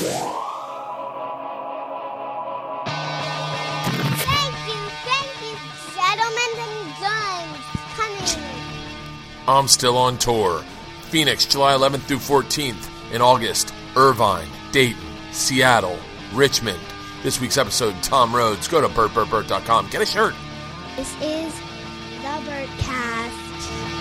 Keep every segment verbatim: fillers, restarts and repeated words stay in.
I'm still on tour. Phoenix, July eleventh through fourteenth. In August, Irvine, Dayton, Seattle, Richmond. This week's episode, Tom Rhodes. Go to burt burt burt dot com. Get a shirt. This is the Burtcast.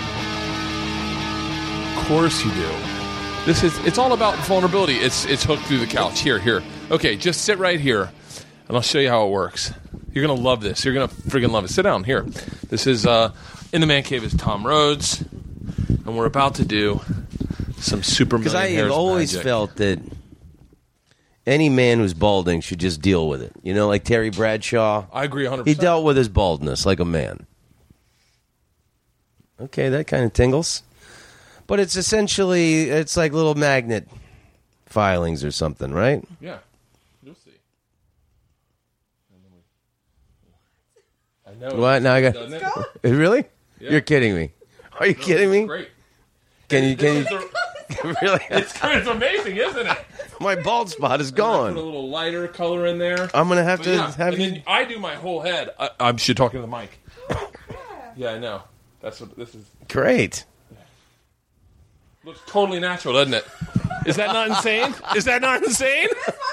Of course you do. This is, it's all about vulnerability. It's it's hooked through the couch. Here, here. Okay, just sit right here, and I'll show you how it works. You're going to love this. You're going to friggin' love it. Sit down. Here. This is, uh, in the man cave is Tom Rhodes, and we're about to do some super million hairs Because I have always magic. felt that any man who's balding should just deal with it. You know, like Terry Bradshaw. I agree one hundred He percent. dealt with his baldness like a man. Okay, that kind of tingles. But it's essentially, it's like little magnet filings or something, right? Yeah. You'll see. I know. What? Now I got... Doesn't it? Really? Yeah. You're kidding me. Are you No, kidding me? it's great. Can you... Can This you is the- really? It's, it's amazing, isn't it? My bald spot is Put a gone. little lighter color in there. I'm going to have But to yeah, have and you... then I do my whole head. I, I'm shit talking to the mic. Yeah, I know. That's what this is. Great. Looks totally natural, doesn't it? Is that not insane? Is that not insane?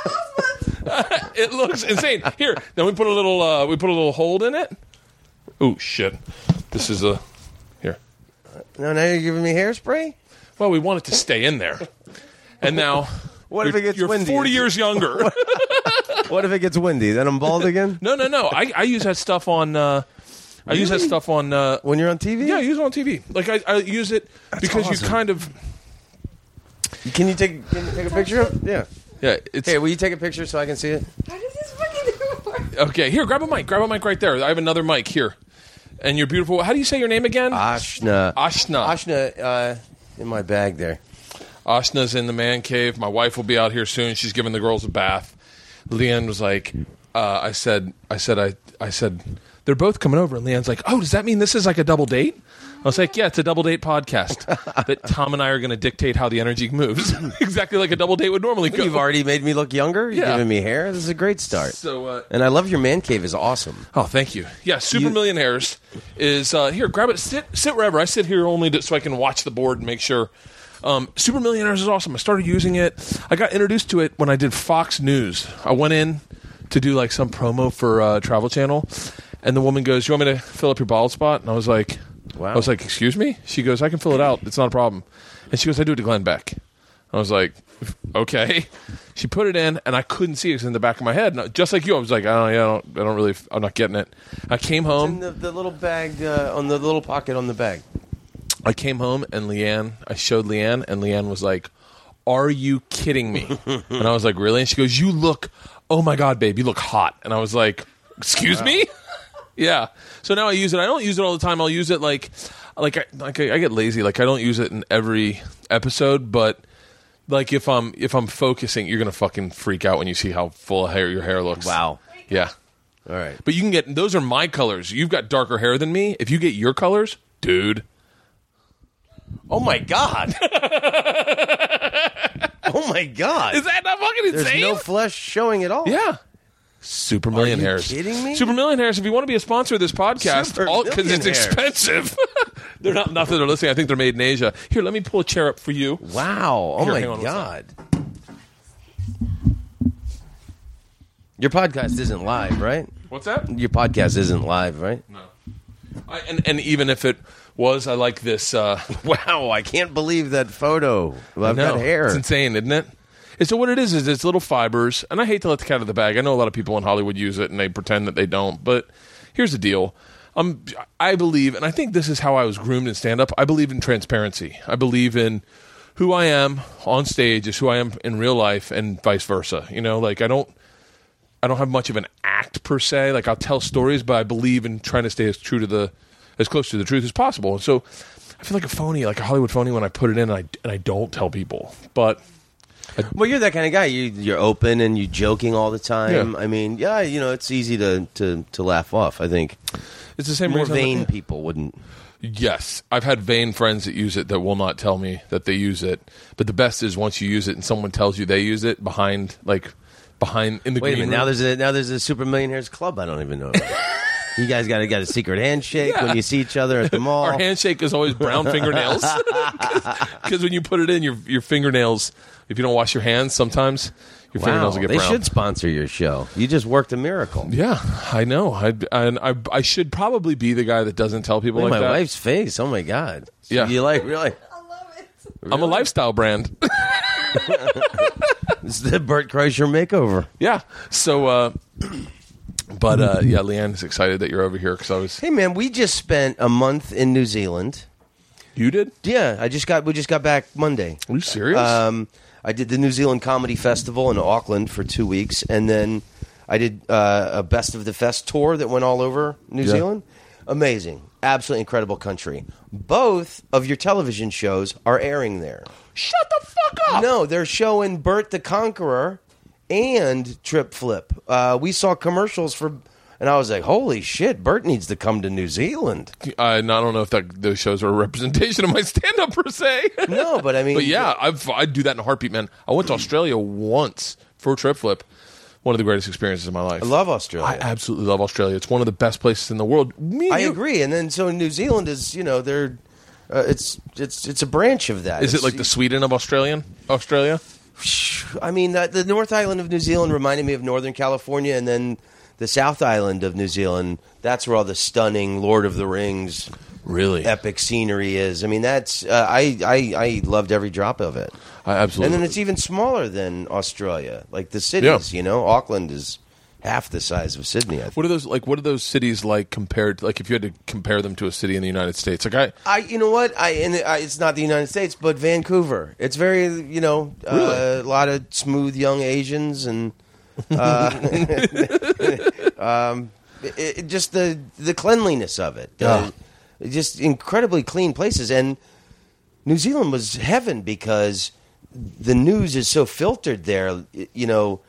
It looks insane. Here, then we put a little. Uh, we put a little hold in it. Oh shit! This is a. Here. No, now you're giving me hairspray? Well, we want it to stay in there, and now. What if you're, it gets you're windy? forty years younger. What if it gets windy? Then I'm bald again? No, no, no. I, I use that stuff on. Uh, I use that Really? stuff on. Uh, When you're on T V? yeah, I use it on T V. Like I, I use it because awesome. you kind of. Can you take can you take a picture of it? Yeah. Yeah, it's Hey, will you take a picture so I can see it? How does this fucking work? okay. Here, grab a mic. Grab a mic right there. I have another mic here, and you're beautiful. How do you say your name again? Ashna. Ashna. Ashna, uh, in my bag there. Ashna's in the man cave. My wife will be out here soon. She's giving the girls a bath. Leanne was like, uh, I said, I said, I, I said, they're both coming over. And Leanne's like, oh, does that mean this is like a double date? I was like, yeah, it's a double date podcast that Tom and I are going to dictate how the energy moves. Exactly like a double date would normally go. You've already made me look younger. You're Yeah. giving me hair. This is a great start. So, uh, And I love your man cave. Is awesome. oh, thank you. Yeah, Super You- Millionaires is uh, here. Grab it. Sit, sit wherever. I sit here only to, so I can watch the board and make sure. Um, Super Millionaires is awesome. I started using it. I got introduced to it when I did Fox News. I went in to do like some promo for uh, Travel Channel, and the woman goes, "You want me to fill up your bald spot?" And I was like, Wow. I was like, "Excuse me?" She goes, "I can fill it out. It's not a problem." And she goes, "I do it to Glenn Beck." I was like, "Okay." She put it in, and I couldn't see it. It was in the back of my head, and I- just like you. I was like, "I don't, yeah, I don't, I don't really, I'm not getting it." I came In home. the, the little bag, uh, on the little pocket on the bag. I came home, and Leanne, I showed Leanne, and Leanne was like, "Are you kidding me?" And I was like, "Really?" And she goes, "You look, oh my God, babe, you look hot." And I was like, "Excuse me?" Yeah. So now I use it. I don't use it all the time. I'll use it like, like I, like I, I get lazy. Like I don't use it in every episode, but like if I'm if I'm focusing, you're gonna fucking freak out when you see how full of hair your hair looks. Wow. Yeah. All right. But you can get those are my colors. You've got darker hair than me. If you get your colors, dude. Oh my God. Oh my God. Is that not fucking There's insane? no flesh showing at all. Yeah. Super Million you Hairs. kidding me? Super Million Hairs. If you want to be a sponsor of this podcast, Super because it's Million Hairs. expensive. They're not not that they're listening. I think they're made in Asia. Here, let me pull a chair up for you. Wow. Oh Here, my hang on one God. Your podcast isn't live, right? What's that? Your podcast isn't live, right? No. I, and and even if it was, I like this. Uh, Wow, I can't believe that photo. I've no, got hair. It's insane, isn't it? And so what it is is it's little fibers, and I hate to let the cat out of the bag. I know a lot of people in Hollywood use it, and they pretend that they don't. But here's the deal: um, I believe, and I think this is how I was groomed in stand-up. I believe in transparency. I believe in who I am on stage is who I am in real life, and vice versa. You know, like I don't, I don't have much of an act per se. Like I'll tell stories, but I believe in trying to stay as true to the, as close to the truth as possible. And so I feel like a phony, like a Hollywood phony, when I put it in, and I and I don't tell people, but. Well, you're that kind of guy. You, you're open and you're joking all the time. Yeah. I mean, yeah, you know, it's easy to, to, to laugh off. I think It's the same more reason vain I'm- people wouldn't. Yes, I've had vain friends that use it that will not tell me that they use it. But the best is once you use it and someone tells you they use it behind, like behind in the Wait a green minute. Now room. there's a now there's a Super Millionaires Club. I don't even know about. You guys got to got a secret handshake Yeah. when you see each other at the mall. Our handshake is always brown fingernails because when you put it in, your your fingernails, if you don't wash your hands, sometimes your Wow, fingernails will get they brown. should sponsor your show. You just worked a miracle. Yeah, I know. I and I I should probably be the guy that doesn't tell people Look at like my that. wife's face. Oh my god. So Yeah. You like really? I love it. I'm a lifestyle brand. This is the Bert Kreischer makeover. Yeah. So, uh, but uh, yeah, Leanne is excited that you're over here because I was. Hey man, we just spent a month in New Zealand. You did? Yeah, I just got we just got back Monday. Are you serious? Um, I did the New Zealand Comedy Festival in Auckland for two weeks, and then I did uh, a Best of the Fest tour that went all over New Yeah. Zealand. Amazing, absolutely incredible country. Both of your television shows are airing there. Shut the fuck up! No, they're showing Bert the Conqueror and Trip Flip. Uh, we saw commercials for, and I was like, "Holy shit, Bert needs to come to New Zealand." I, I don't know if that those shows are a representation of my stand-up per se. No, but I mean, But yeah, I've, I'd do that in a heartbeat, man. I went to Australia once for a trip flip. One of the greatest experiences of my life. I love Australia. I absolutely love Australia. It's one of the best places in the world. Me and I you- agree. And then so New Zealand is, you know, they're uh, it's it's it's a branch of that. Is it It's- like the Sweden of Australian Australia? I mean, uh, the North Island of New Zealand reminded me of Northern California, and then the South Island of New Zealand. That's where all the stunning Lord of the Rings Really? epic scenery is. I mean, that's uh, I, I I loved every drop of it. I absolutely. And then it's even smaller than Australia, like the cities. Yeah. You know, Auckland is half the size of Sydney. I think. What are those like? What are those cities like compared? Like, if you had to compare them to a city in the United States, like I, I, you know what? I, and I, it's not the United States, but Vancouver. It's very, you know, uh, Really? a lot of smooth young Asians and uh, um, it, it- just the the cleanliness of it. Yeah. Uh, just incredibly clean places. And New Zealand was heaven because the news is so filtered there. You know,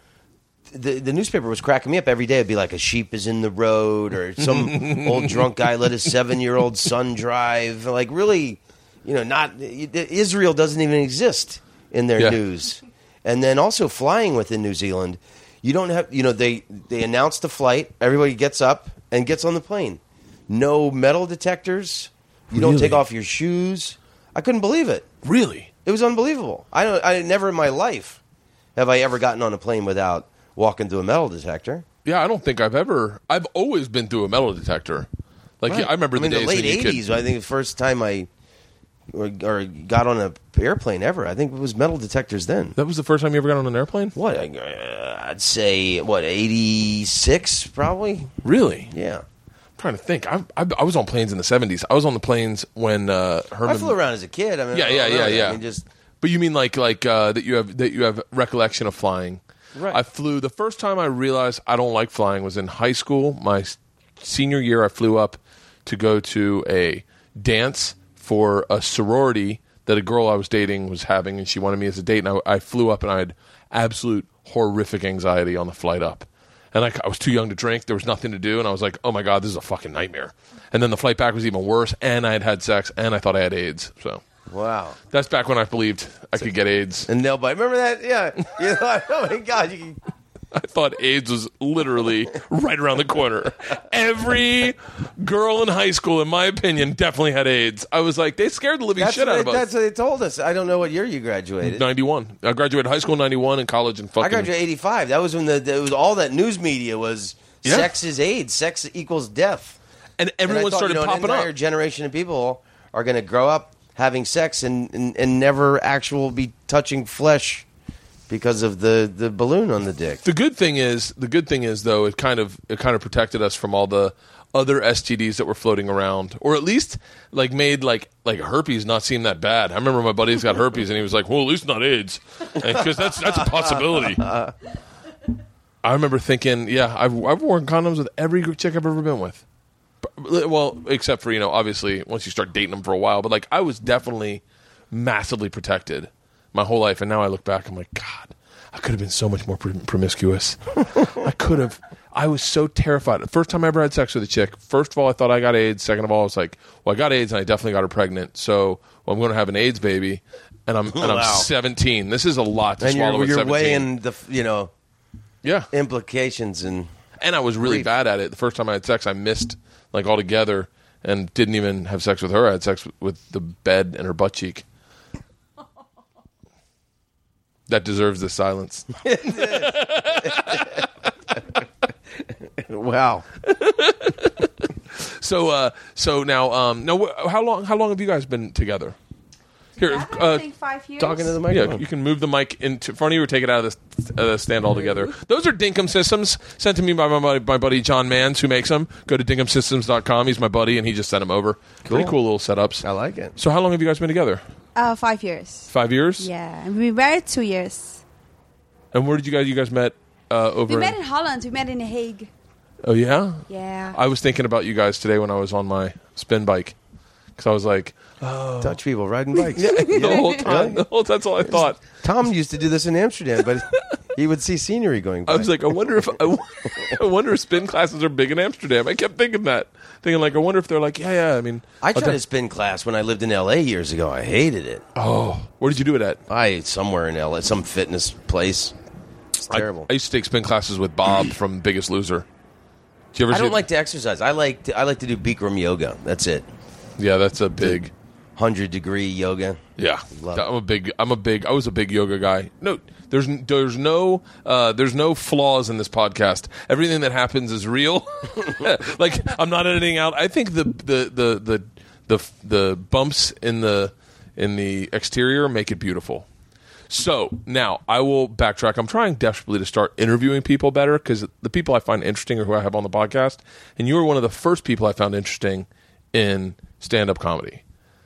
the the newspaper was cracking me up every day. It'd be like a sheep is in the road, or some old drunk guy let his seven year old son drive. Like really, you know, not Israel doesn't even exist in their Yeah. news. And then also flying within New Zealand, you don't have, you know, they they announce the flight. Everybody gets up and gets on the plane. No metal detectors. You don't Really? take off your shoes. I couldn't believe it. really. It was unbelievable. I don't. I never in my life have I ever gotten on a plane without walking through a metal detector. Yeah, I don't think I've ever. I've always been through a metal detector. Like Right. I remember I mean, the days the late when you could- eighties. I think the first time I or, or got on an airplane ever. I think it was metal detectors then. That was the first time you ever got on an airplane. What? Uh, I'd say what eighty-six probably. Really? Yeah. I'm trying to think. I, I, I was on planes in the seventies. I was on the planes when uh, Herman. I flew around as a kid. I mean, Yeah, I don't yeah, know. yeah, yeah. I mean, just But you mean like like uh, that you have that you have recollection of flying? Right. I flew the first time I realized I don't like flying was in high school. My s- senior year, I flew up to go to a dance for a sorority that a girl I was dating was having, and she wanted me as a date. And I, I flew up, and I had absolute horrific anxiety on the flight up. And I, I was too young to drink. There was nothing to do, and I was like, "Oh my god, this is a fucking nightmare." And then the flight back was even worse, and I had had sex, and I thought I had AIDS. So. wow. That's back when I believed I could get AIDS. And nail bite. Remember that? Yeah. You thought, oh my god. You, I thought AIDS was literally right around the corner. Every girl in high school, in my opinion, definitely had AIDS. I was like, they scared the living that's shit what out they, of us. that's what they told us. I don't know what year you graduated. ninety-one. I graduated high school in ninety-one and college in fucking. I graduated eighty-five. That was when the, it was all that news media was Yeah. sex is AIDS, sex equals death. And And I everyone thought, started you know, popping an entire up. generation of people are going to grow up having sex and, and, and never actual be touching flesh because of the, the balloon on the dick. The good thing is, the good thing is though, it kind of it kind of protected us from all the other S T Ds that were floating around, or at least like made like like herpes not seem that bad. I remember my buddy's got herpes, and he was like, "Well, at least not AIDS," because that's that's a possibility. I remember thinking, yeah, I've I've worn condoms with every chick I've ever been with. Well, except for, you know, obviously once you start dating them for a while, but like I was definitely massively protected my whole life, and now I look back, I'm like, God, I could have been so much more prom- promiscuous. I could have. I was so terrified. The first time I ever had sex with a chick, first of all, I thought I got AIDS. Second of all, I was like, well, I got AIDS and I definitely got her pregnant. So well, I'm going to have an AIDS baby. And I'm and I'm Wow. seventeen. This is a lot to And swallow you're, at you're seventeen. weighing the, you know, Yeah. implications and And I was really Grief. bad at it. The first time I had sex, I missed like altogether and didn't even have sex with her. I had sex with the bed and her butt cheek. That deserves this silence. wow. So, uh, so now, um, no, wh- how long? How long have you guys been together? Here, Yeah, I uh, think five years. Talking to the yeah, microphone. you can move the mic into front of you or take it out of the, uh, the stand altogether. Those are Dinkum Systems, sent to me by my, buddy- my buddy John Mans, who makes them. Go to dinkum systems dot com. He's my buddy, and he just sent them over. Pretty Cool. cool little setups. I like it. So, how long have you guys been together? Uh, five years. Five years. Yeah, and we married two years. And where did you guys? You guys met uh, over. We met in Holland. We met in The Hague. Oh yeah. Yeah. I was thinking about you guys today when I was on my spin bike because I was like, Dutch people riding bikes. the whole time. Really? The whole, that's all I thought. Tom used to do this in Amsterdam, but he would see scenery going by. I was like, I wonder if I, I wonder if spin classes are big in Amsterdam. I kept thinking that, thinking like, I wonder if they're like, yeah, yeah. I mean, I I'll tried de- a spin class when I lived in L A years ago. I hated it. Oh, where did you do it at? I somewhere in L A, some fitness place. It's I- terrible. I, used to take spin classes with Bob from Biggest Loser. Did you ever I see don't like to exercise. I like to, I like to do Bikram yoga. That's it. Yeah, that's a big. Hundred degree yoga. Yeah, Love I'm a big. I'm a big. I was a big yoga guy. No, there's there's no uh, there's no flaws in this podcast. Everything that happens is real. Like I'm not editing out. I think the the the the the, the bumps in the in the exterior make it beautiful. So now I will backtrack. I'm trying desperately to start interviewing people better because the people I find interesting are who I have on the podcast, and you were one of the first people I found interesting in stand-up comedy.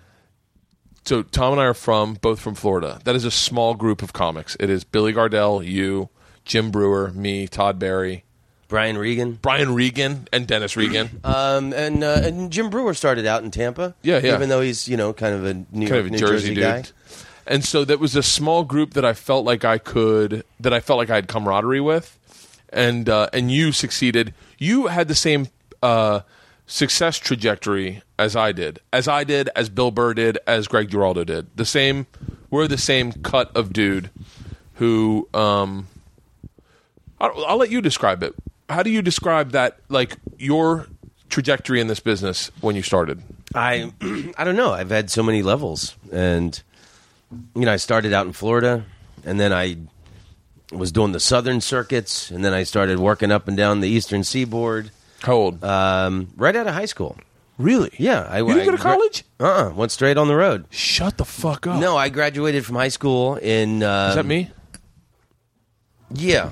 So Tom and I are from both from Florida. That is a small group of comics. It is Billy Gardell, you, Jim Brewer, me, Todd Barry, Brian Regan. Brian Regan, and Dennis Regan. Um, and, uh, and Jim Brewer started out in Tampa. Yeah, yeah. Even though he's, you know, kind of a New kind York, of a New Jersey, Jersey dude. guy. And so that was a small group that I felt like I could that I felt like I had camaraderie with, and uh, and you succeeded. You had the same uh, success trajectory as I did, as I did, as Bill Burr did, as Greg Giraldo did. The same. We're the same cut of dude who. Um, I'll, I'll let you describe it. How do you describe that? Like your trajectory in this business when you started. I I don't know. I've had so many levels, and you know, I started out in Florida, and then I was doing the southern circuits, and then I started working up and down the eastern seaboard. How old? Um, right out of high school. really? Yeah, I You didn't I go to gra- college? Uh-uh, went straight on the road. Shut the fuck up. No, I graduated from high school in. Um, Is that me? Yeah,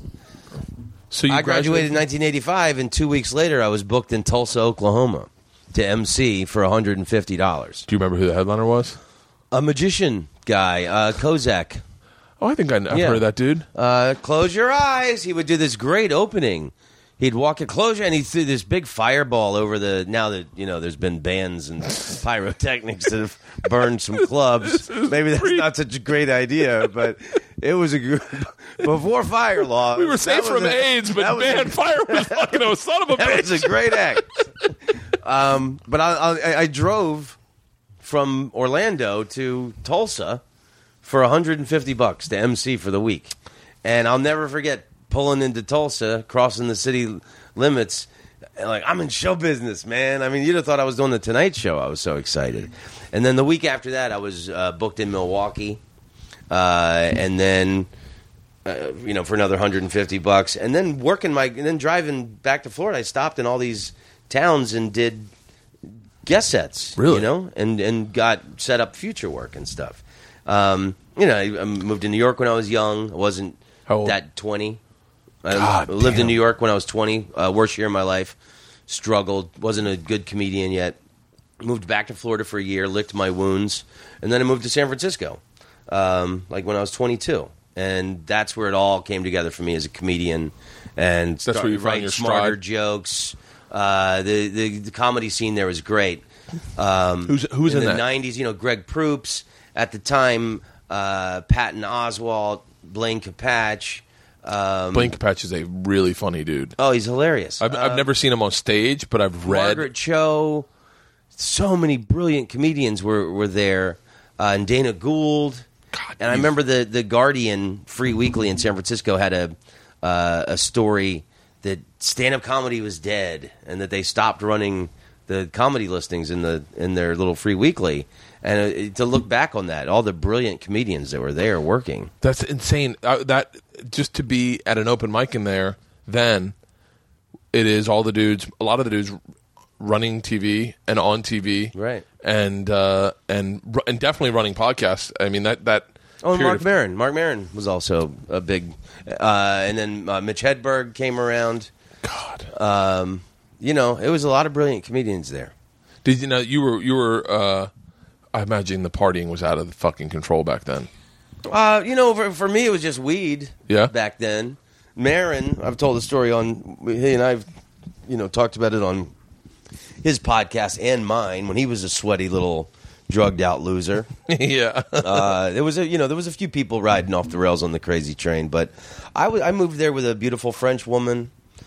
So you I graduated in nineteen eighty-five, and two weeks later, I was booked in Tulsa, Oklahoma, to M C for one hundred and fifty dollars. Do you remember who the headliner was? A magician guy, uh, Kozak. Oh, I think I, I've Yeah. heard of that dude. Uh, close your eyes. He would do this great opening. He'd walk a closure, and he threw this big fireball over the. Now that you know, there's been bans and pyrotechnics that have burned some clubs. Maybe that's pre- not such a great idea, but it was a good before fire law. We were that safe was from a- AIDS, but that was man, a- fire was fucking a son of a that bitch. was a great act. um, but I, I, I drove from Orlando to Tulsa for one hundred fifty bucks to M C for the week, and I'll never forget pulling into Tulsa, crossing the city limits. And like, I'm in show business, man. I mean, you'd have thought I was doing the Tonight Show. I was so excited. And then the week after that, I was uh, booked in Milwaukee, uh, and then. Uh, you know, for another one hundred fifty bucks, and then working my, and then driving back to Florida, I stopped in all these towns and did guest sets, Really? you know, and and got set up future work and stuff. Um, you know, I, I moved to New York when I was young. I wasn't How old? that twenty. I God lived damn. in New York when I was twenty. Uh, worst year of my life. Struggled. Wasn't a good comedian yet. Moved back to Florida for a year. Licked my wounds, and then I moved to San Francisco, um, like when I was twenty-two. And that's where it all came together for me as a comedian, and That's where start- you found write your smarter stride? jokes. Uh, the, the the comedy scene there was great. Um, Who's- who's in, in the that? nineties? You know, Greg Proops at the time, uh, Patton Oswalt, Blaine Capatch, Um, Blaine Capatch is a really funny dude. oh, he's hilarious. I've, I've never seen him on stage, but I've read. Margaret Cho. So many brilliant comedians were, were there. Uh, and Dana Gould. God, and I he's- remember the, the Guardian Free Weekly in San Francisco had a uh, a story that stand-up comedy was dead and that they stopped running the comedy listings in the in their little Free Weekly. And uh, to look back on that, all the brilliant comedians that were there working. That's insane. Uh, that just to be at an open mic in there, then it is all the dudes, a lot of the dudes running T V and on T V, Right. And uh, and and definitely running podcasts. I mean that that. Oh, and period Mark of- Maron. Mark Maron was also a big. Uh, and then uh, Mitch Hedberg came around. God. Um, you know, it was a lot of brilliant comedians there. Did you know you were you were? Uh, I imagine the partying was out of the fucking control back then. Uh, you know, for, for me, it was just weed. Yeah. Back then, Maron. I've told the story on. He and I've, you know, talked about it on his podcast and mine when he was a sweaty little drugged out loser. Yeah. uh, there was a you know there was a few people riding off the rails on the crazy train, but I wa- I moved there with a beautiful French woman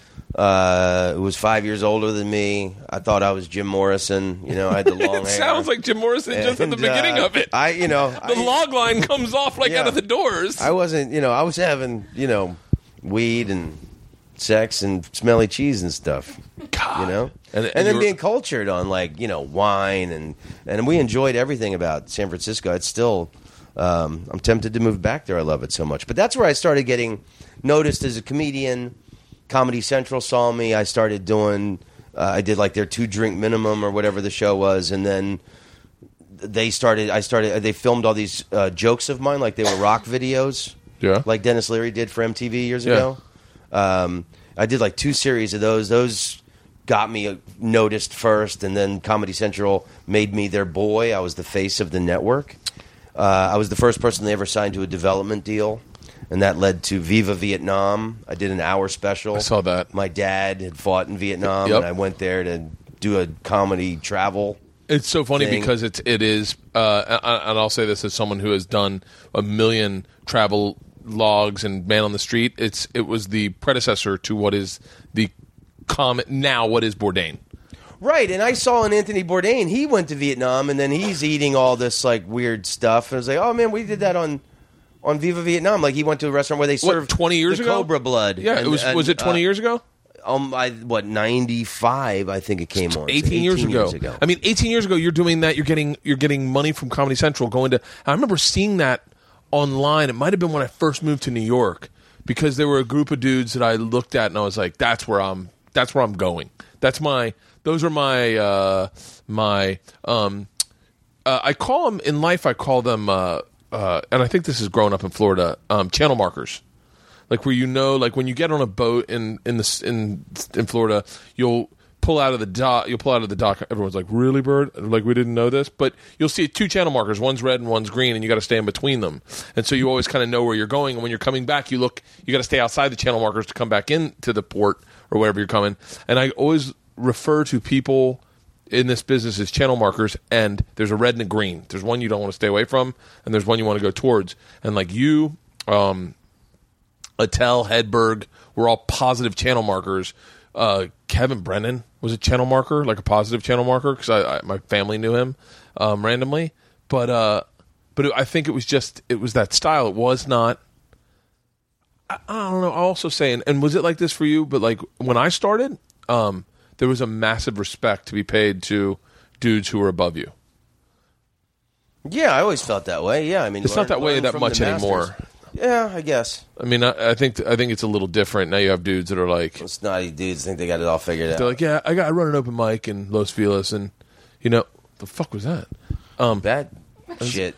uh, who was five years older than me. I thought I was Jim Morrison. You know, I had the long It hair. sounds like Jim Morrison just at the And, beginning uh, of it. I you know the I, log line comes off like Yeah. out of the doors. I wasn't you know I was having you know weed and sex and smelly cheese and stuff. God. You know, And- and, and then you were- being cultured on like you know wine and and we enjoyed everything about San Francisco. It's still um, I'm tempted to move back there. I love it so much. But that's where I started getting noticed as a comedian. Comedy Central saw me. I started doing. Uh, I did like their two drink minimum or whatever the show was, and then they started. I started. They filmed all these uh, jokes of mine like they were rock videos. Yeah. like Dennis Leary did for M T V years Yeah. ago. Um, I did like two series of those. Those got me uh, noticed first, and then Comedy Central made me their boy. I was the face of the network. Uh, I was the first person they ever signed to a development deal, and that led to Viva Vietnam. I did an hour special. I saw that. My dad had fought in Vietnam, Yep. and I went there to do a comedy travel. It's so funny thing. because it's it is, uh, and I'll say this as someone who has done a million travel logs and Man on the Street. It's it was the predecessor to what is the com now what is Bourdain. Right, and I saw in Anthony Bourdain, he went to Vietnam, and then he's eating all this like weird stuff. And I was like, oh man, we did that on on Viva Vietnam. Like he went to a restaurant where they What, served twenty years the ago? Cobra blood. Yeah, And- it was and, was it twenty uh, years ago? Um, I, what ninety-five? I think it came on. It's eighteen, years, ago. years ago. I mean, eighteen years ago, you're doing that. You're getting you're getting money from Comedy Central. Going to. I remember seeing that online. It might have been when I first moved to New York because there were a group of dudes that I looked at and I was like, "That's where I'm. That's where I'm going. That's my. Those are my uh, my. Um, uh, I call them in life. I call them, uh, uh, and I think this is growing up in Florida. Um, channel markers. Like where you know, like when you get on a boat in in the in in Florida, you'll pull out of the dock. You'll pull out of the dock. Everyone's like, "Really, Bird? Like we didn't know this." But you'll see two channel markers. One's red and one's green, and you got to stay in between them. And so you always kind of know where you're going. And when you're coming back, you look. You got to stay outside the channel markers to come back into the port or wherever you're coming. And I always refer to people in this business as channel markers. And there's a red and a green. There's one you don't want to stay away from, and there's one you want to go towards. And like you. Um, Attell, Hedberg were all positive channel markers. Uh, Kevin Brennan was a channel marker, like a positive channel marker, because I, I, my family knew him um, randomly. But uh, but it, I think it was just it was that style. It was not. I, I don't know. I'll also say, and, and was it like this for you? But like when I started, um, there was a massive respect to be paid to dudes who were above you. Yeah, I always felt that way. Yeah, I mean, It's learn- not that way learn that from much the masters. anymore. Yeah, I guess. I mean, I, I think I think it's a little different now. You have dudes that are like. Snotty dudes think they got it all figured out. They're like, yeah, I got I run an open mic in Los Feliz, and you know, the fuck was that? Um, Bad shit.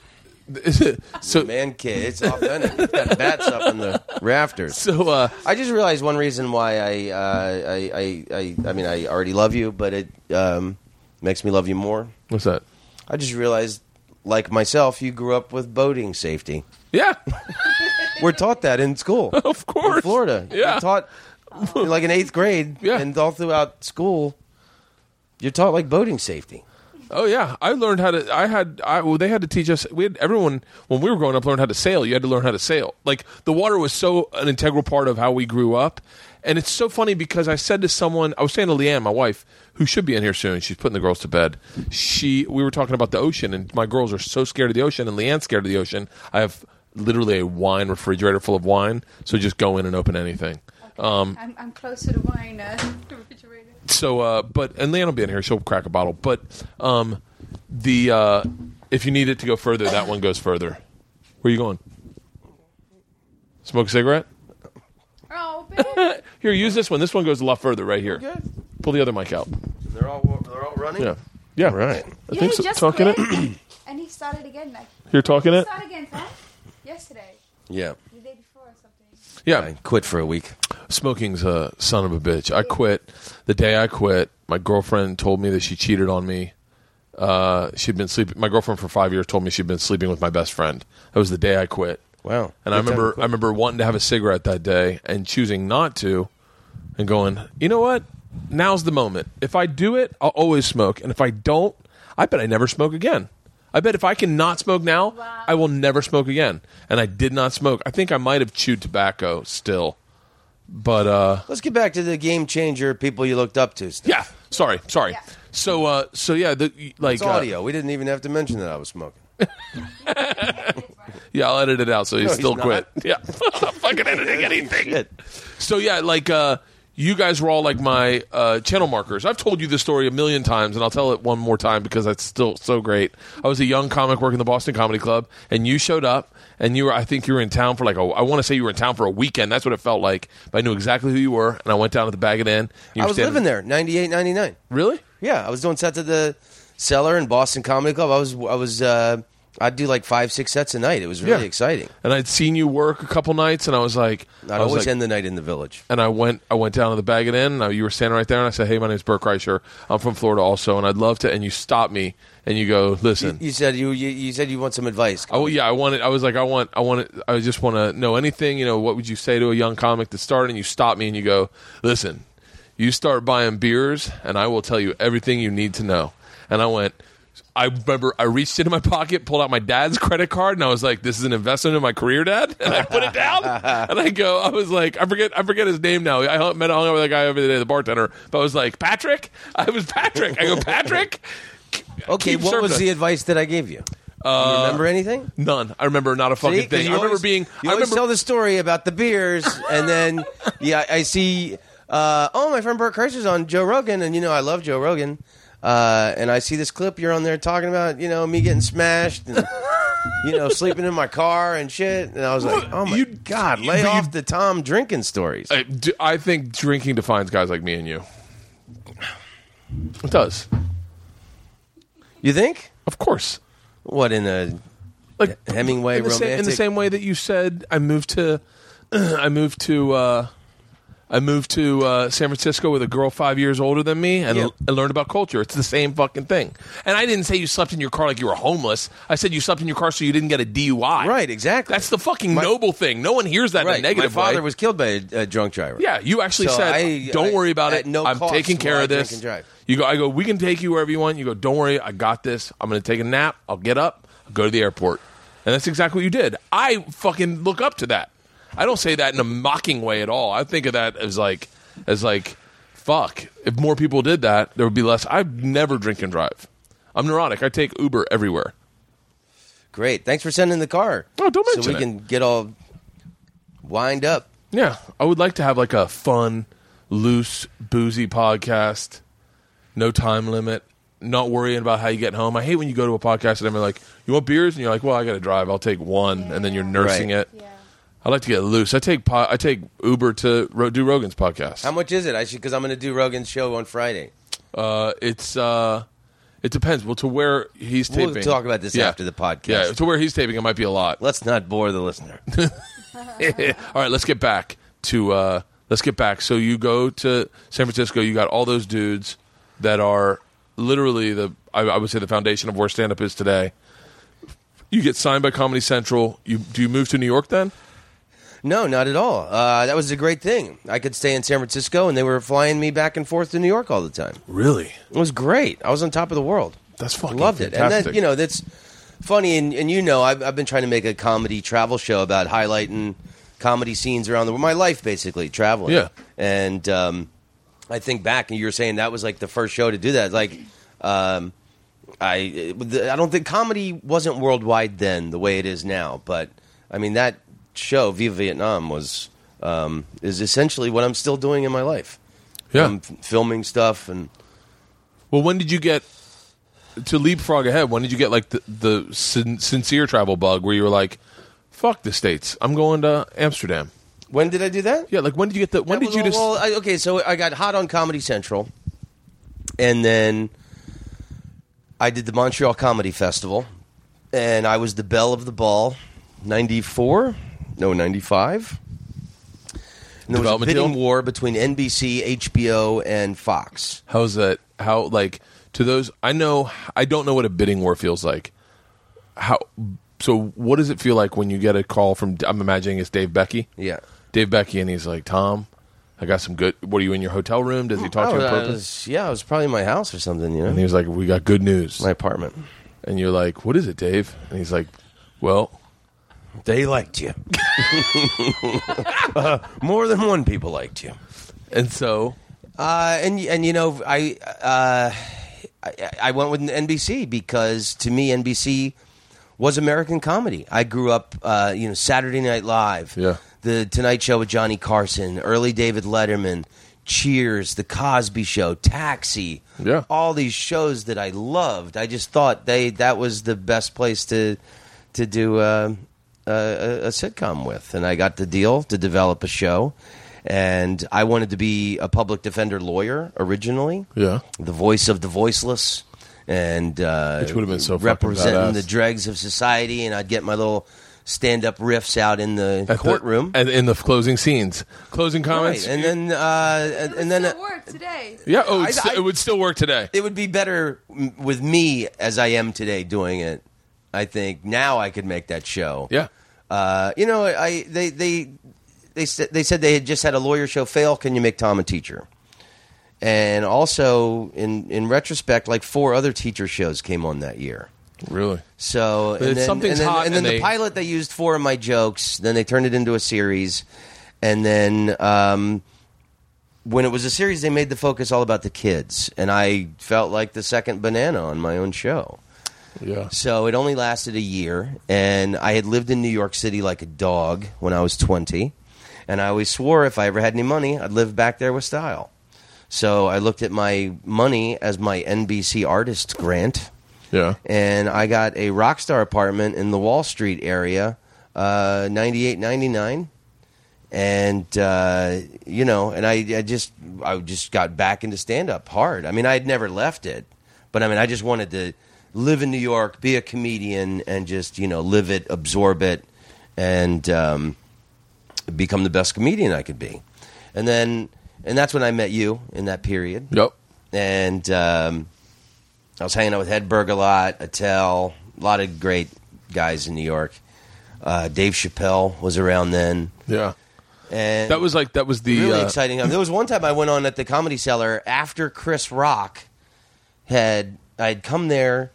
so Man, kid, it's authentic. It's got bats up in the rafters. so uh, I just realized one reason why I, uh, I, I, I, I mean, I already love you, but it um, makes me love you more. what's that? I just realized, like myself, you grew up with boating safety. Yeah, We're taught that in school. of course, In Florida. Yeah. You're taught, like in eighth grade, Yeah. and all throughout school, you're taught like boating safety. Oh yeah, I learned how to. I had. I well, they had to teach us. We had everyone when we were growing up learned how to sail. You had to learn how to sail. Like the water was so an integral part of how we grew up. And it's so funny because I said to someone, I was saying to Leanne, my wife, who should be in here soon. She's putting the girls to bed. She, we were talking about the ocean, and my girls are so scared of the ocean, and Leanne's scared of the ocean. I have literally a wine refrigerator full of wine, so just go in and open anything. Okay. Um, I'm, I'm close to the wine uh, refrigerator. So, uh, but and Leanne will be in here. She'll crack a bottle. But um, the uh, if you need it to go further, that one goes further. Where are you going? Smoke a cigarette? Oh, baby. Here, use this one. This one goes a lot further right here. Okay. Pull the other mic out. They're all they're all running. Yeah. Yeah. All right. I yeah, think he so. just Talking quit, it. and he started again. Like, You're talking he it? started again, huh? Yesterday. Yeah. The day before or something. Yeah. I quit for a week. Smoking's a son of a bitch. I quit. The day I quit, my girlfriend told me that she cheated on me. Uh, she'd been sleeping. My girlfriend for five years told me she'd been sleeping with my best friend. That was the day I quit. Wow. And I Good time to remember, quit. I remember wanting to have a cigarette that day and choosing not to, and going, you know what? Now's the moment. If I do it, I'll always smoke, and if I don't, I bet I never smoke again. I bet if I can not smoke now, Wow. I will never smoke again. And I did not smoke. I think I might have chewed tobacco still, but uh, Let's get back to the game changer people you looked up to. Steph. yeah. Sorry, sorry. Yeah. So, uh, so yeah, the, like It's uh, audio. We didn't even have to mention that I was smoking. yeah, I'll edit it out so you No, still he's quit. not. Yeah, I'm not fucking editing anything. Shit. So yeah, like uh, you guys were all like my uh, channel markers. I've told you this story a million times, and I'll tell it one more time because it's still so great. I was a young comic working the Boston Comedy Club, and you showed up, and you were I think you were in town for like a I want to say you were in town for a weekend. That's what it felt like. But I knew exactly who you were, and I went down to the Bag It In. You I were was standing- living there, ninety-eight, ninety-nine. Really? Yeah, I was doing sets at the Cellar in Boston Comedy Club. I was, I was, uh, I'd do like five, six sets a night. It was really Yeah. exciting. And I'd seen you work a couple nights, and I was like, I'd I was always like, end the night in the Village. And I went, I went down to the Bag It In. And you were standing right there, and I said, "Hey, my name's Bert Kreischer. I'm from Florida, also, and I'd love to." And you stopped me, and you go, "Listen." You said you, you, you said you want some advice. Oh yeah, I wanted. I was like, I want. I want. I just want to know anything. You know, what would you say to a young comic to start? And you stop me, and you go, "Listen, you start buying beers, and I will tell you everything you need to know." And I went. I remember I reached into my pocket, pulled out my dad's credit card, and I was like, "This is an investment in my career, Dad." And I put it down, and I go, I was like, I forget, I forget his name now. I hung- met hung out with that guy over the day, the bartender. But I was like, Patrick. I was Patrick. I go, Patrick. Okay, keep what serving was us. the advice that I gave you? Do you remember anything? None. I remember not a fucking See? 'Cause thing. you I remember always- being. You I always remember. tell the story about the beers, and then yeah, I see. Uh, oh, my friend Bert Kreischer's on Joe Rogan, and you know I love Joe Rogan. Uh, and I see this clip you're on there talking about, you know, me getting smashed and you know sleeping in my car and shit. And I was like, oh my You- god, you- lay but you- off the Tom drinking stories. I, d- I think drinking defines guys like me and you. It does, You think? of course. What in a Like Hemingway in the, same, in the romantic- same way that you said, I moved to, I moved to, uh, I moved to uh, San Francisco with a girl five years older than me, and Yeah. I learned about culture. It's the same fucking thing. And I didn't say you slept in your car like you were homeless. I said you slept in your car so you didn't get a D U I. Right, exactly. That's the fucking My- noble thing. No one hears that in right. a negative My father way. was killed by a, a drunk driver. Yeah, you actually So said, I- "Don't I- worry about at it. no I'm cost taking care will I of this." drink and drive. You go, I go, "We can take you wherever you want." You go, "Don't worry, I got this. I'm going to take a nap. I'll get up. I'll go to the airport." And that's exactly what you did. I fucking look up to that. I don't say that in a mocking way at all. I think of that as like, as like, fuck. If more people did that, there would be less. I never drink and drive. I'm neurotic. I take Uber everywhere. Great. Thanks for sending the car. Oh, don't So mention we it. can get all wind up. Yeah, I would like to have like a fun, loose, boozy podcast. No time limit. Not worrying about how you get home. I hate when you go to a podcast and they're like, "You want beers?" And you're like, "Well, I got to drive. I'll take one," and then you're nursing Right. it. Yeah. I like to get loose. I take po- I take Uber to ro- do Rogan's podcast. How much is it? I should because I'm going to do Rogan's show on Friday. Uh, it's uh, it depends. Well, to where he's We'll taping. talk about this Yeah. after the podcast. Yeah, to where he's taping, it might be a lot. Let's not bore the listener. All right, let's get back to uh, let's get back. So you go to San Francisco. You got all those dudes that are literally the I, I would say the foundation of where stand up is today. You get signed by Comedy Central. You do you move to New York then? No, not at all. Uh, that was a great thing. I could stay in San Francisco, and they were flying me back and forth to New York all the time. Really? It was great. I was on top of the world. That's fucking Loved it. fantastic. And then, you know, that's funny. And, and you know, I've, I've been trying to make a comedy travel show about highlighting comedy scenes around the world. My life, basically, traveling. Yeah. And um, I think back, and you were saying that was like the first show to do that. Like, um, I, I don't think comedy wasn't worldwide then the way it is now. But, I mean, that show, Viva Vietnam, was um, is essentially what I'm still doing in my life. Yeah. I'm f- filming stuff and... Well, when did you get to leapfrog ahead? When did you get like the, the sin- sincere travel bug where you were like, "Fuck the States, I'm going to Amsterdam"? When did I do that? Yeah, like when did you get the? When That did was- you just? Well, I, okay, so I got hot on Comedy Central, and then I did the Montreal Comedy Festival, and I was the belle of the ball. ninety-four No, ninety-five And there was a Development bidding deal? war between N B C, H B O, and Fox. How's that? How like to those? I know. I don't know what a bidding war feels like. How? So, what does it feel like when you get a call from? I'm imagining it's Dave Becky. Yeah. Dave Becky, and he's like, "Tom, I got some good." What are you in your hotel room? Does he talk to you on I purpose? was- yeah, it was probably in my house or something, you know? And he was like, "We got good news." My apartment. And you're like, "What is it, Dave?" And he's like, "Well." They liked you. uh, more than one people liked you. And so, Uh, and and you know, I, uh, I I went with N B C because to me N B C was American comedy. I grew up, uh, you know, Saturday Night Live, Yeah. The Tonight Show with Johnny Carson, early David Letterman, Cheers, The Cosby Show, Taxi, Yeah. all these shows that I loved. I just thought they that was the best place to to do uh, a, a sitcom with, and I got the deal to develop a show. And I wanted to be a public defender lawyer originally, yeah. the voice of the voiceless, and uh, Which would have been so fucking representing badass. the dregs of society. And I'd get my little stand-up riffs out in the At the- courtroom, and in the closing scenes, closing comments, right. And then, uh, and, It and then still work today. yeah, oh, it's, I- I- it would still work today. it would be better m- with me as I am today doing it. I think now I could make that show. Yeah, Uh, you know, I they they they said they said they had just had a lawyer show fail. Can you make Tom a teacher? And also, in in retrospect, like four other teacher shows came on that year. really. So But and if then, something's and then, hot and then and the they- pilot they used four of my jokes. Then they turned it into a series, and then um, when it was a series, they made the focus all about the kids, and I felt like the second banana on my own show. Yeah, So it only lasted a year, and I had lived in New York City like a dog when I was twenty, and I always swore if I ever had any money, I'd live back there with style. So I looked at my money as my N B C artist grant, yeah. and I got a Rockstar apartment in the Wall Street area, uh, ninety-eight ninety-nine, and uh, you know, and I, I just I just got back into stand up hard. I mean, I had never left it, but I mean, I just wanted to live in New York, be a comedian, and just you know live it, absorb it, and um, become the best comedian I could be. And then, and that's when I met you in that period. Yep. And um, I was hanging out with Hedberg a lot, Attell, a lot of great guys in New York. Uh, Dave Chappelle was around then, Yeah. and That was like that was the really uh, exciting. I mean, there was one time I went on at the Comedy Cellar after Chris Rock had I had come there,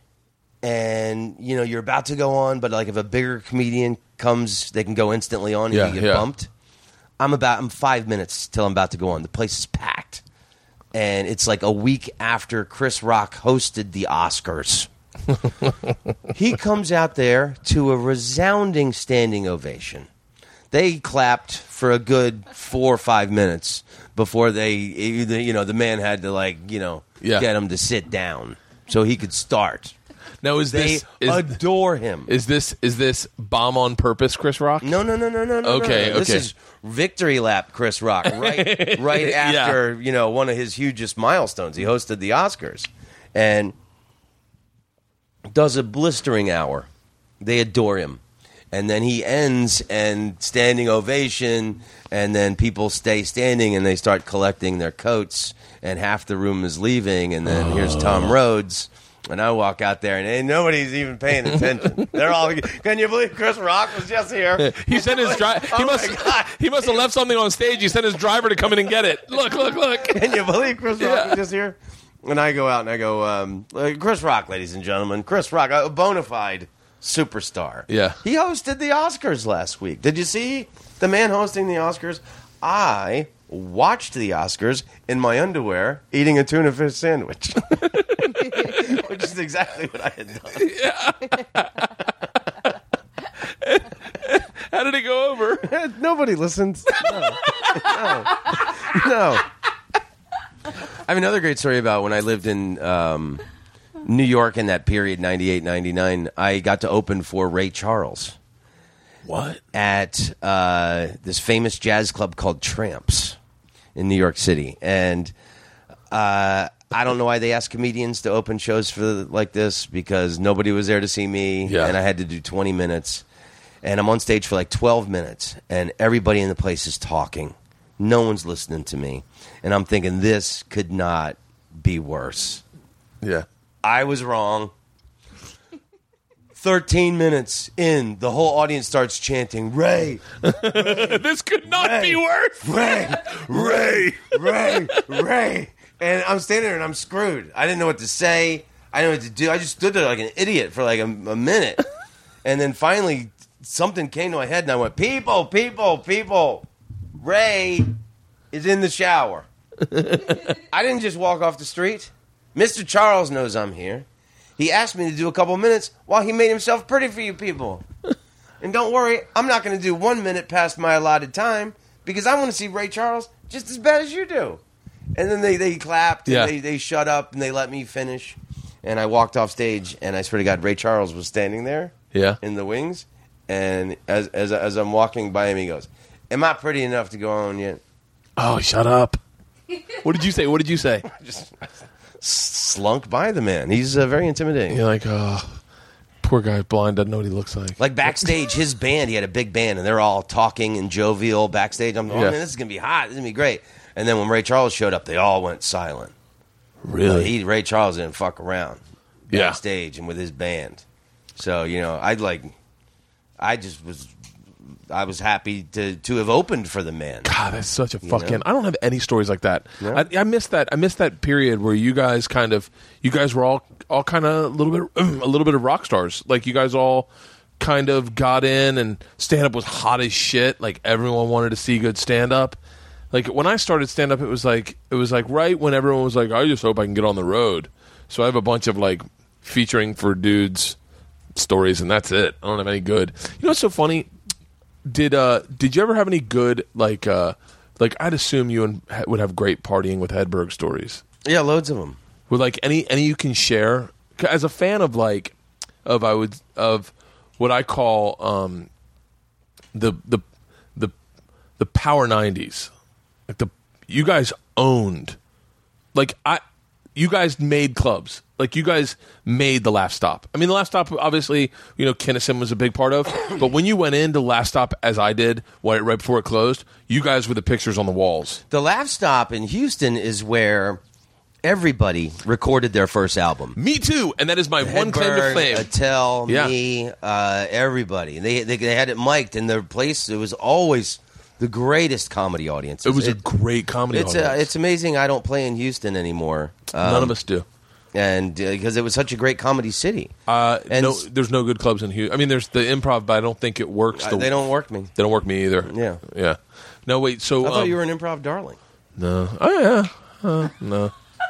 and you know you're about to go on, but like if a bigger comedian comes, they can go instantly on and Yeah, you get yeah. bumped. I'm about I'm five minutes till I'm about to go on. The place is packed, and it's like a week after Chris Rock hosted the Oscars. He comes out there to a resounding standing ovation. They clapped for a good four or five minutes before they, you know, the man had to like, you know, Yeah. get him to sit down so he could start. Now is They this is, adore him. is this is this bomb on purpose, Chris Rock? No, no, no, no, no, no. Okay, no. This okay. is victory lap, Chris Rock. Right, right Yeah. after you know one of his hugest milestones. He hosted the Oscars and does a blistering hour. They adore him, and then he ends and standing ovation, and then people stay standing and they start collecting their coats, and half the room is leaving, and then here's Tom Rhodes. And I walk out there, and ain't nobody's even paying attention. They're all, can you believe Chris Rock was just here? He sent his driver. He Oh my must. God. He must have left something on stage. He sent his driver to come in and get it. Look, look, look. Can you believe Chris Rock Yeah. was just here? And I go out and I go, um, uh, Chris Rock, ladies and gentlemen. Chris Rock, a bona fide superstar. Yeah. He hosted the Oscars last week. Did you see the man hosting the Oscars? I watched the Oscars in my underwear eating a tuna fish sandwich. Which is exactly what I had done. How did it go over? Nobody listens. No. No. No. I have another great story about when I lived in um, New York in that period, ninety-eight, ninety-nine. I got to open for Ray Charles. What? At uh, this famous jazz club called Tramps in New York City. And uh, I don't know why they ask comedians to open shows for like this, because nobody was there to see me, yeah. and I had to do twenty minutes. And I'm on stage for like twelve minutes, and everybody in the place is talking. No one's listening to me. And I'm thinking, this could not be worse. Yeah. I was wrong. thirteen minutes in, the whole audience starts chanting, Ray. Ray This could not Ray, be worse. Ray. Ray. Ray. Ray. And I'm standing there and I'm screwed. I didn't know what to say. I didn't know what to do. I just stood there like an idiot for like a, a minute. And then finally, something came to my head and I went, people, people, people. Ray is in the shower. I didn't just walk off the street. Mister Charles knows I'm here. He asked me to do a couple minutes while he made himself pretty for you people. And don't worry, I'm not going to do one minute past my allotted time because I want to see Ray Charles just as bad as you do. And then they, they clapped, and Yeah. they, they shut up, and they let me finish. And I walked off stage, and I swear to God, Ray Charles was standing there Yeah. in the wings. And as, as, as I'm walking by him, he goes, am I pretty enough to go on yet? Oh, shut up. What did you say? What did you say? Just slunk by the man. He's uh, very intimidating. You're like, oh, poor guy, blind, doesn't know what he looks like. Like backstage, his band, he had a big band, and they're all talking and jovial backstage. I'm like, oh, Yeah. man, this is going to be hot. This is going to be great. And then when Ray Charles showed up, they all went silent. Really? Uh, he, Ray Charles didn't fuck around Yeah. backstage and with his band. So, you know, I'd like, I just was, I was happy to, to have opened for the man. God, that's such a fucking. know? I don't have any stories like that. No? I, I missed that. I missed that period where you guys kind of, you guys were all, all kind of a little bit, a little bit of rock stars. Like you guys all kind of got in, and stand up was hot as shit. Like everyone wanted to see good stand up. Like when I started stand up, it was like it was like right when everyone was like, I just hope I can get on the road. So I have a bunch of like featuring for dudes stories, and that's it. I don't have any good. You know what's so funny? Did uh did you ever have any good like uh like I'd assume you and, would have great partying with Hedberg stories. Yeah, loads of them. With like any any you can share as a fan of like of I would of what I call um the the the the power nineties. Like the you guys owned like I you guys made clubs. Like you guys made the Laugh Stop. I mean, the Laugh Stop, obviously, you know, Kinnison was a big part of. But when you went into Laugh Stop, as I did, right right before it closed, you guys were the pictures on the walls. The Laugh Stop in Houston is where everybody recorded their first album. Me too, and that is my one claim to Hedberg, fame. Attell, Yeah. me, uh, everybody. They, they they had it mic'd, and their place, it was always the greatest comedy audience. It was a It- great comedy It's audience. uh, it's amazing I don't play in Houston anymore. Um, None of us do. and because it was such a great comedy city. Uh, and no, s- there's no good clubs in Houston. I mean, there's the Improv, but I don't think it works. Uh, The, they don't work me. They don't work me either. Yeah. yeah. No, wait. So I thought um, you were an improv darling. no. Oh yeah. Uh, no.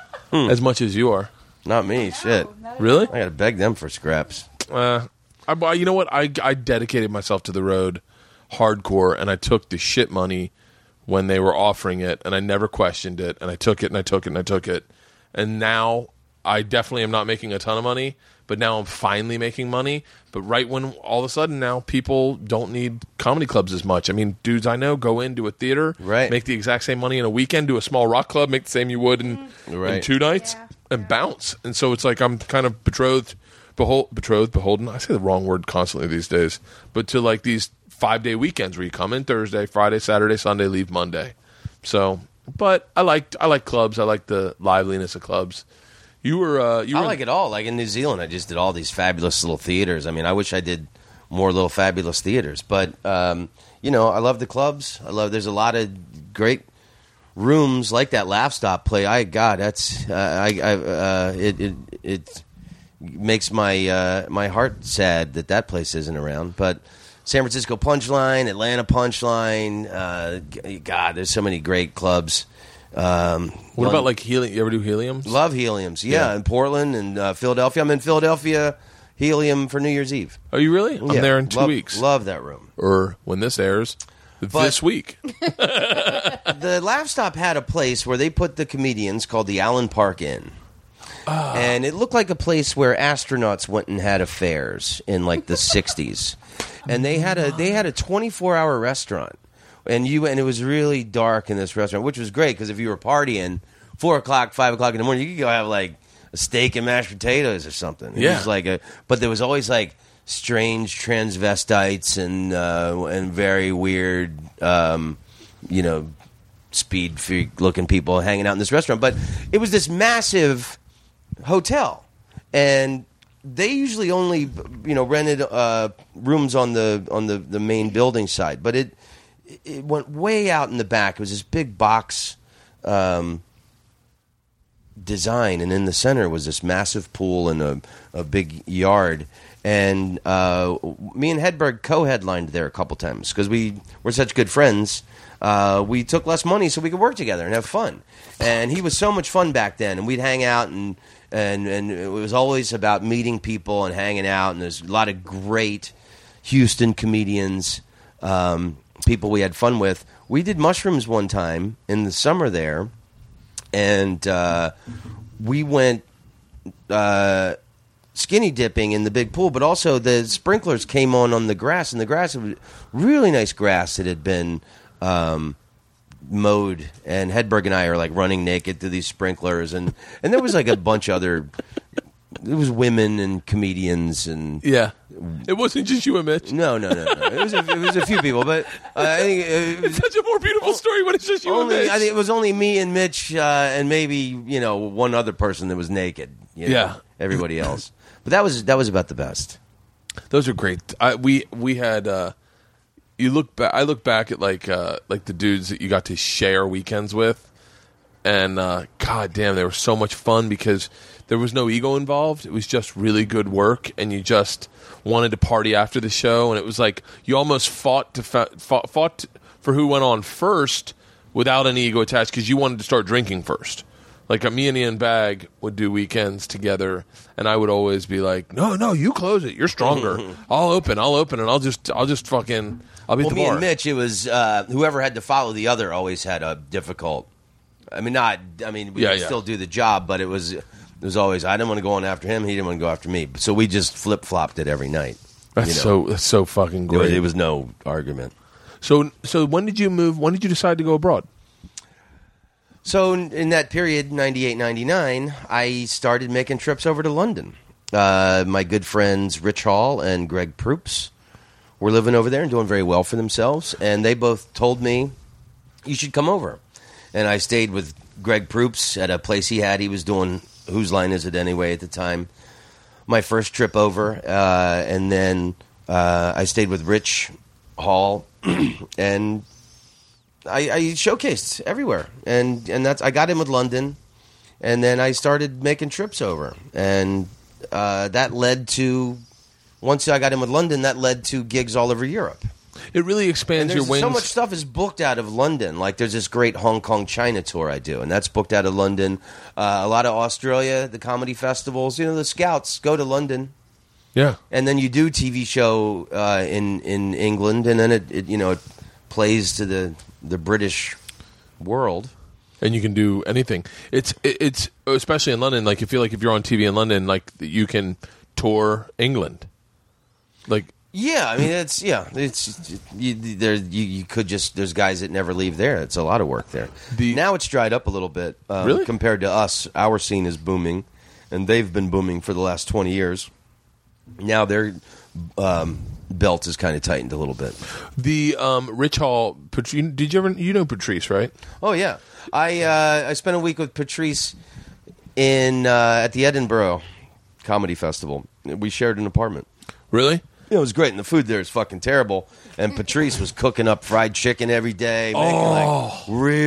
As much as you are. Not me. Shit. Not Really? I got to beg them for scraps. Uh, I, well, you know what? I, I dedicated myself to the road hardcore, and I took the shit money when they were offering it, and I never questioned it, and I took it, and I took it, and I took it. And now I definitely am not making a ton of money, but now I'm finally making money. But right when all of a sudden now people don't need comedy clubs as much. I mean, dudes I know go into a theater, Right. make the exact same money in a weekend, do a small rock club, make the same you would in, in Right. two nights, Yeah. and bounce. And so it's like I'm kind of betrothed, behol- betrothed, beholden. I say the wrong word constantly these days, but to like these five day weekends where you come in Thursday, Friday, Saturday, Sunday, leave Monday. So, but I like I like clubs. I like the liveliness of clubs. You were uh, you I were like it all. Like in New Zealand, I just did all these fabulous little theaters. I mean, I wish I did more little fabulous theaters. But, um, you know, I love the clubs. I love, there's a lot of great rooms like that Laugh Stop play, I God, that's uh, I, I uh, it it it makes my uh, my heart sad that that place isn't around. But San Francisco Punchline, Atlanta Punchline, uh, God, there's so many great clubs. Um, What Lon- about like helium? You ever do heliums? Love Heliums, yeah, Yeah. in Portland and uh, Philadelphia. I'm in Philadelphia Helium for New Year's Eve. Are you really? I'm Yeah, there in two love, weeks. Love that room. Or when this airs, this week. The Laugh Stop had a place where they put the comedians called the Allen Park Inn. And it looked like a place where astronauts went and had affairs in like the sixties. And they had a they had a twenty-four hour restaurant. And you and it was really dark in this restaurant, which was great because if you were partying four o'clock, five o'clock in the morning, you could go have like a steak and mashed potatoes or something. It Yeah. was like a but there was always like strange transvestites and uh, and very weird um, you know, speed freak looking people hanging out in this restaurant. But it was this massive hotel, and they usually only you know rented uh, rooms on the on the, the main building side, but it it went way out in the back. It was this big box um, design, and in the center was this massive pool and a, a big yard. And uh, me and Hedberg co-headlined there a couple times because we were such good friends. Uh, we took less money so we could work together and have fun. And he was so much fun back then, and we'd hang out and. And and it was always about meeting people and hanging out. And there's a lot of great Houston comedians, um, people we had fun with. We did mushrooms one time in the summer there, and uh, we went uh, skinny dipping in the big pool. But also the sprinklers came on on the grass, and the grass was really nice grass that had been um, mowed, and Hedberg and I are like running naked through these sprinklers, and, and there was like a bunch of other, there was women and comedians and Yeah. It wasn't just you and Mitch. no, no, no, no. It was a, it was a few people, but uh, I think it was It's such a more beautiful story when it's just you and only Mitch. I think it was only me and Mitch uh, and maybe you know one other person that was naked. You know, Yeah. everybody else. But that was that was about the best. Those are great. I, we we had. Uh, you look back. I look back at like uh, like the dudes that you got to share weekends with, and uh, god damn, they were so much fun because there was no ego involved. It was just really good work, and you just wanted to party after the show. And it was like you almost fought to fa- fought, fought for who went on first without any ego attached because you wanted to start drinking first. Like uh, me and Ian Bagg would do weekends together, and I would always be like, "No, no, you close it. You're stronger. I'll open. I'll open, and I'll just, I'll just fucking, I'll be Well, at the me bar." and Mitch, it was uh, whoever had to follow the other always had a difficult. I mean, not. I mean, we Yeah, could yeah. still do the job, but it was it was always I didn't want to go on after him. He didn't want to go after me. So we just flip flopped it every night. That's you know. so, that's so fucking There was, great. it was no argument. so, so when did you move? When did you decide to go abroad? So in, in that period, ninety-eight, ninety-nine, I started making trips over to London. Uh, my good friends Rich Hall and Greg Proops were living over there and doing very well for themselves. And they both told me, you should come over. And I stayed with Greg Proops at a place he had. He was doing Whose Line Is It Anyway at the time. My first trip over. Uh, and then uh, I stayed with Rich Hall and I, I showcased everywhere, and and that's I got in with London, and then I started making trips over, and uh, that led to once I got in with London, that led to gigs all over Europe. It really And expands your there's wings. so much stuff is booked out of London. Like there's this great Hong Kong China tour I do, and that's booked out of London. Uh, a lot of Australia, the comedy festivals. You know, the Scouts go to London. yeah, And then you do T V show uh, in in England, and then it, it you know it plays to the the British world. and you can do anything. It's it, it's especially in London. Like you feel like if you're on T V in London, like you can tour England. Like Yeah, I mean it's yeah, it's you, there. You, you could just there's guys that never leave there. It's a lot of work there. The- now it's dried up a little bit um, Really? compared to us. Our scene is booming, and they've been booming for the last twenty years. Now their um, belt is kind of tightened a little bit. the um, Rich Hall. Pat- Did you ever? You know Patrice, right? Oh yeah, I uh, I spent a week with Patrice in uh, at the Edinburgh Comedy Festival. We shared an apartment. Really? It was great, and the food there is fucking terrible. And Patrice was cooking up fried chicken every day, making like real great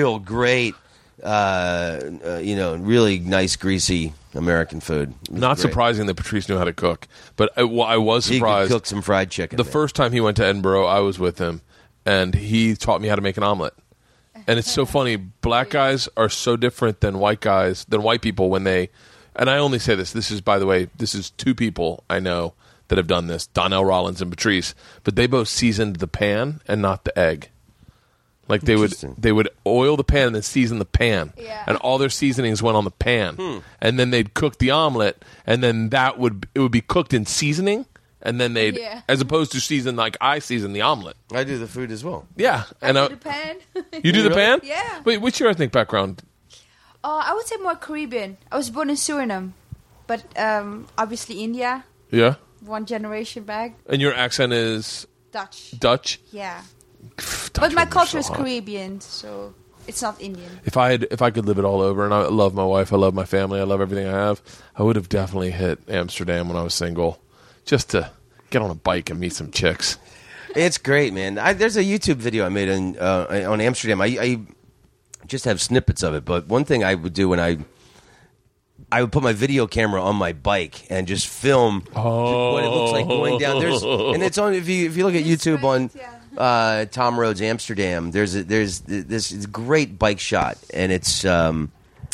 great, uh, uh, you know, really nice, greasy American food. It was Not great. surprising that Patrice knew how to cook, but I, well, I was He could surprised. cook some fried chicken. The man. first time he went to Edinburgh, I was with him, and he taught me how to make an omelet. And it's so funny. Black guys are so different than white guys, than white people when they. And I only say this. This is, by the way, this is two people I know that have done this: Donnell Rollins and Patrice. But they both seasoned the pan and not the egg. Like they would, Interesting. they would oil the pan and then season the pan, Yeah. and all their seasonings went on the pan. Hmm. And then they'd cook the omelet, and then that would it would be cooked in seasoning, and then they'd, Yeah. as opposed to season like I season the omelet. I do the food as well. Yeah, and I I, do the pan. you do the Really? pan? Yeah. Wait, what's your ethnic background? Uh, I would say more Caribbean. I was born in Suriname, but um, obviously India, Yeah, one generation back. and your accent is Dutch. Dutch. Yeah. Dutch But my women are culture so is hot. Caribbean, so it's not Indian. If I had, if I could live it all over, and I love my wife, I love my family, I love everything I have, I would have definitely hit Amsterdam when I was single, just to get on a bike and meet some chicks. It's great, man. I, there's a YouTube video I made on uh, on Amsterdam. I, I just have snippets of it, but one thing I would do when I I would put my video camera on my bike and just film what it looks like going down. There's and it's on if you if you look at It's YouTube on great, yeah. uh, Tom Rhodes Amsterdam. There's a, there's this great bike shot, and it's um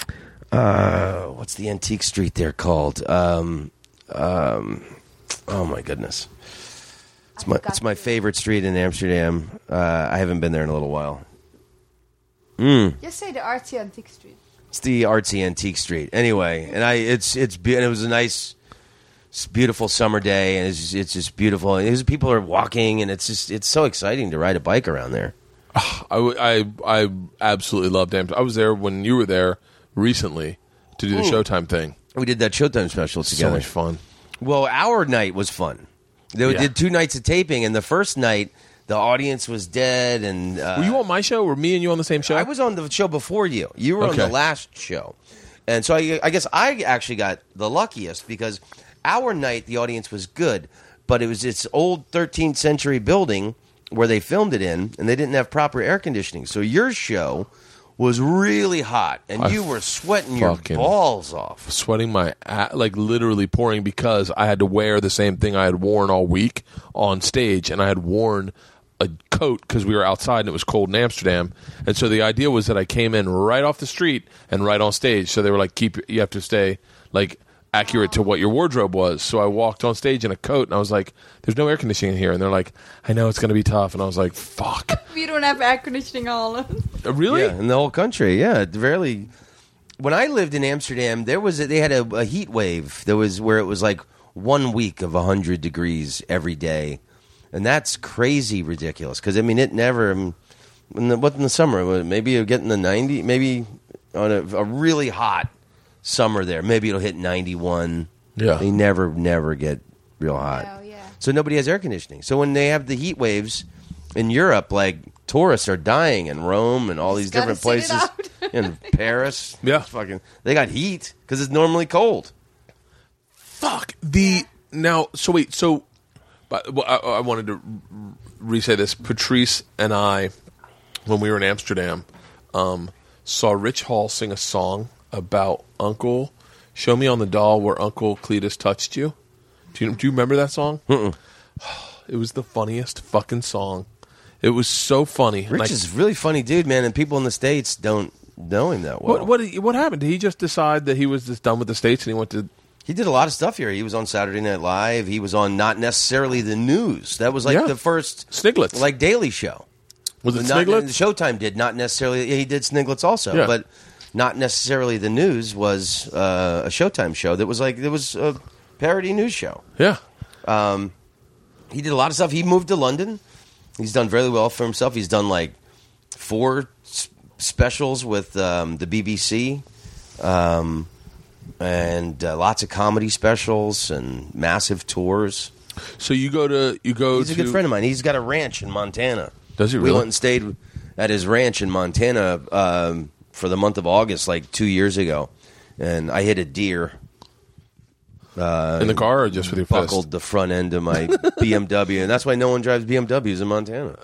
uh what's the antique street there called? Um um oh my goodness. It's my, it's my favorite street in Amsterdam. Uh, I haven't been there in a little while. Just say the artsy antique street. It's the artsy antique street. Anyway, and I it's it's be- and it was a nice, it's beautiful summer day, and it's it's just beautiful. And there's people are walking, and it's just it's so exciting to ride a bike around there. I, w- I, I absolutely loved Amsterdam. I was there when you were there recently to do the Showtime thing. We did that Showtime special So together. much fun. Well, our night was fun. They Yeah. did two nights of taping, and the first night the audience was dead, and uh, Were you on my show? Were me and you on the same show? I was on the show before you. You were on Okay. the last show. And so I, I guess I actually got the luckiest because our night, the audience was good, but it was this old thirteenth century building where they filmed it in, and they didn't have proper air conditioning. So your show was really hot, and I you were sweating your fucking- balls off. sweating my a- like literally pouring because I had to wear the same thing I had worn all week on stage, and I had worn a coat because we were outside and it was cold in Amsterdam. And so the idea was that I came in right off the street and right on stage. So they were like, "Keep you have to stay like accurate to what your wardrobe was." So I walked on stage in a coat, and I was like, "There's no air conditioning in here," and they're like, "I know it's going to be tough," and I was like, "Fuck, We don't have air conditioning all. Uh, really?" Yeah, in the whole country. Yeah, it rarely. When I lived in Amsterdam, there was a, they had a, a heat wave. There was where it was like one week of one hundred degrees every day. And that's crazy ridiculous because I mean it never. um, In the, what in the summer? Maybe you'll get in the ninety. Maybe on a, a really hot summer there. Maybe it'll hit ninety-one. Yeah. They never never get real hot. Oh, yeah. So nobody has air conditioning. So when they have the heat waves in Europe, like tourists are dying in Rome and all these Just gotta different sit places it out. in Paris. Yeah. It's fucking. They got heat because it's normally cold. Fuck the now. So wait. So, but well, I, I wanted to re-say this. Patrice and I, when we were in Amsterdam, um, saw Rich Hall sing a song about Uncle. Show me on the doll where Uncle Cletus touched you. Do you, do you remember that song? Mm-mm. It was the funniest fucking song. It was so funny. Rich Like, is a really funny dude, man, and people in the States don't know him that well. what what what happened? Did he just decide that he was just done with the States and he went to? He did a lot of stuff here. He was on Saturday Night Live. He was on not necessarily the news. That was like Yeah. the first Sniglets. like Daily Show. Was it Not- Sniglets? Showtime did not necessarily. He did Sniglets also, Yeah. but not necessarily the news was uh, a Showtime show. That was like it was a parody news show. Yeah. He did a lot of stuff. He moved to London. He's done very well for himself. He's done like four s- specials with um, the B B C. Um, and uh, lots of comedy specials and massive tours. So you go to you go He's to a good friend of mine. He's got a ranch in Montana. Does he We really? went and stayed at his ranch in Montana um, for the month of August, like two years ago, and I hit a deer. Uh, In the car or just with your buckled fist? the front end of my B M W, and that's why no one drives B M Ws in Montana.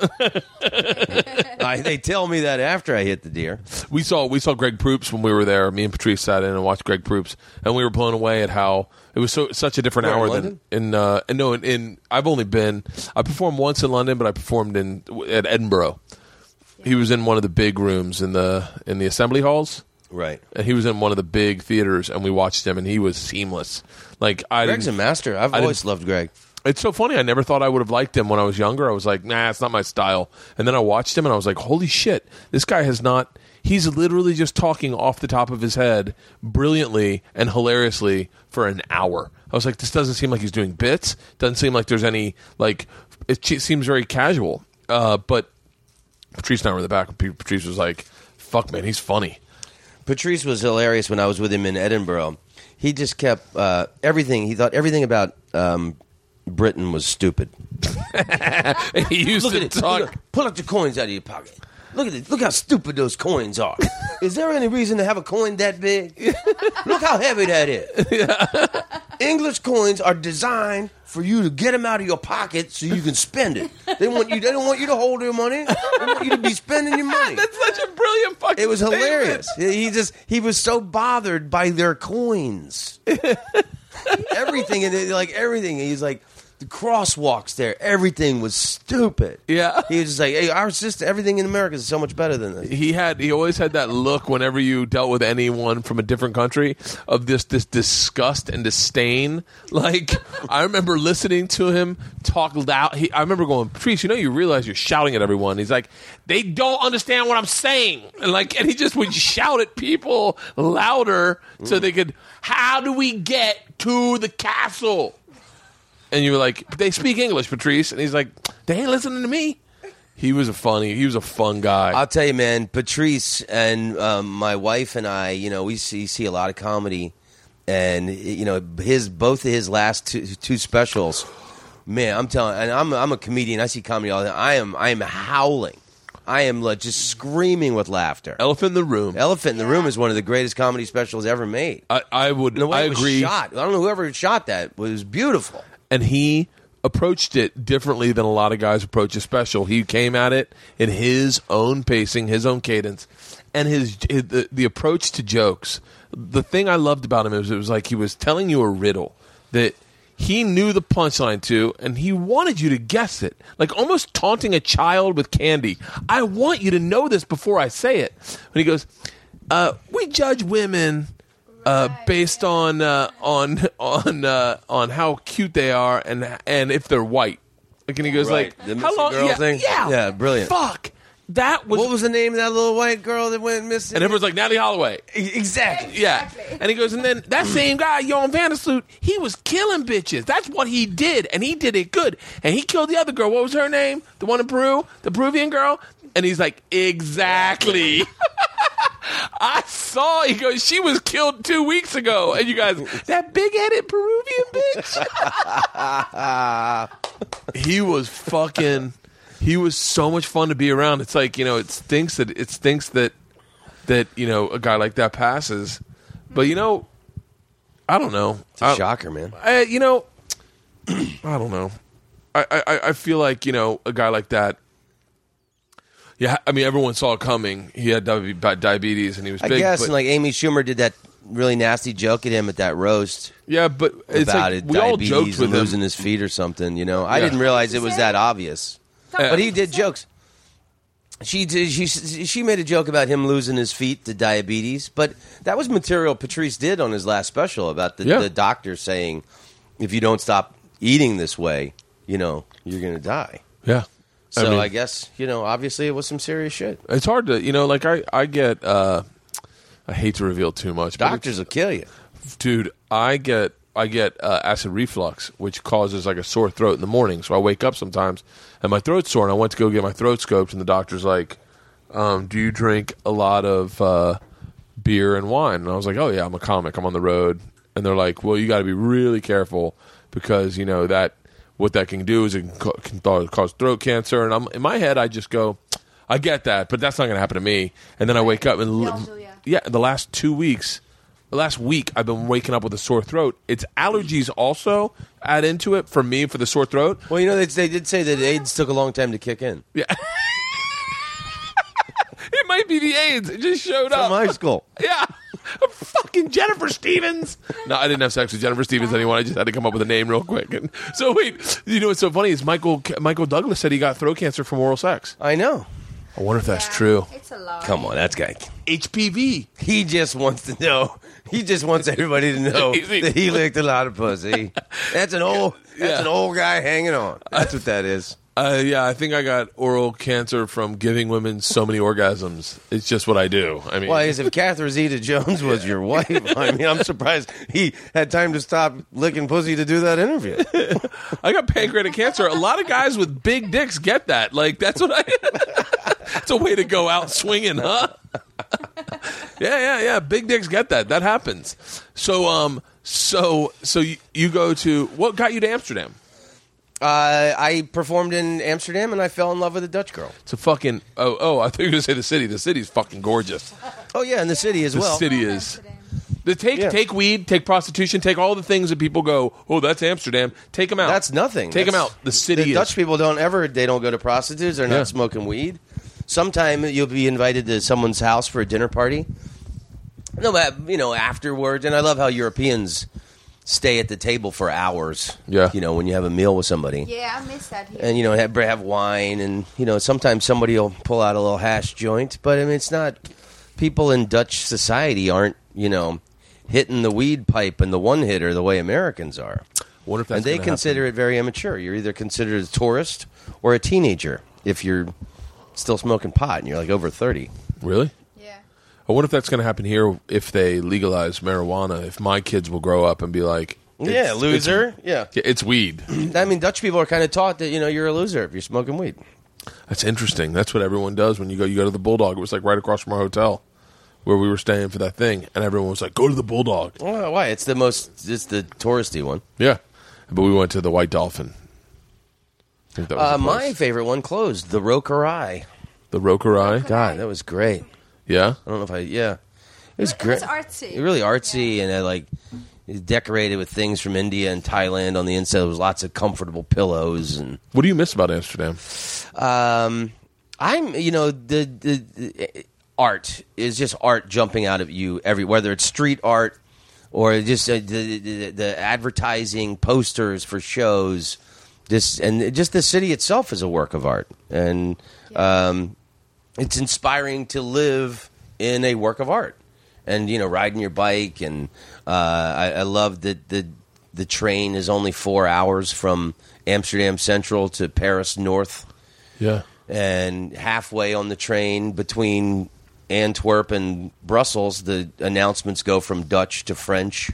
I, they tell me that after I hit the deer. We saw we saw Greg Proops when we were there. Me and Patrice sat in and watched Greg Proops, and we were blown away at how it was so such a different Where, in hour London? than in. Uh, and no, in, in I've only been I performed once in London, but I performed in at Edinburgh. He was in one of the big rooms in the in the assembly halls. Right. And he was in one of the big theaters, and we watched him, and he was seamless. Like I, Greg's a didn't- master. I've I always didn't- loved Greg. it's so funny. I never thought I would have liked him when I was younger. I was like, nah, it's not my style. And then I watched him, and I was like, holy shit, this guy has not. He's literally just talking off the top of his head, brilliantly and hilariously for an hour. I was like, this doesn't seem like he's doing bits. Doesn't seem like there's any like. It seems very casual. Uh, but Patrice and I were in the back, and Patrice was like, fuck, man, he's funny. Patrice was hilarious when I was with him in Edinburgh. He just kept uh, everything. He thought everything about um, Britain was stupid. He used Look to at it. talk. Look at- pull out your coins out of your pocket. Look at it. Look how stupid those coins are. Is there any reason to have a coin that big? Look how heavy that is. English coins are designed for you to get them out of your pocket so you can spend it. They want you. They don't want you to hold your money. They want you to be spending your money. That's such a brilliant fucking It was statement. hilarious. He just he was so bothered by their coins. Everything in it, like everything. He's like the crosswalks there. Everything was stupid. Yeah. He was just like, hey, our system, everything in America is so much better than this. He had he always had that look whenever you dealt with anyone from a different country of this this disgust and disdain. Like I remember listening to him talk loud. He, I remember going, Patrice, you know, you realize you're shouting at everyone. He's like, they don't understand what I'm saying, and like, and he just would shout at people louder so they could. How do we get to the castle? And you were like, but they speak English, Patrice, and he's like, they ain't listening to me. He was a funny, he was a fun guy. I'll tell you, man, Patrice and um, my wife and I, you know, we see see a lot of comedy, and you know, his both of his last two, two specials, man, I'm telling, and I'm I'm a comedian. I see comedy all the time. I am I am howling, I am like just screaming with laughter. Elephant in the Room. Elephant in the Room is one of the greatest comedy specials ever made. I, I would. The way I it was agree. shot, I don't know whoever shot that, but it was beautiful. And he approached it differently than a lot of guys approach a special. He came at it in his own pacing, his own cadence, and his, his the, the approach to jokes. The thing I loved about him is it was like he was telling you a riddle that he knew the punchline to, and he wanted you to guess it, like almost taunting a child with candy. I want you to know this before I say it. When he goes, uh, "We judge women." Uh, based on uh, on on uh, on how cute they are and and if they're white, like, and he goes Right. like, The "How missing long?" girl yeah, thing? yeah, Yeah, brilliant. Fuck, that was. What was the name of that little white girl that went missing? and everyone's like Natalie Holloway. Exactly. Yeah, Exactly. and he goes, and then that same guy, Johan Vandersloot, he was killing bitches. That's what he did, and he did it good. And he killed the other girl. What was her name? The one in Peru, the Peruvian girl. And he's like, exactly. I saw. He goes, she was killed two weeks ago. And you guys, that big-headed Peruvian bitch. He was fucking. He was so much fun to be around. It's like, you know, it stinks that it stinks that that you know a guy like that passes. But you know, I don't know. It's a I- shocker, man. I, you know, I don't know. I, I I feel like, you know, a guy like that. Yeah, I mean, everyone saw it coming. He had diabe- diabetes, and he was I big. guess, but, and like Amy Schumer did that really nasty joke at him at that roast yeah, but it's about like it, we all diabetes joked with and him. losing his feet or something. You know, I Yeah. didn't realize it was that obvious, Yeah. but he did jokes. She did. She she made a joke about him losing his feet to diabetes, but that was material Patrice did on his last special about the, Yeah. the doctor saying, if you don't stop eating this way, you know, you're going to die. Yeah. So I, mean, guess, you know, obviously it was some serious shit. it's hard to, you know, like I, I get, uh, I hate to reveal too much. but Doctors will kill you. it's- dude, I get, I get uh, acid reflux, which causes like a sore throat in the morning. So I wake up sometimes and my throat's sore, and I went to go get my throat scoped, and the doctor's like, um, do you drink a lot of uh, beer and wine? And I was like, oh yeah, I'm a comic, I'm on the road. And they're like, well, you got to be really careful because, you know, that what that can do is it can, ca- can th- cause throat cancer. And I'm in my head, I just go, I get that, but that's not going to happen to me. And then I wake up and We li- all do, yeah. yeah, the last two weeks, the last week I've been waking up with a sore throat. It's allergies also add into it for me for the sore throat. Well, you know, they, they did say that AIDS took a long time to kick in. Yeah. It might be the AIDS. It just showed From up. high school. Yeah. Fucking Jennifer Stevens. No, I didn't have sex with Jennifer Stevens anyone. I just had to come up with a name real quick. And so wait, you know what's so funny is Michael Michael Douglas said he got throat cancer from oral sex. I know. I wonder if that's Yeah, true. It's a lie. Come on, that guy. H P V. He just wants to know. He just wants everybody to know that he licked a lot of pussy. That's an old. That's Yeah. an old guy hanging on. That's what that is. Uh, yeah, I think I got oral cancer from giving women so many orgasms. It's just what I do. I mean, Well, I guess if Catherine Zeta-Jones was your wife, I mean, I'm surprised he had time to stop licking pussy to do that interview. I got pancreatic cancer. A lot of guys with big dicks get that. Like, that's what I... It's a way to go out swinging, huh? yeah, yeah, yeah. Big dicks get that. That happens. So, um, so, so you, you go to... What got you to Amsterdam? Uh, I performed in Amsterdam, and I fell in love with a Dutch girl. It's a fucking... Oh, oh, I thought you were going to say the city. The city's fucking gorgeous. Oh, yeah, in the city as The well. city is... The take Yeah. take weed, take prostitution, take all the things that people go, oh, that's Amsterdam. Take them out. That's nothing. Take them That's- out. The city The is... Dutch people don't ever, they don't go to prostitutes. They're not Yeah. smoking weed. Sometime you'll be invited to someone's house for a dinner party. No, but, you know, afterwards. And I love how Europeans stay at the table for hours. Yeah. You know, when you have a meal with somebody. Yeah, I miss that here. And, you know, have, have wine. And, you know, sometimes somebody will pull out a little hash joint. But, I mean, it's not... People in Dutch society aren't, you know, hitting the weed pipe and the one-hitter the way Americans are. Wonder if that's And they gonna consider happen. it very immature. You're either considered a tourist or a teenager if you're still smoking pot and you're like over thirty. Really? yeah. I wonder if that's going to happen here if they legalize marijuana. If my kids will grow up and be like, Yeah, it's- loser. Yeah. It's, it's weed. I mean, Dutch people are kind of taught that, you know, you're a loser if you're smoking weed. That's interesting. That's what everyone does when you go. You go to the Bulldog. It was like right across from our hotel where we were staying for that thing, and everyone was like, "Go to the Bulldog." Well, why? It's the most, it's the touristy one. Yeah, but we went to the White Dolphin. I think that was Uh, the my place. favorite one closed, the Rokerai. the Rokerai. God, that was great. Yeah, I don't know if I, yeah. It was It great. was artsy. It really artsy, and uh, like it's decorated with things from India and Thailand on the inside. There was lots of comfortable pillows and. what do you miss about Amsterdam? Um, I'm, you know, the, the, the art is just art jumping out of you every, whether it's street art or just uh, the, the the advertising posters for shows. This and just the city itself is a work of art, and um, it's inspiring to live in a work of art. And you know, riding your bike, and uh, I, I love that the the train is only four hours from Amsterdam Central to Paris North. Yeah, And halfway on the train between Antwerp and Brussels, the announcements go from Dutch to French.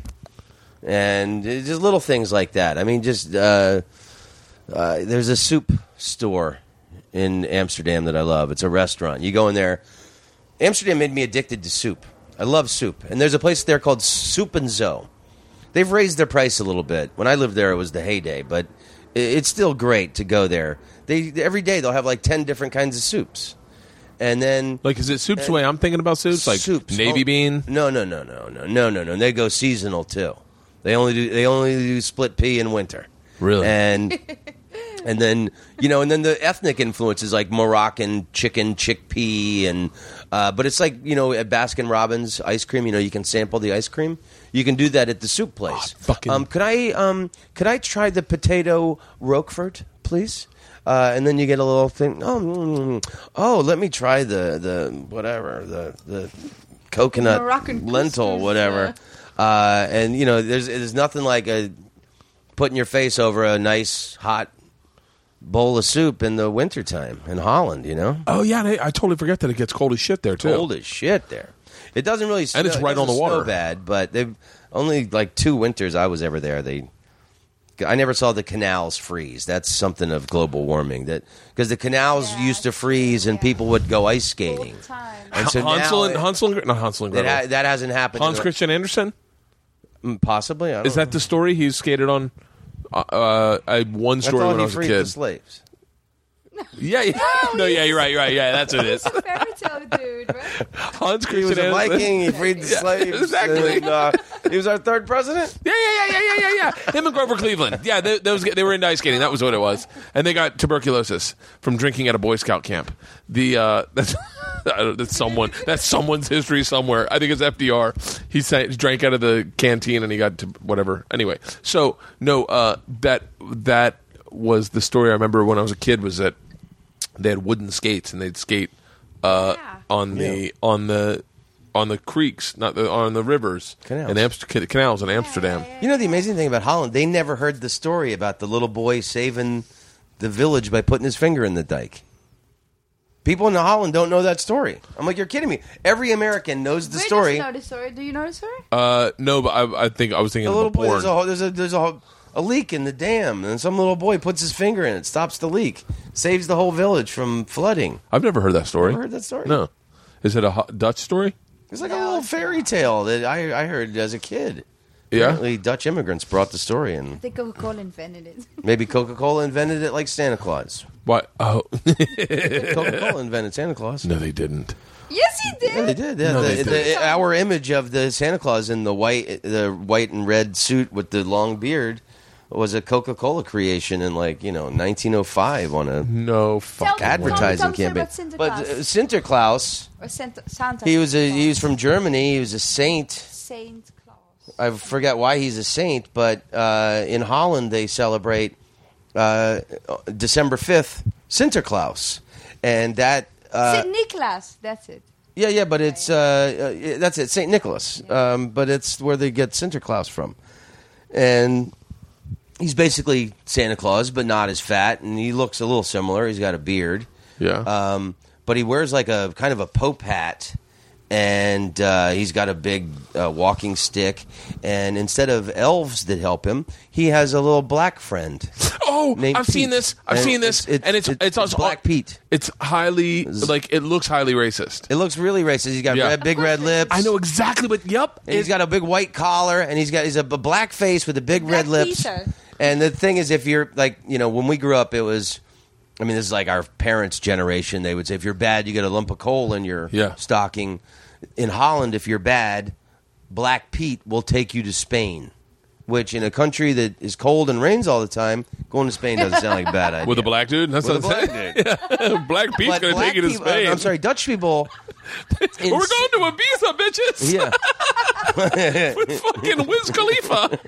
And it's just little things like that. I mean, just uh, uh, there's a soup store in Amsterdam that I love. It's a restaurant. You go in there. Amsterdam made me addicted to soup. I love soup. And there's a place there called Soup and Zo. They've raised their price a little bit. When I lived there, it was the heyday, but it's still great to go there. They every day they'll have like ten different kinds of soups, and then like is it soups the way I'm thinking about soups? Like soups. navy Oh, bean. No, no, no, no, no, no, no, no. And they go seasonal too. They only do they only do split pea in winter. Really? And and then you know, and then the ethnic influences like Moroccan chicken, chickpea, and uh, but it's like you know at Baskin Robbins ice cream. You know, you can sample the ice cream. You can do that at the soup place. Oh, fucking- um, could I um, could I try the potato Roquefort, please? Uh, and then you get a little thing. Oh, mm, oh, let me try the the whatever the the coconut Moroccan lentil couscous, whatever. Uh, and you know, there's there's nothing like a putting your face over a nice hot bowl of soup in the wintertime in Holland. You know, Oh yeah, they, I totally forget that it gets cold as shit there too. cold as shit there. It doesn't really snow, And it's it right on the doesn't water. snow bad, but they've only like two winters I was ever there. They I never saw the canals freeze. That's something of global warming. That because the canals Yeah, used to freeze and yeah. people would go ice All skating. the time. And so Hansel now and it- Hansel and Gre- not Hansel and that, Gretel. ha- that hasn't happened. Hans in- Christian Andersen. Mm, Possibly. I don't Is that know. the story he skated on? Uh, uh, I had one I story thought when I he was a freed the kid. slaves. Yeah, yeah. No, yeah, you're right. You're right. Yeah, that's what it is. He's a fairy tale dude, right? Hans He Christian was a Andersen. Viking. He freed the Yeah, slaves. exactly. And, uh, he was our third president. Yeah, yeah, yeah, yeah, yeah, yeah, yeah. Him and Grover Cleveland. Yeah, they, those they were into ice skating. That was what it was, and they got tuberculosis from drinking at a Boy Scout camp. The uh, that's I don't, that's someone that's someone's history somewhere. I think it's F D R. He said he drank out of the canteen and he got to whatever. Anyway, so no, uh, that that was the story I remember when I was a kid. Was that they had wooden skates and they'd skate uh, Yeah. on the on the on the creeks, not the on the rivers, Canals. and Amst- canals in Amsterdam. You know the amazing thing about Holland? They never heard the story about the little boy saving the village by putting his finger in the dike. People in Holland don't know that story. I'm like, you're kidding me. Every American knows the Wait, story. does know the story? Do you know the story? Uh, no, but I, I think I was thinking The of little a boy, porn. there's, a, there's, a, there's a, a leak in the dam, and some little boy puts his finger in it, stops the leak, saves the whole village from flooding. I've never heard that story. Never heard that story? No, is it a Ho- Dutch story? It's like a No, little it's fairy tale that I, I heard as a kid. Yeah. Apparently, Dutch immigrants brought the story, I and think Coca-Cola invented it. maybe Coca-Cola invented it like Santa Claus. What? Oh, Coca-Cola invented Santa Claus. no, they didn't. Yes, he did. Yeah, they did. Yeah, No, the, they the- didn't. our image of the Santa Claus in the white, the white and red suit with the long beard was a Coca-Cola creation in like you know nineteen oh five on a No Tell fuck. me- advertising tell me campaign. about Sinterklaas. But uh, Sinterklaas, Or Santa, Santa he was a Claus. he was from Germany. He was a saint. Saint Claus. I forget why he's a saint, but uh, in Holland they celebrate uh, December fifth, Sinterklaas, and that. Uh, Saint Nicholas. That's it. Yeah, yeah, but it's uh, uh, that's it, Saint Nicholas. Um, but it's where they get Sinterklaas from, and he's basically Santa Claus, but not as fat, and he looks a little similar. He's got a beard, Yeah. um, but he wears like a kind of a pope hat, and uh, he's got a big uh, walking stick. And instead of elves that help him, he has a little black friend. oh, named I've seen Pete. this. I've And seen this, it's- it's- and it's it's, it's also Black Pete. It's highly like it looks highly racist. It looks really racist. He's got Yeah. red, big red lips. I know exactly, but yep, And he's got a big white collar, and he's got he's a, b- black face with a big red Black lips. Peter. And the thing is, if you're like, you know, when we grew up, it was, I mean, this is like our parents' generation. They would say, if you're bad, you get a lump of coal in your Yeah. stocking. In Holland, if you're bad, Black Pete will take you to Spain. Which, in a country that is cold and rains all the time, going to Spain doesn't sound like a bad idea. with a black dude. That's With a what I'm black saying. Black Pete's But gonna black take you to people- Spain. I'm sorry, Dutch people. in- We're going to Ibiza, bitches. Yeah. With fucking Wiz Khalifa.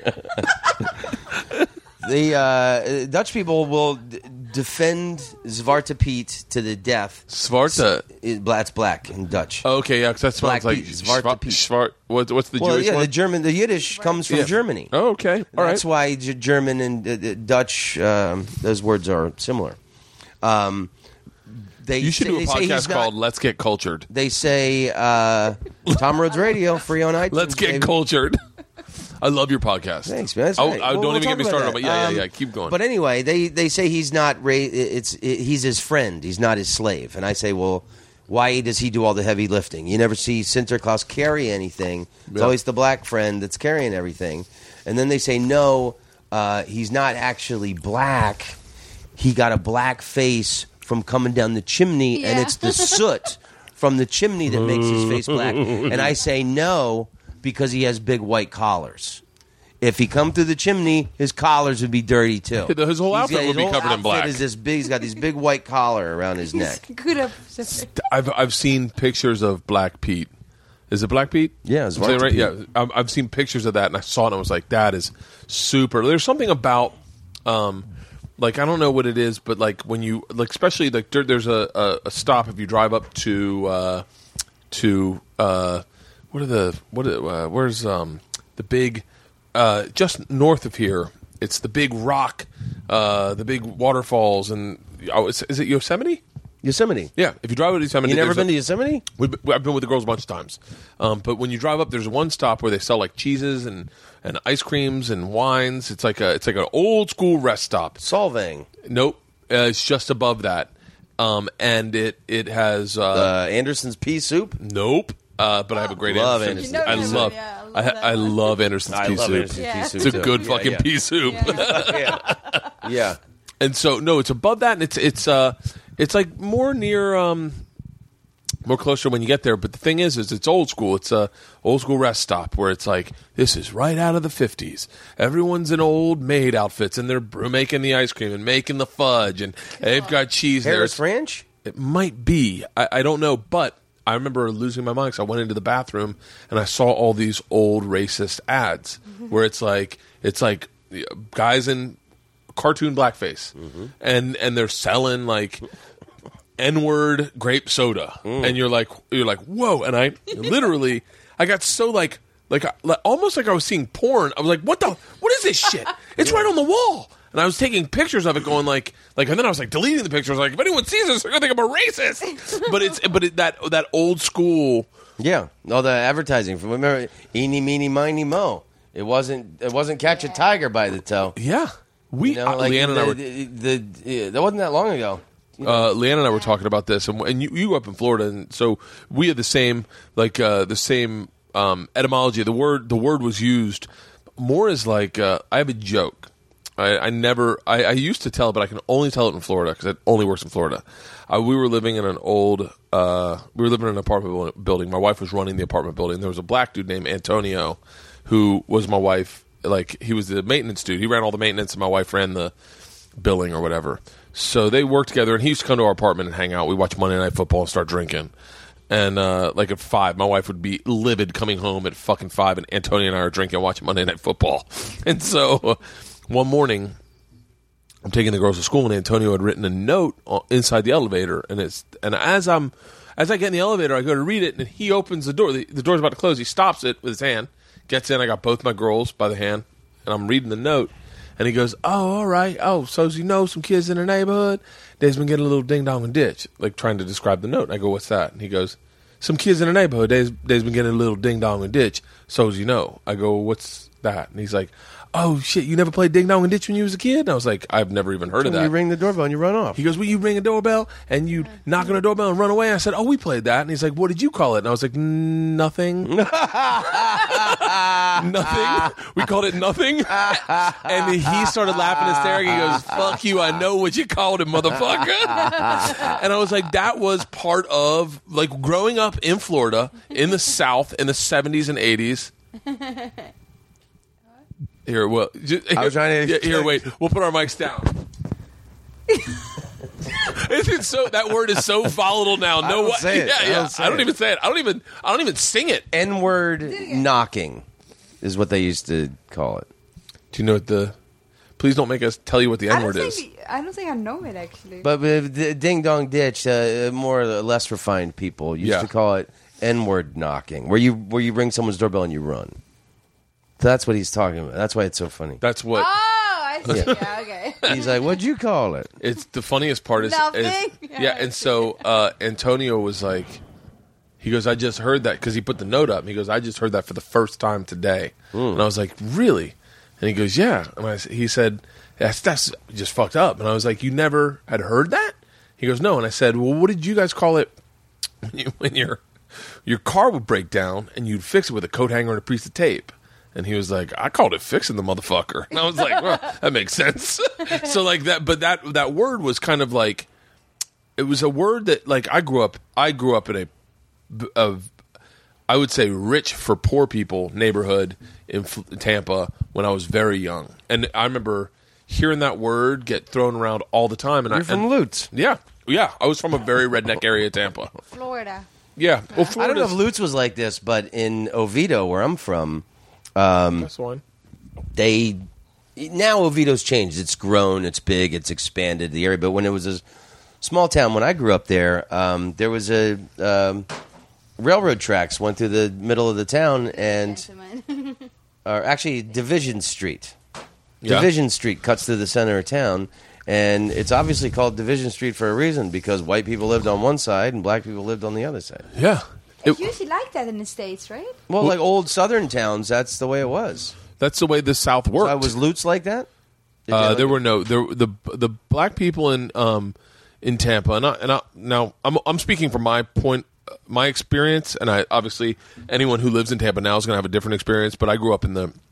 The uh, Dutch people will d- defend Zwarte Piet to the death. Svarta. It, that's black in Dutch. Okay, yeah, because that Black smells like Pete, Zwarte Schwa- Pete. Schwar- what, What's the well, Jewish yeah, one? the German, the Yiddish comes from Yeah. Germany. Oh, okay, all right. That's why G- German and uh, uh, Dutch, um, those words are similar. Um, they You should say, do a they say he's podcast not- called "Let's Get Cultured." They say uh, Tom Rhodes Radio, free on iTunes. Let's get baby. cultured. I love your podcast. Thanks, man. That's Oh, great. I- Well, don't we'll even talk get me about started that. on. But yeah, Um, yeah, yeah. Keep going. But anyway, they, they say he's not ra- it's it, he's his friend. He's not his slave. And I say, well, why does he do all the heavy lifting? You never see Sinterklaas carry anything. It's Yeah. always the black friend that's carrying everything. And then they say, no, uh, he's not actually black. He got a black face from coming down the chimney, and Yeah. it's the soot from the chimney that makes his face black. And I say no, because he has big white collars. If he come through the chimney, his collars would be dirty too. His whole He's outfit got- would his be whole covered in outfit black. Is this big? He's got this big white collar around his neck. Good observation. I've I've seen pictures of Black Pete. Is it Black Pete? Yeah, it's Is that Zwarte right. Piet. Yeah, I've, I've seen pictures of that, and I saw it, and I was like, "That is super." There's something about, um, like I don't know what it is, but like when you like, especially like there, there's a, a, a stop if you drive up to uh, to uh, what are the what are, uh, where's um the big uh, just north of here. It's the big rock, uh, the big waterfalls, and oh, is, is it Yosemite? Yosemite. Yeah, if you drive to Yosemite, You never there's been a- to Yosemite? We've, I've been with the girls a bunch of times, um, but when you drive up, there's one stop where they sell like cheeses and, and ice creams and wines. It's like a it's like an old school rest stop. Solvang. Nope, uh, it's just above that, um, and it it has uh, Uh, Anderson's pea soup. nope. Uh, but I have a great Love Anderson's. Anderson's. I You know love, yeah, I love I, that I one. love Anderson's I pea love soup. Anderson's Yeah. pea soup. It's a too. good Yeah, fucking yeah. pea soup. Yeah. Yeah. Yeah. And so no, it's above that, and it's it's uh it's like more near um more closer when you get there. But the thing is, is it's old school. It's a old school rest stop where it's like this is right out of the fifties. Everyone's in old maid outfits, and they're making the ice cream and making the fudge, and they've got cheese there. Harris It's- Ranch? It might be. I, I don't know, but I remember losing my mind because I went into the bathroom and I saw all these old racist ads where it's like it's like guys in cartoon blackface, mm-hmm. and and they're selling like N-word grape soda, mm. and you're like you're like whoa, and I literally I got so like like, like almost like I was seeing porn. I was like, what the what is this shit? It's right on the wall. And I was taking pictures of it, going like, like, and then I was like deleting the pictures. Like, if anyone sees this, they're gonna think I'm a racist. But it's, but it, that that old school, yeah, all the advertising. Remember, eeny, meeny, miny, mo. It wasn't, it wasn't catch a tiger by the toe. yeah. We, You know, uh, like Leanne and I the, were, the, the, yeah, that wasn't that long ago. uh, Leanne and I were talking about this, and, and you, you grew up in Florida, and so we had the same, like, uh, the same um, etymology. The word, the word was used more as like, uh, I have a joke. I, I never. I, I used to tell it, but I can only tell it in Florida because it only works in Florida. Uh, we were living in an old. Uh, we were living in an apartment building. My wife was running the apartment building. There was a black dude named Antonio, who was my wife. Like he was the maintenance dude. He ran all the maintenance, and my wife ran the billing or whatever. So they worked together, and he used to come to our apartment and hang out. We watch Monday Night Football and start drinking. And uh, like at five, my wife would be livid coming home at fucking five, and Antonio and I are drinking, watching Monday Night Football. And so. One morning, I'm taking the girls to school, and Antonio had written a note inside the elevator. And it's and as I'm as I get in the elevator, I go to read it, and he opens the door. The, the door's about to close. He stops it with his hand, gets in. I got both my girls by the hand, and I'm reading the note. And he goes, "Oh, all right. Oh, so you know some kids in the neighborhood? They've been getting a little ding dong and ditch," like trying to describe the note. And I go, "What's that?" And he goes, "Some kids in the neighborhood. They've, they've been getting a little ding dong and ditch. So as you know." I go, "What's that?" And he's like, "Oh shit, you never played Ding Dong and Ditch when you was a kid?" And I was like, "I've never even heard of that." You ring the doorbell and you run off. He goes, "Well, you ring a doorbell and you knock on a doorbell and run away." And I said, "Oh, we played that." And he's like, "What did you call it?" And I was like, "Nothing." Nothing. We called it nothing. And he started laughing hysterically. He goes, "Fuck you, I know what you called it, motherfucker." And I was like, that was part of like growing up in Florida in the South in the seventies and eighties. Here, well, just, I was trying to. yeah, here, wait. We'll put our mics down. It's so that word is so volatile now. I No, don't what? say it. Yeah, I yeah. don't say I don't it. even say it. I don't even. I don't even sing it. N-word knocking is what they used to call it. Do you know what the? Please don't make us tell you what the I N don't word think is. we- I don't think I know it actually. But with the ding dong ditch, uh, more or less refined people used Yeah. to call it N-word knocking, where you where you ring someone's doorbell and you run. That's what he's talking about. That's why it's so funny. That's what. Oh, I see. Yeah, okay. He's like, "What'd you call it?" It's the funniest part is, Nothing. is Yeah, yeah, I and see. so uh, Antonio was like, he goes, "I just heard that," because he put the note up. And he goes, "I just heard that for the first time today," and I was like, "Really?" And he goes, "Yeah," and I, he said, "That's that's just fucked up." And I was like, "You never had heard that?" He goes, "No," and I said, "Well, what did you guys call it when, you, when your your car would break down and you'd fix it with a coat hanger and a piece of tape?" And he was like, "I called it fixing the motherfucker." And I was like, "Well, that makes sense." So like that, but that that word was kind of like, it was a word that like I grew up. I grew up in a, a I would say rich for poor people neighborhood in F- Tampa when I was very young, and I remember hearing that word get thrown around all the time. And You're I, from and, Lutz. yeah, yeah, I was from a very redneck area of Tampa. Florida. Yeah, well, I don't know if Florida's- Lutz was like this, but in Oviedo, where I'm from, um, That's the one. they now Oviedo's changed. It's grown, it's big, it's expanded the area. But when it was a small town, when I grew up there, um, there was a um, railroad tracks went through the middle of the town, and Gentlemen. or actually Division Street. Yeah. Division Street cuts through the center of town, and it's obviously called Division Street for a reason, because white people lived on one side and black people lived on the other side. Yeah, It's It- usually like that in the States, right? Well, like old southern towns, that's the way it was. that's the way the South worked. So was Lutz like that? Did you Uh, have there like- were no there the the black people in um in Tampa, and I, and I, now I'm I'm speaking from my point, my experience, and I obviously anyone who lives in Tampa now is going to have a different experience. But I grew up in the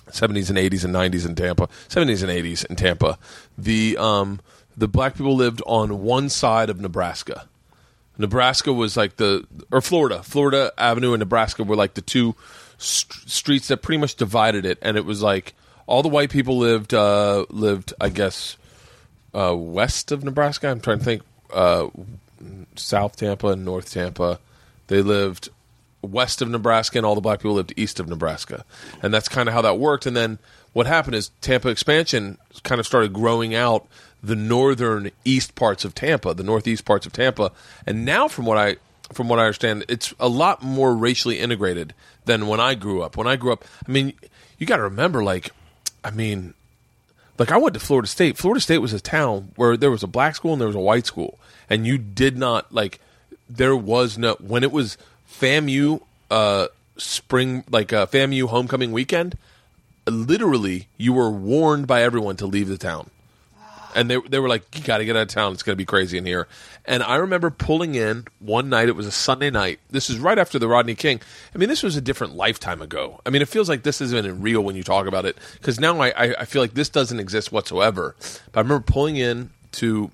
seventies and eighties and nineties in Tampa, seventies and eighties in Tampa, the um, the black people lived on one side of Nebraska. Nebraska was like the, or Florida, Florida Avenue and Nebraska were like the two st- streets that pretty much divided it, and it was like all the white people lived uh, lived, I guess, uh, west of Nebraska. I'm trying to think, uh, South Tampa and North Tampa. They lived west of Nebraska, and all the black people lived east of Nebraska, and that's kind of how that worked. And then what happened is Tampa expansion kind of started growing out the northern east parts of Tampa, the northeast parts of Tampa, and now from what I from what I understand, it's a lot more racially integrated than when I grew up. When I grew up, I mean, you got to remember, like, I mean, like I went to Florida State. Florida State was a town where there was a black school and there was a white school, and you did not like. There was no when it was FAMU uh, spring, like uh, FAMU homecoming weekend. Literally, you were warned by everyone to leave the town. And they they were like, you got to get out of town. It's going to be crazy in here. And I remember pulling in one night. It was a Sunday night. This is right after the Rodney King. I mean, this was a different lifetime ago. I mean, it feels like this isn't real when you talk about it. Because now I, I, I feel like this doesn't exist whatsoever. But I remember pulling in to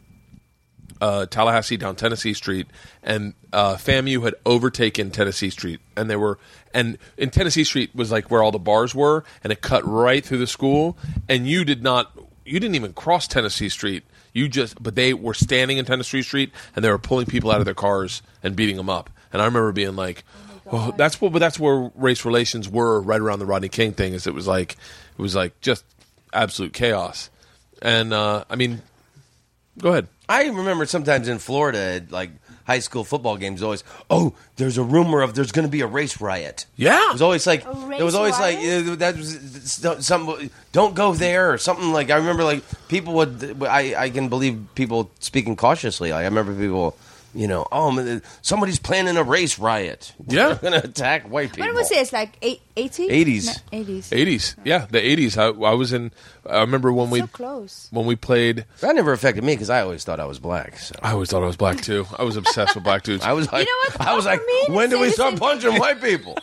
uh, Tallahassee down Tennessee Street. And uh, FAMU had overtaken Tennessee Street. And they were... And in Tennessee Street was like where all the bars were. And it cut right through the school. And you did not... You didn't even cross Tennessee Street. You just, but they were standing in Tennessee Street and they were pulling people out of their cars and beating them up. And I remember being like, oh "Well, that's what." But that's where race relations were right around the Rodney King thing. Is it was like, it was like just absolute chaos. And uh, I mean, go ahead. I remember sometimes in Florida, at, like high school football games, always, oh, there's a rumor of there's going to be a race riot. Yeah, it was always like A race it was always riot? like uh, that was some don't go there or something like. I remember like people would. I I can believe people speaking cautiously. Like, I remember people. You know, oh, man, somebody's planning a race riot. Yeah. They're going to attack white people. When was this? Like eight, eighty? eighties. No, eighties. eighties. Yeah, the eighties. I, I was in. I remember when we So close. when we played. That never affected me because I always thought I was black. So I always thought I was black too. I was obsessed with black dudes. I was like, know what? I was like, For me, when do it's we the start same punching thing. white people?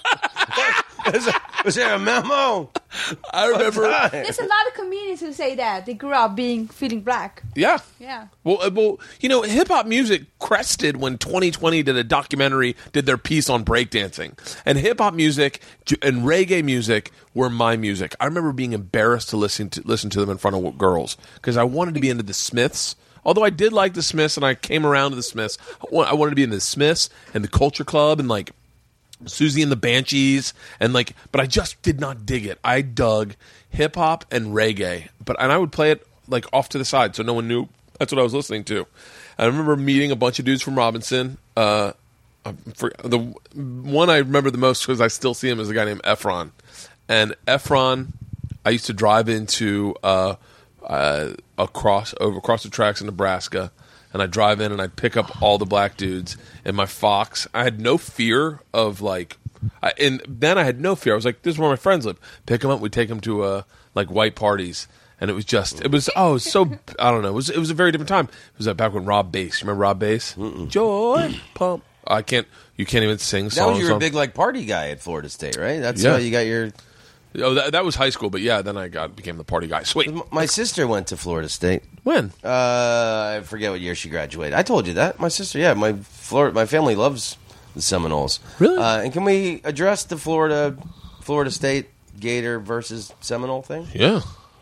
is, there, is there a memo? I remember. There's a lot of comedians who say that they grew up being feeling black. Yeah. Yeah. Well, uh, well, you know, hip hop music crested when twenty twenty did a documentary, did their piece on breakdancing, and hip hop music j- and reggae music were my music. I remember being embarrassed to listen to listen to them in front of girls because I wanted to be into the Smiths. Although I did like the Smiths, and I came around to the Smiths, I wa- I wanted to be in the Smiths and the Culture Club and like Susie and the Banshees and like, but I just did not dig it. I dug hip hop and reggae, but and I would play it like off to the side so no one knew that's what I was listening to. I remember meeting a bunch of dudes from Robinson. Uh, for the one I remember the most because I still see him is a guy named Efron, and Efron, I used to drive into uh, uh, across over across the tracks in Nebraska. And I'd drive in and I'd pick up all the black dudes in my Fox. I had no fear of like, I, and then I had no fear. I was like, this is where my friends live. Pick them up. We'd take them to uh, like white parties. And it was just, it was, oh, it was so, I don't know. It was, it was a very different time. It was uh, back when Rob Bass, you remember Rob Bass? Mm-mm. Joy, pump. I can't, you can't even sing songs. That was you were a on- big like party guy at Florida State, right? That's Yeah. how you got your. Oh, that, that was high school, but yeah, then I got became the party guy. Sweet. My sister went to Florida State. When? Uh, I forget what year she graduated. I told you that. My sister, yeah, my Florida, my family loves the Seminoles. Really? Uh, and can we address the Florida, Florida State Gator versus Seminole thing? Yeah.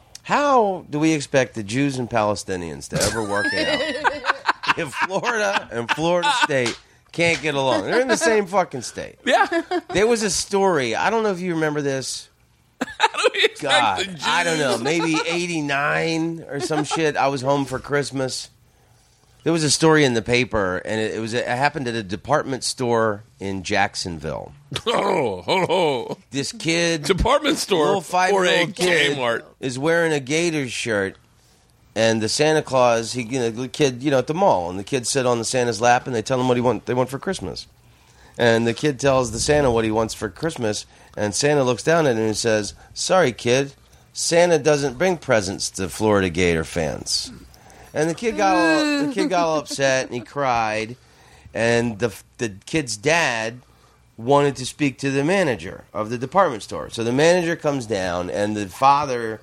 How do we expect the Jews and Palestinians to ever work it out if Florida and Florida State can't get along? They're in the same fucking state. Yeah. There was a story. I don't know if you remember this. How do we expect God, the I don't know. Jews? Maybe eighty-nine or some shit. I was home for Christmas. There was a story in the paper, and it, it was it happened at a department store in Jacksonville. Oh, oh, oh. This kid, Department store little or a five-year-old kid, Kmart. is wearing a Gators shirt, and the Santa Claus, he, you know, the kid, you know, at the mall, and the kids sit on the Santa's lap, and they tell him what he want, they want for Christmas. And the kid tells the Santa what he wants for Christmas, and Santa looks down at him and says, "Sorry, kid, Santa doesn't bring presents to Florida Gator fans." And the kid got all, the kid got all upset, and he cried. And the the kid's dad wanted to speak to the manager of the department store. So the manager comes down, and the father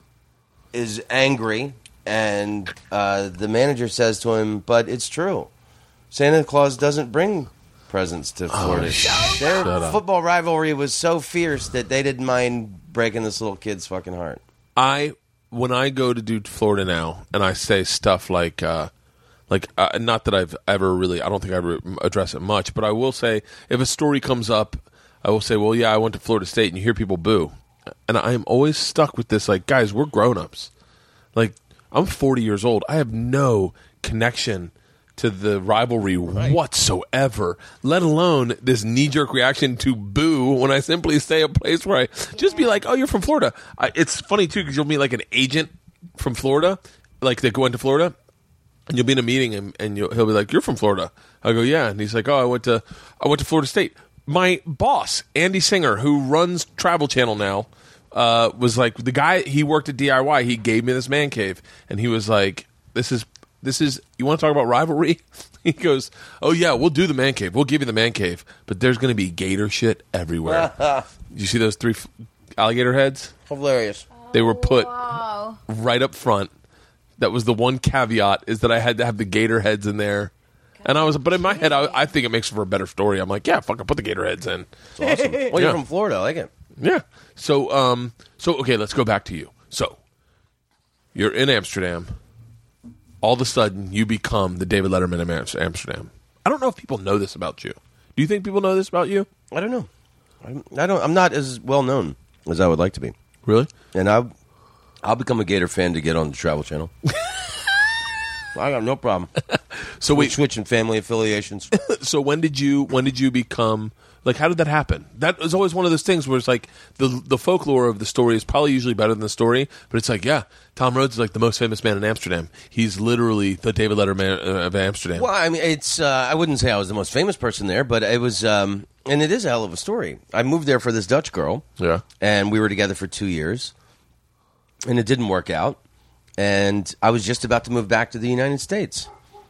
is angry, and uh, the manager says to him, but it's true. Santa Claus doesn't bring presents to Florida. Oh, Their up. football rivalry was so fierce that they didn't mind breaking this little kid's fucking heart. I when I go to do Florida now, and I say stuff like, uh, like uh, not that I've ever really, I don't think I ever address it much, but I will say if a story comes up, I will say, well, yeah, I went to Florida State, and you hear people boo, and I am always stuck with this, like, guys, we're grown-ups. Like, I'm forty years old. I have no connection to the rivalry right. whatsoever, let alone this knee-jerk reaction to boo when I simply say a place where I just be like, oh, you're from Florida. I, it's funny, too, because you'll meet, like, an agent from Florida, like, that go into Florida, and you'll be in a meeting, and, and you'll, he'll be like, you're from Florida. I go, yeah. And he's like, oh, I went to I went to Florida State. My boss, Andy Singer, who runs Travel Channel now, uh, was like, the guy, he worked at D I Y. He gave me this man cave, and he was like, this is This is, you want to talk about rivalry? He goes, oh, yeah, we'll do the man cave. We'll give you the man cave. But there's going to be gator shit everywhere. You see those three f- alligator heads? Hilarious. They were put Wow. right up front. That was the one caveat, is that I had to have the gator heads in there. And I was, but in my head, I, I think it makes for a better story. I'm like, yeah, fucking put the gator heads in. It's awesome. Well, you're Yeah. from Florida. I like it. Yeah. So, um, so okay, let's go back to you. So, you're in Amsterdam. All of a sudden, you become the David Letterman of Amsterdam. I don't know if people know this about you. Do you think people know this about you? I don't know. I'm, I don't. I'm not as well known as I would like to be. Really? And I, I'll become a Gator fan to get on the Travel Channel. I got no problem. So We're wait, switching family affiliations. so when did you when did you become, like, how did that happen? That was always one of those things where it's like the the folklore of the story is probably usually better than the story, but it's like, yeah, Tom Rhodes is like the most famous man in Amsterdam. He's literally the David Letterman of Amsterdam. Well, I mean, it's. Uh, I wouldn't say I was the most famous person there, but it was, um, and it is a hell of a story. I moved there for this Dutch girl. Yeah. And we were together for two years, and it didn't work out. And I was just about to move back to the United States.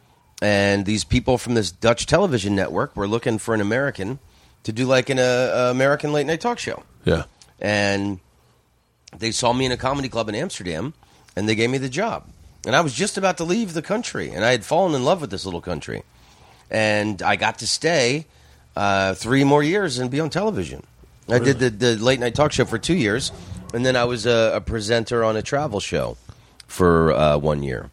And these people from this Dutch television network were looking for an American to do like an uh, American late night talk show. Yeah. And they saw me in a comedy club in Amsterdam, and they gave me the job. And I was just about to leave the country, and I had fallen in love with this little country. And I got to stay uh, three more years and be on television. I Really? did the, the late night talk show for two years, and then I was a, a presenter on a travel show for uh, one year.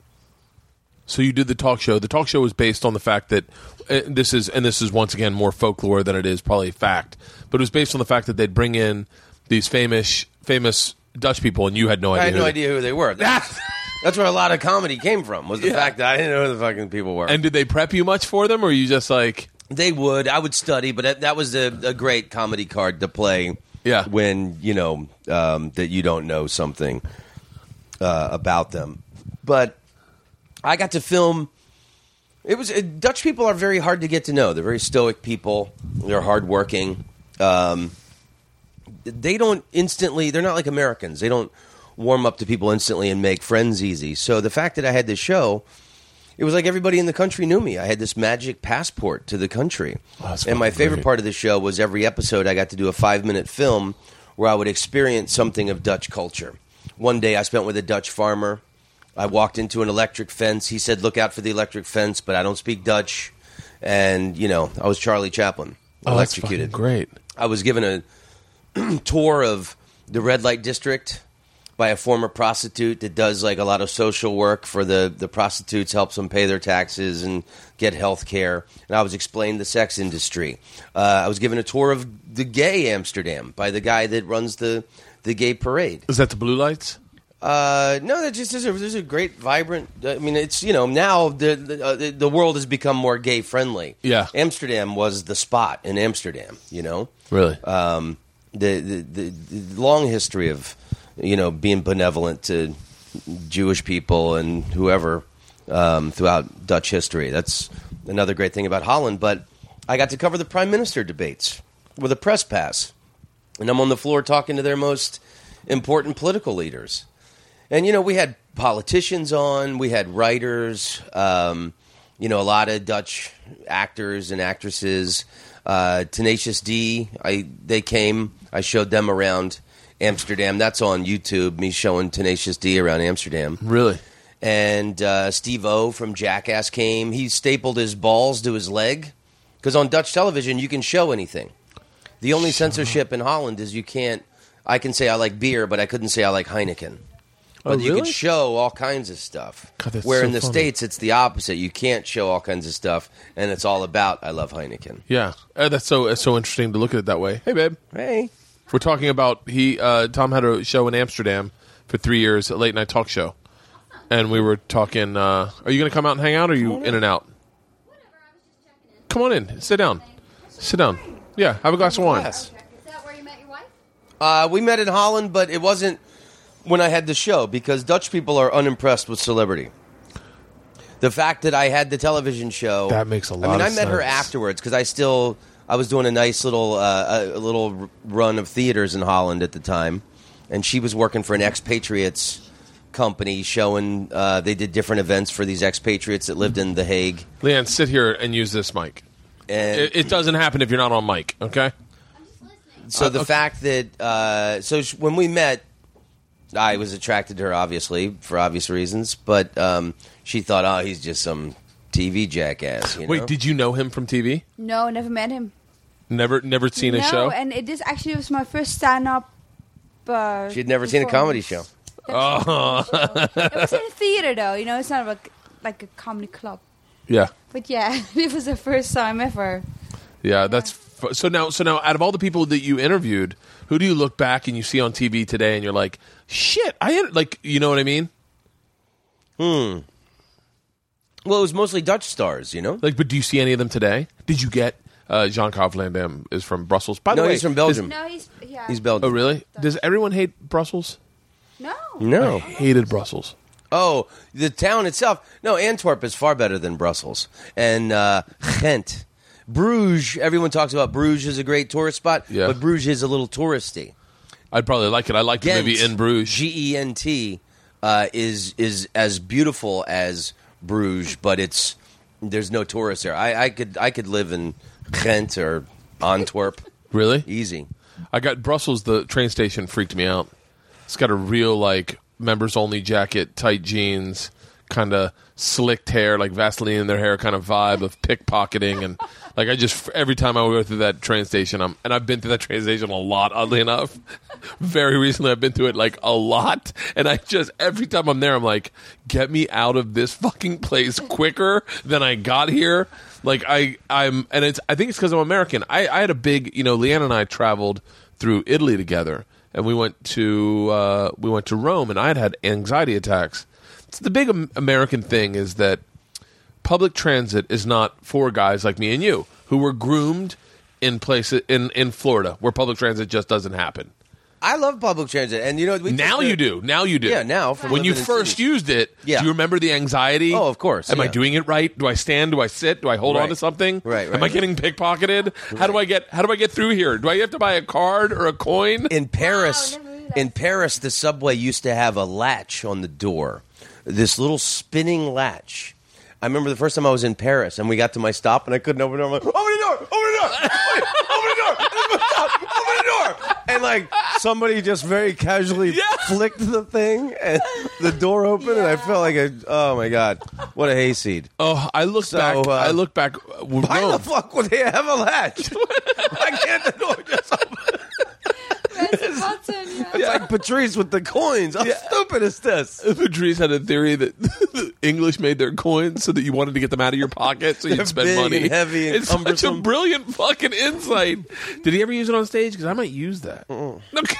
So you did the talk show. The talk show was based on the fact that uh, this is, and this is once again more folklore than it is probably fact, but it was based on the fact that they'd bring in these famous, famous Dutch people, and you had no idea. I had who no they- idea who they were. That's, that's where a lot of comedy came from, was the Yeah. fact that I didn't know who the fucking people were. And did they prep you much for them, or were you just like, They would. I would study, but that, that was a, a great comedy card to play. Yeah. When you know um, that you don't know something uh, about them, but I got to film. It was uh, Dutch people are very hard to get to know. They're very stoic people. They're hardworking. Um, they don't instantly. They're not like Americans. They don't warm up to people instantly and make friends easy. So the fact that I had this show, it was like everybody in the country knew me. I had this magic passport to the country. that's And my fucking favorite great. part of the show was every episode I got to do a five-minute film where I would experience something of Dutch culture. One day I spent with a Dutch farmer. I walked into an electric fence. He said, look out for the electric fence, but I don't speak Dutch. And, you know, I was Charlie Chaplin, oh, that's fucking electrocuted. great. I was given a tour of the red light district by a former prostitute that does like a lot of social work for the, the prostitutes, helps them pay their taxes and get health care. And I was explained the sex industry. Uh, I was given a tour of the gay Amsterdam by the guy that runs the, the gay parade. Is that the blue lights? Uh, no, that just is a, there's a great, vibrant. I mean, it's you know now the the, uh, the the world has become more gay friendly. Yeah. Amsterdam was the spot in Amsterdam. You know, Really? um, the, the the the long history of you know being benevolent to Jewish people and whoever um, throughout Dutch history. That's another great thing about Holland. But I got to cover the prime minister debates with a press pass, and I'm on the floor talking to their most important political leaders. And, you know, we had politicians on, we had writers, um, you know, a lot of Dutch actors and actresses. Uh, Tenacious D, I they came. I showed them around Amsterdam. That's on YouTube. Me showing Tenacious D around Amsterdam. Really? And uh, Steve O from Jackass came. He stapled his balls to his leg because on Dutch television you can show anything. The only censorship in Holland is you can't. I can say I like beer, but I couldn't say I like Heineken. But Oh, you really? can show all kinds of stuff. God, that's Where so in the funny. States, it's the opposite. You can't show all kinds of stuff, and it's all about I love Heineken. Yeah. Uh, that's so that's so interesting to look at it that way. Hey, babe. Hey. We're talking about he. Uh, Tom had a show in Amsterdam for three years, a late night talk show, and we were talking. Uh, are you going to come out and hang out, or are you in and out? Come on in. Sit down. Sit down. Yeah. Have a glass of wine. Yes. Is that where you met your wife? Uh, we met in Holland, but it wasn't when I had the show because Dutch people are unimpressed with celebrity. The fact that I had the television show That makes a lot I mean, of I met her sense. afterwards because I still I was doing a nice little uh, a, a little r- run of theaters in Holland at the time, and she was working for an expatriates company showing. Uh, they did different events for these expatriates that lived in The Hague. Leanne, sit here and use this mic. And It, it doesn't happen if you're not on mic. Okay. I'm just listening. So Uh, the okay. fact that uh, so sh- when we met, I was attracted to her, obviously for obvious reasons, but um, she thought, oh, he's just some T V jackass. You know? Wait, did you know him from T V? No, never met him. Never, never seen no, a show. and it is actually was my first stand-up. Uh, She'd never seen a comedy show. Oh, It was in a theater, though. You know, it's not like like a comedy club. yeah, But yeah, it was the first time ever. yeah. That's f- so now. So now, out of all the people that you interviewed, who do you look back and you see on T V today, and you're like, shit, I had, like, you know what I mean? Well, it was mostly Dutch stars, you know. Like, but do you see any of them today? Did you get uh, Jean-Claude Van Damme is from Brussels? By the No, way, he's from Belgium. No, he's yeah. He's Oh, Belgian. really? Does everyone hate Brussels? No. I No. hated Brussels. Oh, the town itself. No, Antwerp is far better than Brussels. And uh, Ghent. Bruges, everyone talks about Bruges is a great tourist spot, Yeah. but Bruges is a little touristy. I'd probably like it. I liked the Ghent, movie In Bruges. G E N T, uh, is is as beautiful as Bruges, but it's there's no tourists there. I, I could I could live in Ghent or Antwerp, Really? easy. I got Brussels. The train station freaked me out. It's got a real like members only jacket, tight jeans, kind of slicked hair, like Vaseline in their hair, kind of vibe of pickpocketing, and like I just every time I go through that train station, I'm and I've been through that train station a lot. Oddly enough, very recently I've been through it like a lot, and I just every time I'm there, I'm like, get me out of this fucking place quicker than I got here. Like I, I'm, and it's. I think it's because I'm American. I, I had a big, you know, Leanne and I traveled through Italy together, and we went to uh, we went to Rome, and I had had anxiety attacks. It's the big Am- American thing is that public transit is not for guys like me and you who were groomed in places in, in Florida where public transit just doesn't happen. I love public transit, and you know we Now took the- you do. Now you do. Yeah, now, from when you living in first cities. used it, Yeah. do you remember the anxiety? Oh, of course, Am I yeah. doing it right? Do I stand? Do I sit? Do I hold on Right. to something? Right, Am right, I right. getting pickpocketed? How do I get How do I get through here? Do I have to buy a card or a coin? In Paris, never knew that. in Paris, the subway used to have a latch on the door, this little spinning latch. I remember the first time I was in Paris, and we got to my stop, and I couldn't open the door. I'm like, open the door, open the door, Wait, open the door, this is my stop, open the door. And like somebody just very casually Yeah. flicked the thing, and the door opened, and I felt like a, oh my god, what a hayseed. Oh, I look So, back. uh, I look back. uh, Why Rome. the fuck would they have a latch? Why can't the door just open? Press the button. Yeah. It's like Patrice with the coins. How stupid is this? Patrice had a theory that the English made their coins so that you wanted to get them out of your pocket so you'd They're spend big money. and heavy and it's such a cumbersome. brilliant fucking insight. Did he ever use it on stage? Because I might use that. Okay.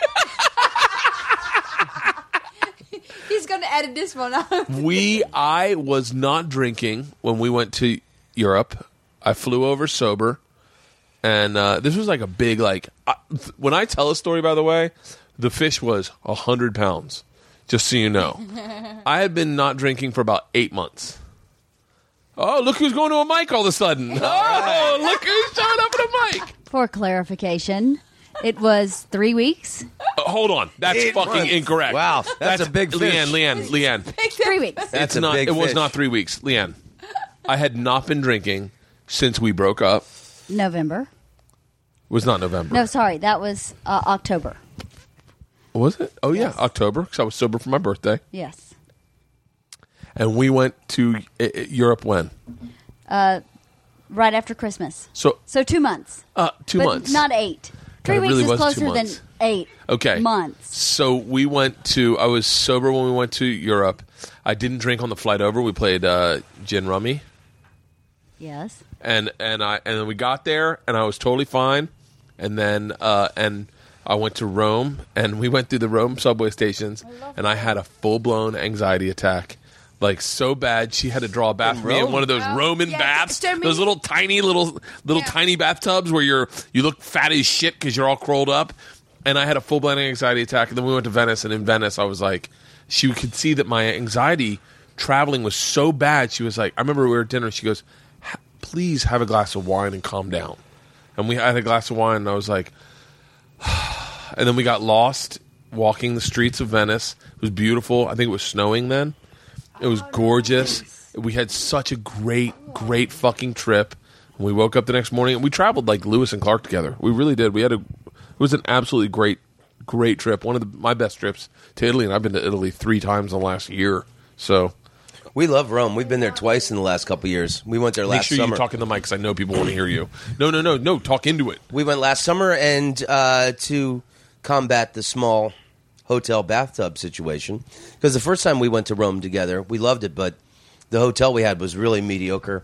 He's gonna edit this one out. we, I was not drinking when we went to Europe. I flew over sober, and uh, this was like a big like. I, when I tell a story, by the way, the fish was a hundred pounds. Just so you know, I had been not drinking for about eight months. Oh, look who's going to a mic all of a sudden! Oh, look who's showing up at a mic. For clarification, it was three weeks. Uh, hold on, that's Eight fucking months. incorrect. Wow, that's a big fish. Leanne, Leanne, Leanne. Three weeks. That's it's a not. big It was fish. not three weeks, Leanne. I had not been drinking since we broke up. November. was not November. No, sorry, that was uh, October. Was it? Oh, yeah, Yes. October, because I was sober for my birthday. Yes. And we went to uh, Europe when? Right after Christmas. So, So two months. uh, two but months. not eight. Three God, it weeks really is was two closer than months. eight Okay. months. So we went to, I was sober when we went to Europe. I didn't drink on the flight over. We played uh, gin rummy. Yes. And and I and then we got there and I was totally fine. And then uh, and I went to Rome and we went through the Rome subway stations and I had a full blown anxiety attack. Like so bad, she had to draw a bath In for me in Rome? one of those Oh, Roman yeah, baths, stir me. those little tiny little little Yeah. tiny bathtubs where you're you look fat as shit because you're all curled up. And I had a full blown anxiety attack. And then we went to Venice, and in Venice, I was like, she could see that my anxiety traveling was so bad. She was like, I remember we were at dinner. She goes, please have a glass of wine and calm down. And we had a glass of wine, and I was like, and then we got lost walking the streets of Venice. It was beautiful. I think it was snowing then. It was gorgeous. We had such a great, great fucking trip. And we woke up the next morning, and we traveled like Lewis and Clark together. We really did. We had a, it was an absolutely great, great trip. One of the, my best trips to Italy, and I've been to Italy three times in the last year. So We love Rome. We've been there twice in the last couple of years. We went there make last sure summer. you talk in the mic because I know people want to hear you. No, no, no, no. Talk into it. We went last summer, and uh, to combat the small hotel bathtub situation, because the first time we went to Rome together, we loved it, but the hotel we had was really mediocre.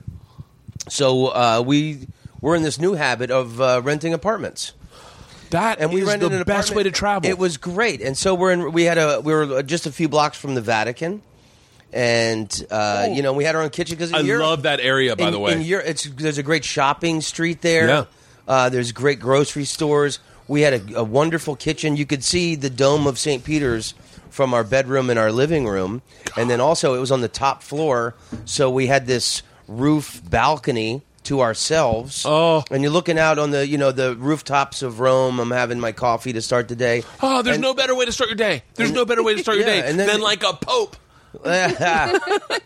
So uh, we were in this new habit of uh, renting apartments. That And we is rented the an best apartment. way to travel. It was great, and so we're in. We had a. We were just a few blocks from the Vatican, and uh, you know we had our own kitchen because I love that area, by in, the way. In Europe, it's there's a great shopping street there. Yeah. Uh, there's great grocery stores. We had a, a wonderful kitchen. You could see the dome of Saint Peter's from our bedroom and our living room, and then also it was on the top floor, so we had this roof balcony to ourselves. Oh. And you're looking out on the you know the rooftops of Rome. I'm having my coffee to start the day. Oh, there's And- no better way to start your day. There's no better way to start your Yeah, day and then- than like a pope. uh,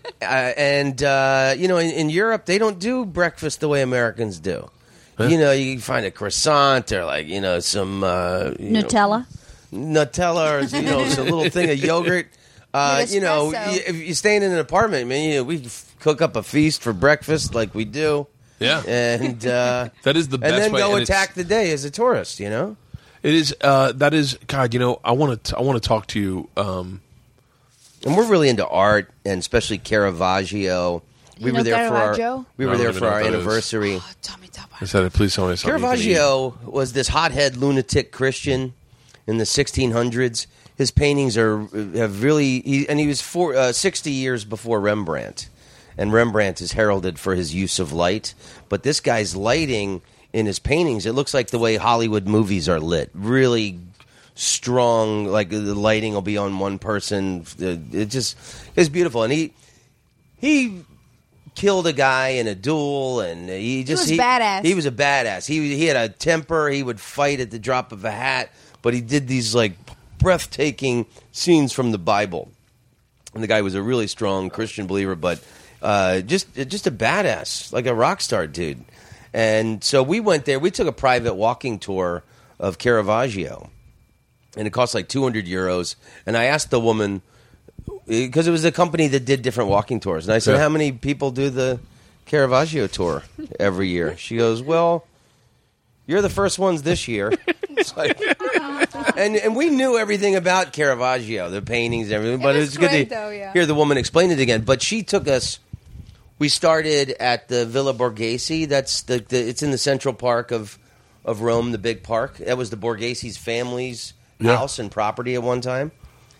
and uh, you know, in, in Europe, they don't do breakfast the way Americans do. You know, you can find a croissant or like you know some uh, you know, Nutella. Nutella, or you know, some little thing of yogurt. Uh, With you know, espresso. y- if you're staying in an apartment, man, you know, we f- cook up a feast for breakfast like we do, Yeah. and uh, That is the best and then way, go and it's- attack the day as a tourist. You know, It is. Uh, that is. God, you know, I want to. I want to talk to you. Um, and we're really into art, and especially Caravaggio. We You were know there for our Caravaggio? we I were don't there even for know our what that is. anniversary. Oh, tell me, tell me. I said, please tell me something. you can eat. Caravaggio was this hothead lunatic Christian in the sixteen hundreds. His paintings are have really, he, and he was four, uh, sixty years before Rembrandt, and Rembrandt is heralded for his use of light. But this guy's lighting in his paintings, it looks like the way Hollywood movies are lit. Really strong, like the lighting will be on one person. It just it's beautiful, and he he. killed a guy in a duel, and he just was badass. He was a badass. He he had a temper. He would fight at the drop of a hat, but he did these like breathtaking scenes from the Bible. And the guy was a really strong Christian believer, but uh, just just a badass, like a rock star dude. And so we went there. We took a private walking tour of Caravaggio, and it cost like two hundred euros. And I asked the woman, because it was a company that did different walking tours. And I said, Yeah. how many people do the Caravaggio tour every year? She goes, well, you're the first ones this year. It's like, and and we knew everything about Caravaggio, the paintings and everything, but It it is was good great, to though, yeah. hear the woman explain it again. But she took us, we started at the Villa Borghese. That's the, the it's in the Central Park of, of Rome, the big park. That was the Borghese's family's Yeah. house and property at one time.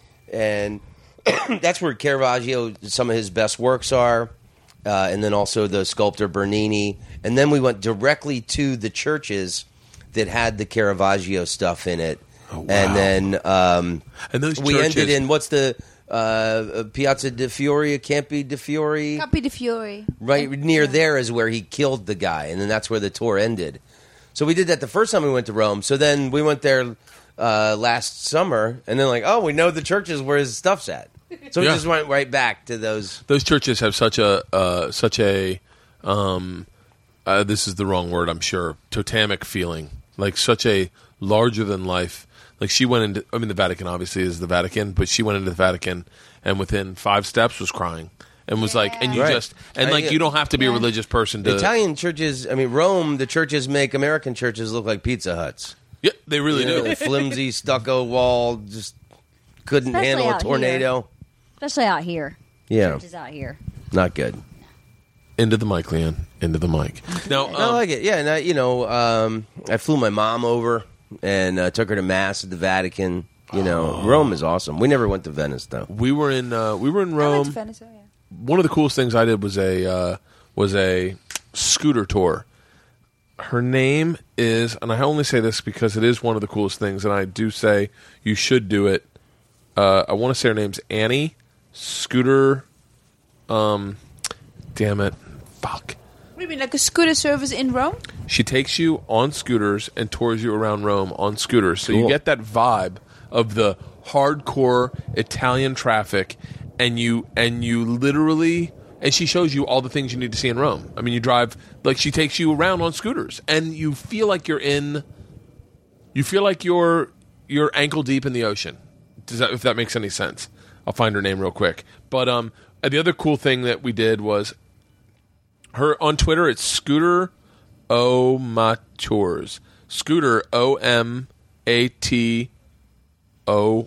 And that's where Caravaggio, some of his best works are, uh, and then also the sculptor Bernini. And then we went directly to the churches that had the Caravaggio stuff in it. Oh, wow. And then um, And those we churches- ended in, what's the, uh, Piazza di Fiori, Campi di Fiori? Capi di Fiori. Right near there is where he killed the guy, and then that's where the tour ended. So we did that the first time we went to Rome. So then we went there uh, last summer, and then like, oh, we know the churches where his stuff's at. So we Yeah. just went right back to those. Those churches have such a uh, such a um, uh, this is the wrong word, I'm sure, totemic feeling. like such a larger than life. Like she went into, I mean, the Vatican obviously is the Vatican, but she went into the Vatican and within five steps was crying and was like, and you Right. just, and I- like you don't have to be a Yeah. religious person to. Italian churches, I mean, Rome, the churches make American churches look like Pizza Huts. Yeah, they really You know, do. the flimsy stucco wall just couldn't Especially handle a out tornado. Especially out here. Yeah, Churches out here. not good. Into the mic, Leanne. Into the mic. Now, I um, like it. Yeah, and I, you know, um, I flew my mom over and uh, took her to mass at the Vatican. You know, Rome is awesome. We never went to Venice though. we were in uh, we were in I went to Rome. Venice, oh, yeah. One of the coolest things I did was a uh, was a scooter tour. Her name is, and I only say this because it is one of the coolest things, and I do say you should do it. Uh, I want to say her name's Annie Scooter. Um, damn it, fuck. What do you mean, like a scooter service in Rome? She takes you on scooters and tours you around Rome on scooters. So you Cool. get that vibe of the hardcore Italian traffic, and you and you literally, and she shows you all the things you need to see in Rome. I mean, you drive, like she takes you around on scooters, and you feel like you're in, you feel like you're you're ankle deep in the ocean. Does that, if that makes any sense? I'll find her name real quick. But um, the other cool thing that we did was her on Twitter. It's Scooter O Ma Tours. Scooter O M A T O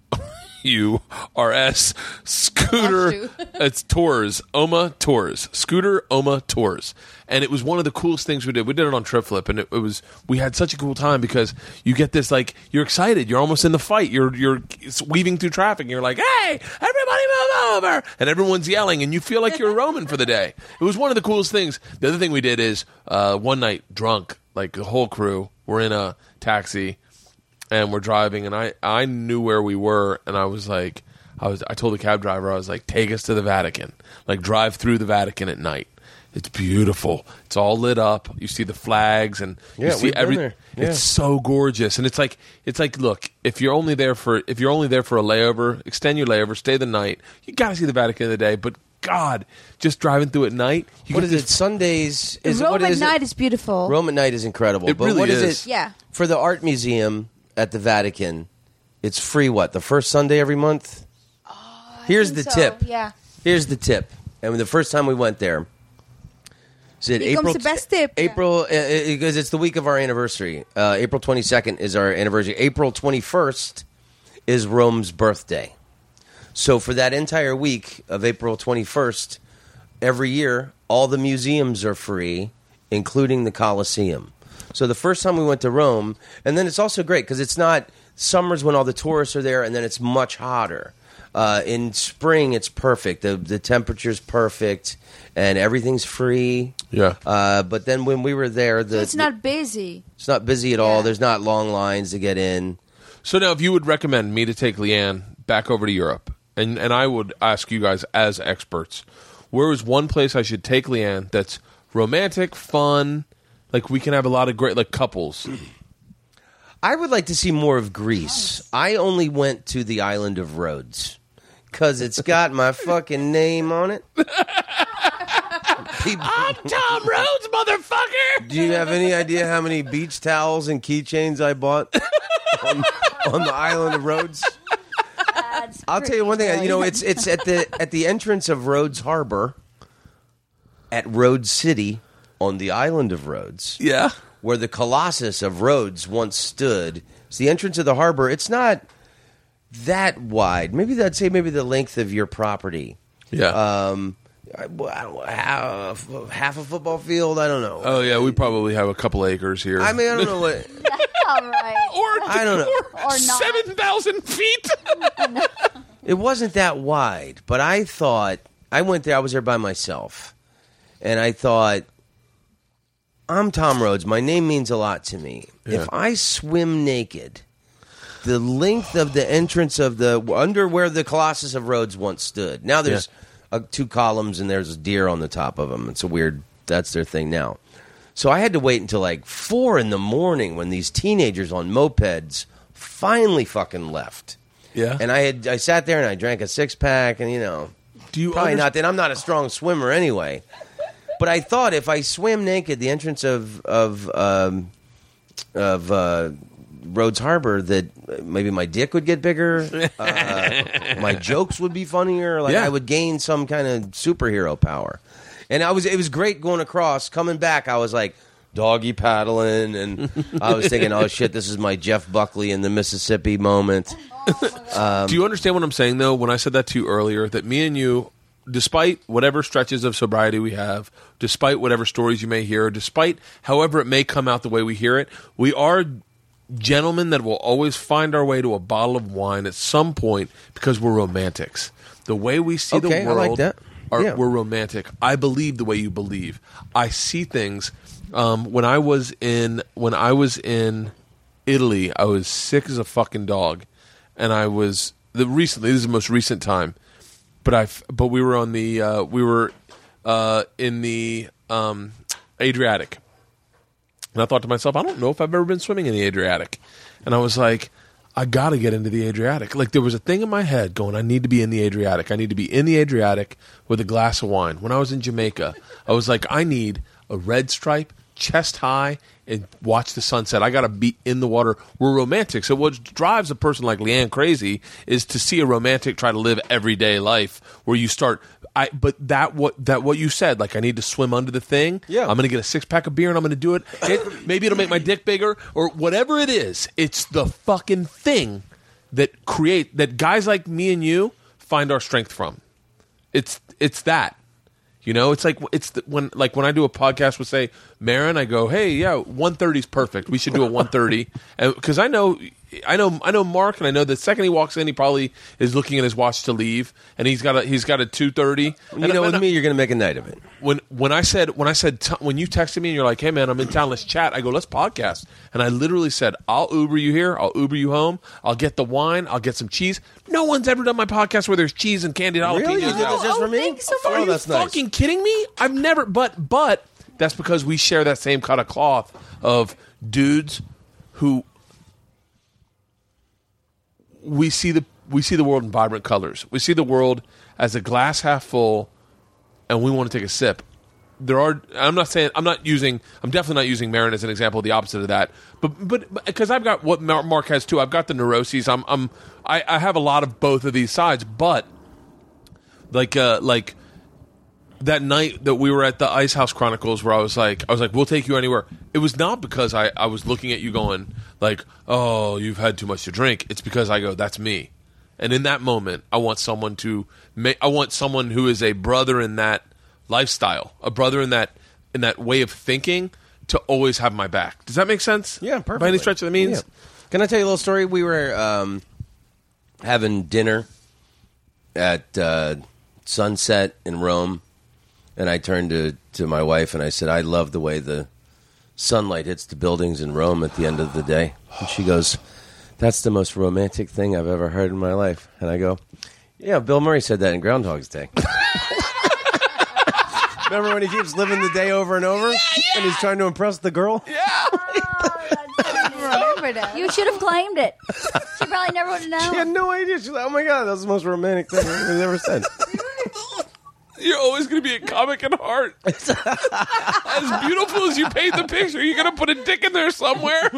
U R S. Scooter. Bless you. It's Tours. Oma Tours. Scooter Oma Tours. And it was one of the coolest things we did. We did it on Trip Flip, and it, it was we had such a cool time because you get this like you're excited. You're almost in the fight. You're you're weaving through traffic. And you're like, hey, everybody move over, and everyone's yelling, and you feel like you're Roman for the day. It was one of the coolest things. The other thing we did is uh, one night drunk, like the whole crew. We're in a taxi. And we're driving, and I, I knew where we were, and I was like, I was I told the cab driver, I was like, take us to the Vatican, like drive through the Vatican at night. It's beautiful. It's all lit up. You see the flags, and you Yeah, see we've been every. there. Yeah. It's so gorgeous, and it's like it's like look, if you're only there for if you're only there for a layover, extend your layover, stay the night. You got to see the Vatican in the day, but God, just driving through at night. You What get is this- it? Sundays is Rome what at is night it? is beautiful. Rome at night is incredible. It but really what is, is. it? Yeah. For the art museum at the Vatican, it's free. What the first Sunday every month? Here's the think so, tip. yeah. Here's the tip. And the first time we went there, is it Here April? comes the best tip. April, uh, uh, because it's the week of our anniversary. Uh, April twenty-second is our anniversary. April twenty-first is Rome's birthday. So for that entire week of April twenty-first, every year, all the museums are free, including the Colosseum. So the first time we went to Rome, and then it's also great because it's not summer's when all the tourists are there, and then it's much hotter. Uh, in spring, it's perfect. The the temperature's perfect, and everything's free. Yeah. Uh, but then when we were there, the So it's not busy. it's not busy at all. Yeah. There's not long lines to get in. So now, if you would recommend me to take Leanne back over to Europe, and, and I would ask you guys as experts, where is one place I should take Leanne that's romantic, fun, like we can have a lot of great, like couples? I would like to see more of Greece. I only went to the island of Rhodes because it's got my fucking name on it. People, Tom Rhodes, motherfucker! do you have any idea how many beach towels and keychains I bought on, on the island of Rhodes? That's I'll tell you one thing. pretty You know, silly. it's it's at the at the entrance of Rhodes Harbor at Rhodes City on the island of Rhodes. Yeah. Where the Colossus of Rhodes once stood. It's the entrance of the harbor. It's not that wide. Maybe I'd say maybe the length of your property. Yeah. Um, I- I don't- half, half a football field. I don't know. oh, yeah, we probably have a couple acres here. I mean, I don't know what. All right. or I don't know. Or, Or not. seven thousand feet. It wasn't that wide, but I thought I went there. I was there by myself, and I thought, I'm Tom Rhodes. My name means a lot to me. Yeah. If I swim naked, the length of the entrance of the under where the Colossus of Rhodes once stood. Now there's uh, two columns and there's a deer on the top of them. It's a weird. That's their thing now. So I had to wait until like four in the morning when these teenagers on mopeds finally fucking left. Yeah. And I had I sat there and I drank a six pack and you know Do you probably under- not that I'm not a strong swimmer anyway. But I thought if I swam naked, the entrance of of um, of uh, Rhodes Harbor that maybe my dick would get bigger, uh, my jokes would be funnier, like Yeah. I would gain some kind of superhero power. And I was it was great going across. Coming back, I was like doggy paddling, and I was thinking, oh shit, this is my Jeff Buckley in the Mississippi moment. Do you understand what I'm saying, though, when I said that to you earlier, that me and you, despite whatever stretches of sobriety we have, despite whatever stories you may hear, despite however it may come out the way we hear it, we are gentlemen that will always find our way to a bottle of wine at some point because we're romantics. The way we see Okay, the I like world, that. are, Yeah. we're romantic. I believe the way you believe. I see things. Um, when I was in when I was in Italy, I was sick as a fucking dog, and I was the recently. This is the most recent time, but I but we were on the uh, we were uh, in the um, Adriatic, and I thought to myself, I don't know if I've ever been swimming in the Adriatic, and I was like, I got to get into the Adriatic. Like there was a thing in my head going, I need to be in the Adriatic. I need to be in the Adriatic with a glass of wine. When I was in Jamaica, I was like, I need a red stripe, chest high, and watch the sunset. I got to be in the water. We're romantic. So what drives a person like Leanne crazy is to see a romantic try to live everyday life where you start. I but that what that what you said, like I need to swim under the thing. Yeah. I'm going to get a six pack of beer and I'm going to do it. it. Maybe it'll make my dick bigger or whatever it is. It's the fucking thing that create that guys like me and you find our strength from. It's it's that. You know, it's like it's the, when like when I do a podcast with say Marin, I go, hey, yeah, one thirty is perfect. We should do a one thirty, because I know, I know, I know Mark, and I know the second he walks in, he probably is looking at his watch to leave, and he's got a he's got a two thirty. You know, with me, you're going to make a night of it. When when I said when I said t- when you texted me and you're like, hey man, I'm in town, let's chat. I go, let's podcast, and I literally said, I'll Uber you here, I'll Uber you home, I'll get the wine, I'll get some cheese. No one's ever done my podcast where there's cheese and candied jalapenos. Really? You did out. this just for me? thanks so Oh, Are you that's nice. fucking kidding me? I've never, but but that's because we share that same cut of cloth of dudes who we see the we see the world in vibrant colors. We see the world as a glass half full, and we want to take a sip. There are. I'm not saying. I'm not using. I'm definitely not using Marin as an example of the opposite of that. But but because I've got what Mar- Mark has too. I've got the neuroses. I'm. I'm. I, I have a lot of both of these sides. But like uh like that night that we were at the Ice House Chronicles, where I was like, I was like, we'll take you anywhere. It was not because I I was looking at you going like, oh, you've had too much to drink. It's because I go, that's me. And in that moment, I want someone to. Make, I want someone who is a brother in that lifestyle, a brother in that in that way of thinking, to always have my back. Does that make sense? Yeah, perfect. By any stretch of the means. Yeah. Can I tell you a little story? We were um, having dinner at uh, Sunset in Rome, and I turned to, to my wife and I said, I love the way the sunlight hits the buildings in Rome at the end of the day. And she goes, that's the most romantic thing I've ever heard in my life. And I go, yeah, Bill Murray said that in Groundhog's Day. Remember when he keeps living the day over and over, yeah, yeah. and he's trying to impress the girl? Yeah. Remember that. You should have claimed it. She probably never would have known. She had no idea. She's like, oh my God, that's the most romantic thing he's ever said. You're always going to be a comic at heart. As beautiful as you paint the picture, you're going to put a dick in there somewhere.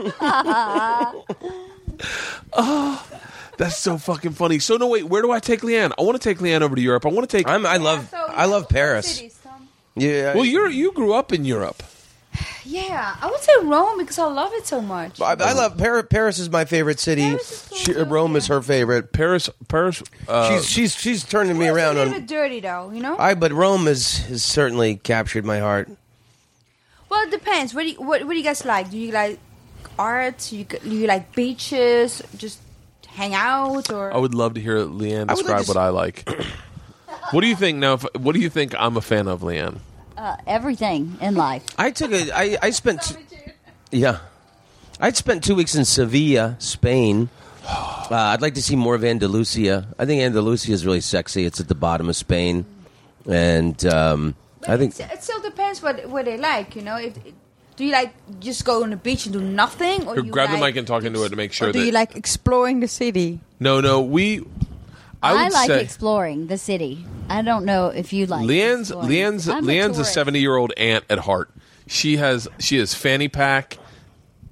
Oh, that's so fucking funny. So no, wait, where do I take Leanne? I want to take Leanne over to Europe. I want to take. I'm, I love, So, I love Paris. cities, Tom. Yeah. Well, you're you grew up in Europe. Yeah, I would say Rome because I love it so much. I, I love Paris. Paris is my favorite city. Paris is cool She, too, Rome is yeah. her favorite. Paris, Paris. Uh, she's she's she's turning me It's around a little on. bit dirty though, you know. I but Rome has has certainly captured my heart. Well, it depends. What do you, what, what do you guys like? Do you like art? Do you, do you like beaches? Just hang out, or I would love to hear Leanne I would describe like to what I like. What do you think now? If, what do you think I'm a fan of, Leanne? Uh, everything in life. I took a. I I spent. T- yeah, I'd spent two weeks in Sevilla, Spain. Uh, I'd like to see more of Andalusia. I think Andalusia is really sexy. It's at the bottom of Spain, and um, But I think it's, it still depends what what they like. You know, if do you like just go on the beach and do nothing, or Here, you grab like, the mic and talk into it to make sure Or do that. you like exploring the city? no, no, we. I, I, would like say exploring the city. I don't know if you like Leanne's exploring. Leanne's I'm Leanne's a tourist. seventy year old aunt at heart. She has she has fanny pack,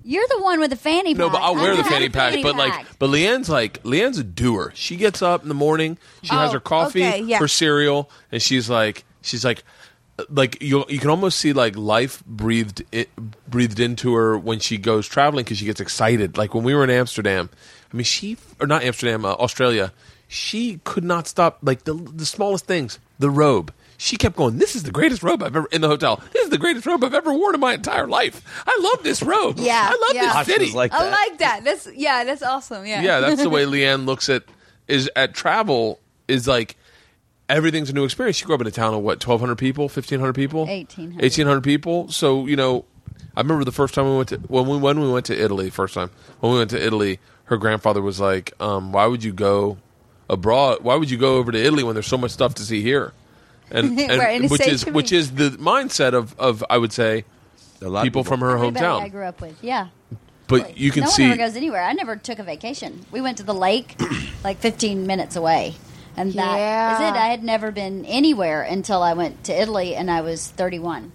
You're the one with the fanny pack. No, but I'll wear I the don't fanny have a pack. fanny But like, pack. but Leanne's like Leanne's a doer. She gets up in the morning. She has Oh, her coffee, okay, yeah. her cereal, and she's like, she's like, like you you can almost see like life breathed it, breathed into her when she goes traveling because she gets excited. Like when we were in Amsterdam, I mean, she or not Amsterdam, uh, Australia. She could not stop. Like the the smallest things, the robe. She kept going, this is the greatest robe I've ever, in the hotel, this is the greatest robe I've ever worn in my entire life. I love this robe. Yeah, I love yeah. this Gosh, it city. was like I that. like that. That's yeah. That's awesome. Yeah. Yeah, that's the way Leanne looks at, is at travel, is like, everything's a new experience. She grew up in a town of what, twelve hundred people, fifteen hundred people? eighteen hundred. eighteen hundred people. So, you know, I remember the first time we went to, when we, when we went to Italy, first time, when we went to Italy, her grandfather was like, um, why would you go abroad? Why would you go over to Italy when there's so much stuff to see here? And, and Right, and it which says is to me- which is the mindset of, of I would say A lot of people, from her Everybody I hometown. grew up with, yeah. But you can no see one ever goes anywhere. I never took a vacation. We went to the lake, like fifteen minutes away, and that is Yeah. it. I had never been anywhere until I went to Italy, and I was thirty-one.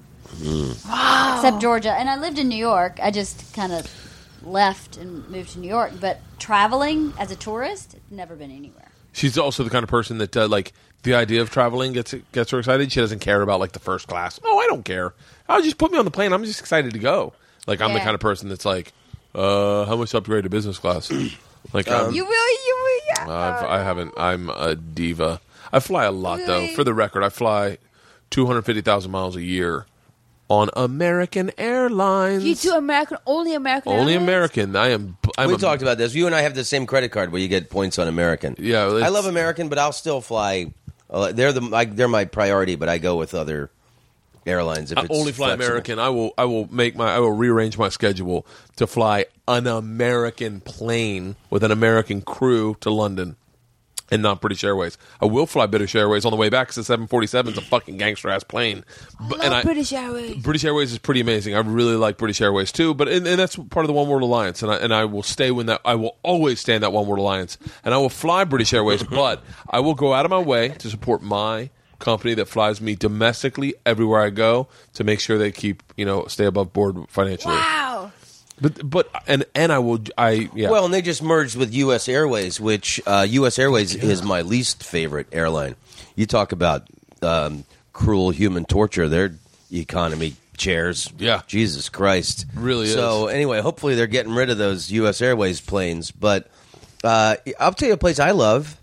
Wow! Except Georgia, and I lived in New York. I just kind of left and moved to New York, but traveling as a tourist, never been anywhere. She's also the kind of person that uh, like the idea of traveling gets gets her excited. She doesn't care about like the first class. Oh, I don't care. I'll just put me on the plane. I'm just excited to go. Like I'm the Yeah. kind of person that's like, uh, how much to upgrade to business class? Like um, You will. You will. Yeah. I've, I haven't. I'm a diva. I fly a lot though. Really? For the record, I fly two hundred fifty thousand miles a year on American Airlines. You do American. Only American. Only Airlines? American. I am. I'm we a, talked about this. You and I have the same credit card where you get points on American. Yeah, I it's- love American, but I'll still fly. uh, They're the like, they're my priority, but I go with other airlines if I it's only fly flexible. American. I will. I will make my. I will rearrange my schedule to fly an American plane with an American crew to London, and not British Airways. I will fly British Airways on the way back because the seven forty-seven is a fucking gangster ass plane. But, Love and I, British Airways. British Airways is pretty amazing. I really like British Airways too. But and, and that's part of the One World Alliance, and I and I will stay with that. I will always stay in that One World Alliance, and I will fly British Airways. But I will go out of my way to support my company that flies me domestically everywhere I go to make sure they keep you know stay above board financially. Wow. But but and and I will I yeah. Well, and they just merged with U S Airways, which uh, U S Airways is my least favorite airline. You talk about um, cruel human torture. Their economy chairs. Yeah. Jesus Christ. Really is. So anyway, hopefully they're getting rid of those U S Airways planes. But uh, I'll tell you a place I love.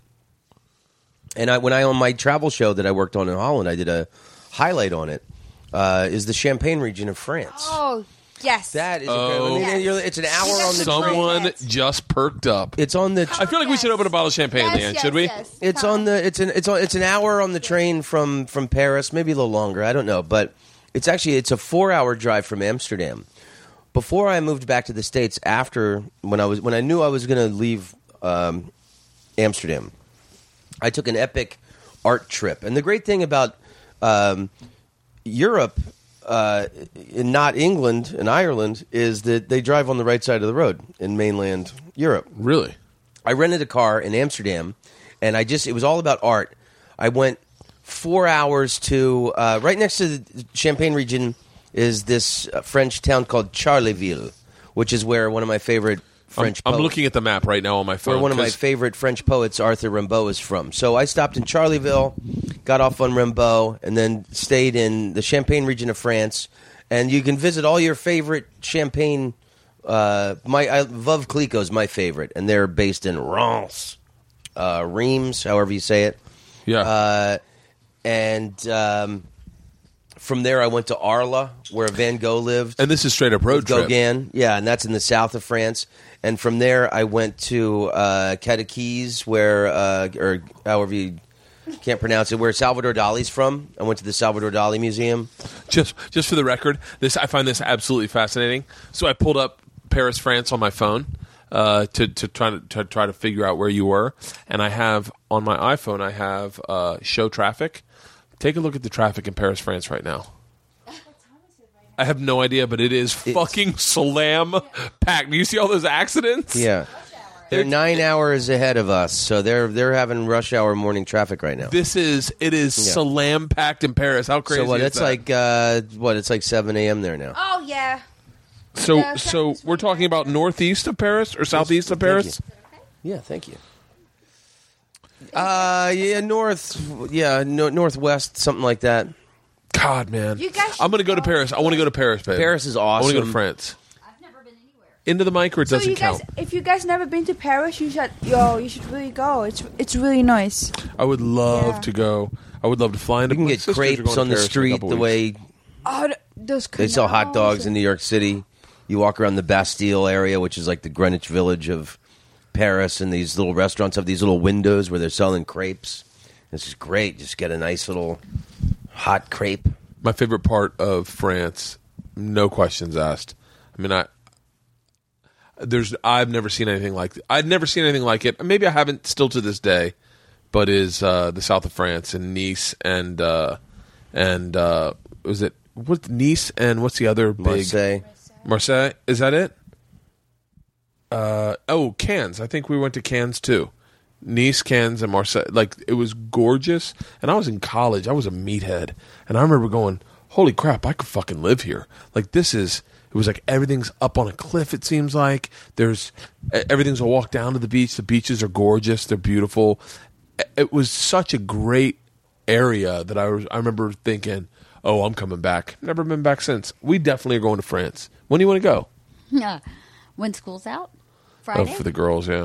And I, when I on my travel show that I worked on in Holland, I did a highlight on it. Uh, is the Champagne region of France. Oh yes. That is Oh. incredible. And you're- it's an hour on the Someone train. just perked up. It's on the. I feel like we should open a bottle of champagne, Yes, Leanne. yes, Should we? yes. It's on the. It's an. It's on. It's an hour on the train from from Paris, maybe a little longer. I don't know, but it's actually it's a four hour drive from Amsterdam. Before I moved back to the States, after when I was when I knew I was going to leave um, Amsterdam, I took an epic art trip. And the great thing about um, Europe, uh, and not England and Ireland, is that they drive on the right side of the road in mainland Europe. Really? I rented a car in Amsterdam, and I just, it was all about art. I went four hours to, uh, right next to the Champagne region is this uh, French town called Charleville, which is where one of my favorite French I'm, I'm poets, looking at the map right now on my phone. where one of my 'cause- favorite French poets, Arthur Rimbaud, is from. So I stopped in Charleville, got off on Rimbaud, and then stayed in the Champagne region of France. And you can visit all your favorite Champagne. Uh, my I, Veuve Clicquot is my favorite, and they're based in Reims, uh, Reims, however you say it. yeah. Uh, and um, from there, I went to Arles, where Van Gogh lived. and this is straight up road with trip. Gauguin, yeah, and that's in the south of France. And from there, I went to uh, Cadiqués, where, uh, or however you can't pronounce it, where Salvador Dali's from. I went to the Salvador Dali Museum. Just just for the record, this I find this absolutely fascinating. So I pulled up Paris, France on my phone uh, to to try to, to try to figure out where you were, and I have on my iPhone I have uh, show traffic. Take a look at the traffic in Paris, France right now. I have no idea, but it is fucking slam packed. Do you see all those accidents? Yeah. They're nine hours ahead of us, so they're they're having rush hour morning traffic right now. This is it is Yeah. slam packed in Paris. How crazy So what? is It's that? like uh, what? It's like seven a.m. there now. Oh yeah. So, Yeah, so San- we're talking about northeast of Paris or southeast of Thank Paris? you. Yeah, thank you. Uh, yeah, north, yeah, no, northwest, something like that. God, man. You guys I'm going to should go to go. Paris. I want to go to Paris, babe. Paris is I want to go to awesome. France. I've never been anywhere. Into the mic or it So doesn't you guys, count? if you guys never been to Paris, you should. Yo, you should really go. It's it's really nice. I would love Yeah. to go. I would love to fly into You can my get sisters are going crepes to on the Paris in a street couple the weeks. way Oh, th- those. they sell hot canals dogs in and- New York City. You walk around the Bastille area, which is like the Greenwich Village of Paris, and these little restaurants have these little windows where they're selling crepes. This is great. Just get a nice little hot crepe. My favorite part of France, no questions asked. I mean, I there's I've never seen anything like I'd never seen anything like it. Maybe I haven't still to this day, but is uh, the south of France and Nice and uh, and uh, was it what Nice and what's the other big Marseille. Marseille? Is that it? Uh, oh, Cannes. I think we went to Cannes too. Nice, Cannes, and Marseille. Like, it was gorgeous. And I was in college. I was a meathead. And I remember going, holy crap, I could fucking live here. Like, this is, it was like everything's up on a cliff, it seems like. There's, e- everything's a walk down to the beach. The beaches are gorgeous. They're beautiful. It was such a great area that I was, I remember thinking, oh, I'm coming back. Never been back since. We definitely are going to France. When do you want to go? Yeah. When school's out? Friday? Oh, for the girls, yeah.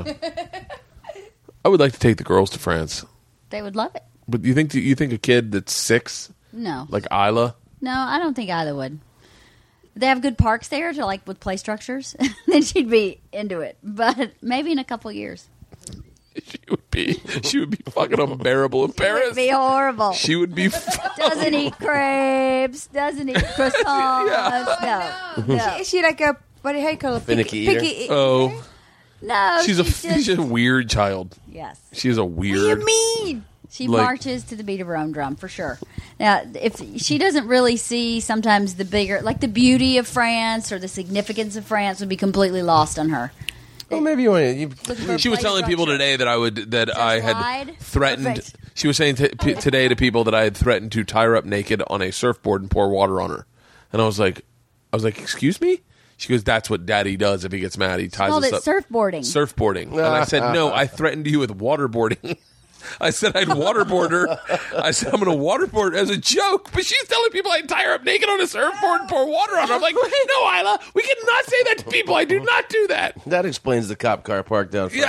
I would like to take the girls to France. They would love it. But you think you think a kid that's six, No. like Isla, No, I don't think either would. They have good parks there to like with play structures. Then she'd be into it. But maybe in a couple years. she would be she would be fucking unbearable in It Paris. would be horrible. She would be. Doesn't eat crepes. Doesn't eat croissants. No. No. Is she like a what do you call it? Finicky Picky, eater? picky Oh, No. she's a she's just- she's a weird child. Yes. She's a What do weird. you mean? She Like- marches to the beat of her own drum for sure. Now, if she doesn't really see sometimes the bigger, like the beauty of France or the significance of France would be completely lost on her. Well, maybe you want to. You, Looking for a She was play telling people structure. today that I would that I had wide? threatened. Perfect. She was saying t- p- today to people that I had threatened to tie her up naked on a surfboard and pour water on her, and I was like, I was like, excuse me. She goes, that's what Daddy does if he gets mad. He ties Called us it up. surfboarding. Surfboarding. And I said, no, I threatened you with waterboarding. I said I'd waterboard her. I said I'm going to waterboard as a joke. But she's telling people I'd tie her up naked on a surfboard and pour water on her. I'm like, no, Isla, we cannot say that to people. I do not do that. that explains the cop car parked down front.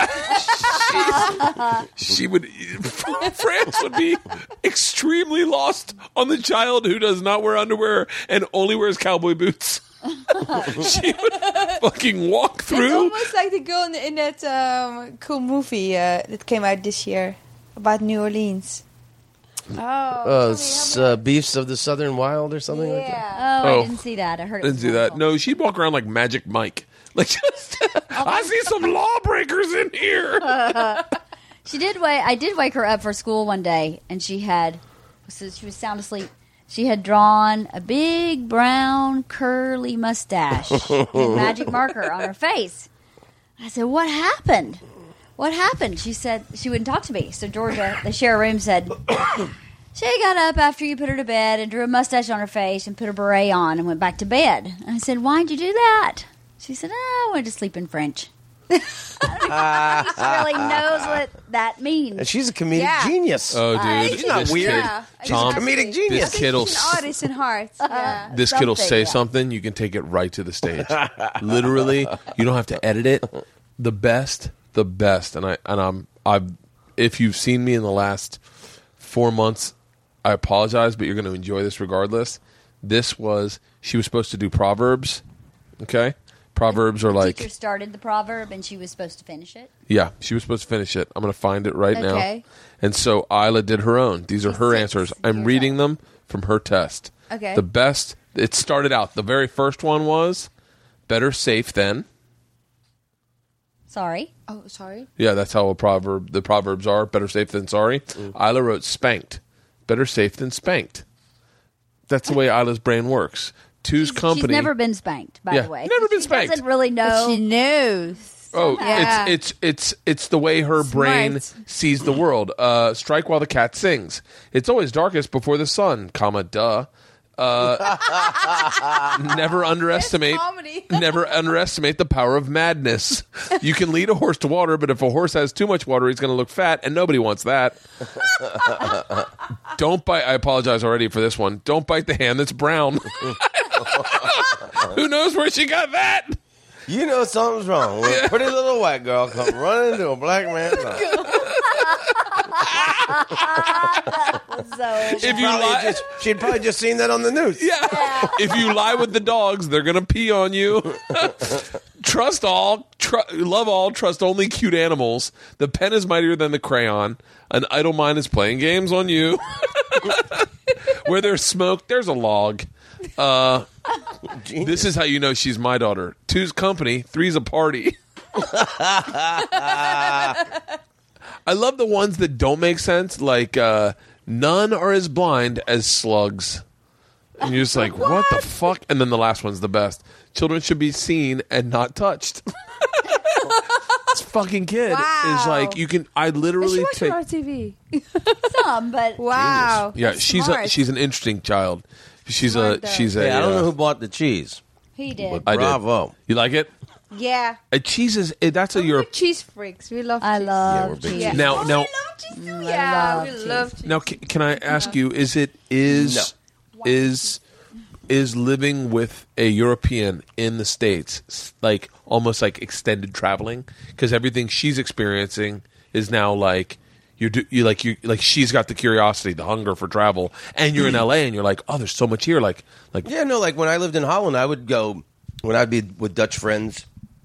Yeah. She, she would, France would be extremely lost on the child who does not wear underwear and only wears cowboy boots. She would fucking walk It's through. almost like the girl in, in that um, cool movie uh, that came out this year about New Orleans. Oh, Uh, s- uh, Beasts of the Southern Wild or something like that. yeah. Oh, Oh. I didn't see that. I heard it. Didn't was see that. wonderful. No, she'd walk around like Magic Mike. Like, just, I see some lawbreakers in here. She did wake. I did wake her up for school one day, and she had. So she was sound asleep. She had drawn a big brown curly mustache and magic marker on her face. I said, "What happened? What happened?" She said she wouldn't talk to me. So Georgia, they share a room, said she got up after you put her to bed and drew a mustache on her face and put her beret on and went back to bed. And I said, "Why'd you do that?" She said, "Oh, I wanted to sleep in French." I don't think she really knows what that means. And she's a comedic Yeah. genius. Oh, dude, She's not this weird. Kid, Yeah. She's Tom, a comedic genius. this kid'll She's an artist in heart. Yeah. this kid'll Something, say yeah. something, you can take it right to the stage. Literally, you don't have to edit it. The best, the best, and I and I'm I've if you've seen me in the last four months, I apologize, but you're going to enjoy this regardless. This was she was supposed to do Proverbs, okay? Proverbs are like Teacher started the proverb, and she was supposed to finish it. yeah, she was supposed to finish it. I'm going to find it right Okay. now. And so Isla did her own. These are her six answers. I'm years reading old. them from her test. Okay. The best. It started out. The very first one was better safe than. Sorry. Oh, sorry. Yeah, that's how a proverb. The proverbs are better safe than sorry. Isla wrote spanked. Better safe than spanked. That's the way Isla's brain works. Two's She's, company. she's never been spanked, by Yeah, the way. never been She spanked. doesn't really know. She knows. Oh, Yeah. it's it's it's it's the way her brain Smart. sees the world. Uh, strike while the cat sings. It's always darkest before the sun, comma duh. Uh, never underestimate. It's comedy. Never underestimate the power of madness. You can lead a horse to water, but if a horse has too much water, he's going to look fat, and nobody wants that. Don't bite. I apologize already for this one. Don't bite the hand that's brown. Who knows where she got that? You know something's wrong when a pretty little white girl come running into a black man's house. So If you Probably lie, just- she'd probably just seen that on the news. yeah. If you lie with the dogs, they're gonna pee on you. Trust all, tr- love all, trust only cute animals. The pen is mightier than the crayon. An idle mind is playing games on you. Where there's smoke, there's a log. Uh, this is how you know she's my daughter. Two's company, three's a party. I love the ones that don't make sense, like uh, none are as blind as slugs. And you're just like, what? what the fuck? And then the last one's the best. Children should be seen and not touched. This fucking kid Wow. is like, you can, I Is literally she watching take. our T V? some, but Wow. Yeah, That's she's a, smart. she's an interesting child. She's Smart, a, though. she's a, Hey, I don't know uh, who bought the cheese. he did. I did. Bravo. You like it? Yeah. A cheese is, eh, that's a We're Europe. cheese freaks. We love I cheese. love we're big cheese. Yeah. Now- oh, now- we love cheese too. I Yeah, love we cheese. love cheese. Now, can, can I ask you, is it, is, is, is living with a European in the States s- like almost like extended traveling? Because everything she's experiencing is now like you do you like you like she's got the curiosity, the hunger for travel, and you're in L A and you're like, oh, there's so much here. Like like Yeah, no, like when I lived in Holland, I would go, when I'd be with Dutch friends,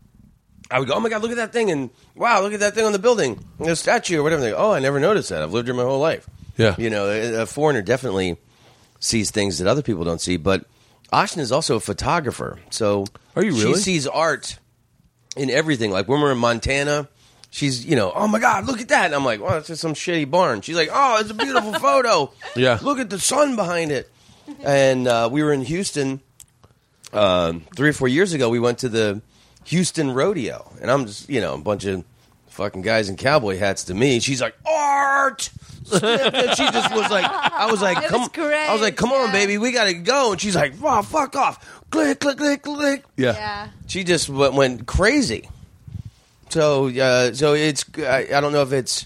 I would go, oh my God, look at that thing, and wow, look at that thing on the building, the statue or whatever. They go, oh, I never noticed that. I've lived here my whole life. Yeah. You know, a a foreigner definitely sees things that other people don't see, but Ashton is also a photographer. So Are you really? She sees art in everything. Like when we're in Montana, she's, you know, oh my God, look at that. And I'm like, well, it's just some shitty barn. She's like, oh, it's a beautiful photo. Yeah. Look at the sun behind it. And uh, we were in Houston uh, three or four years ago. We went to the Houston Rodeo. And I'm just, you know, a bunch of fucking guys in cowboy hats to me. She's like, art. She just was like, I was like, It come, was great, I was like, come on, yeah. baby, we gotta go. And she's like, oh, fuck off, click, click, click, click. yeah. Yeah. She just went, went crazy. So, uh, so it's, I, I don't know if it's,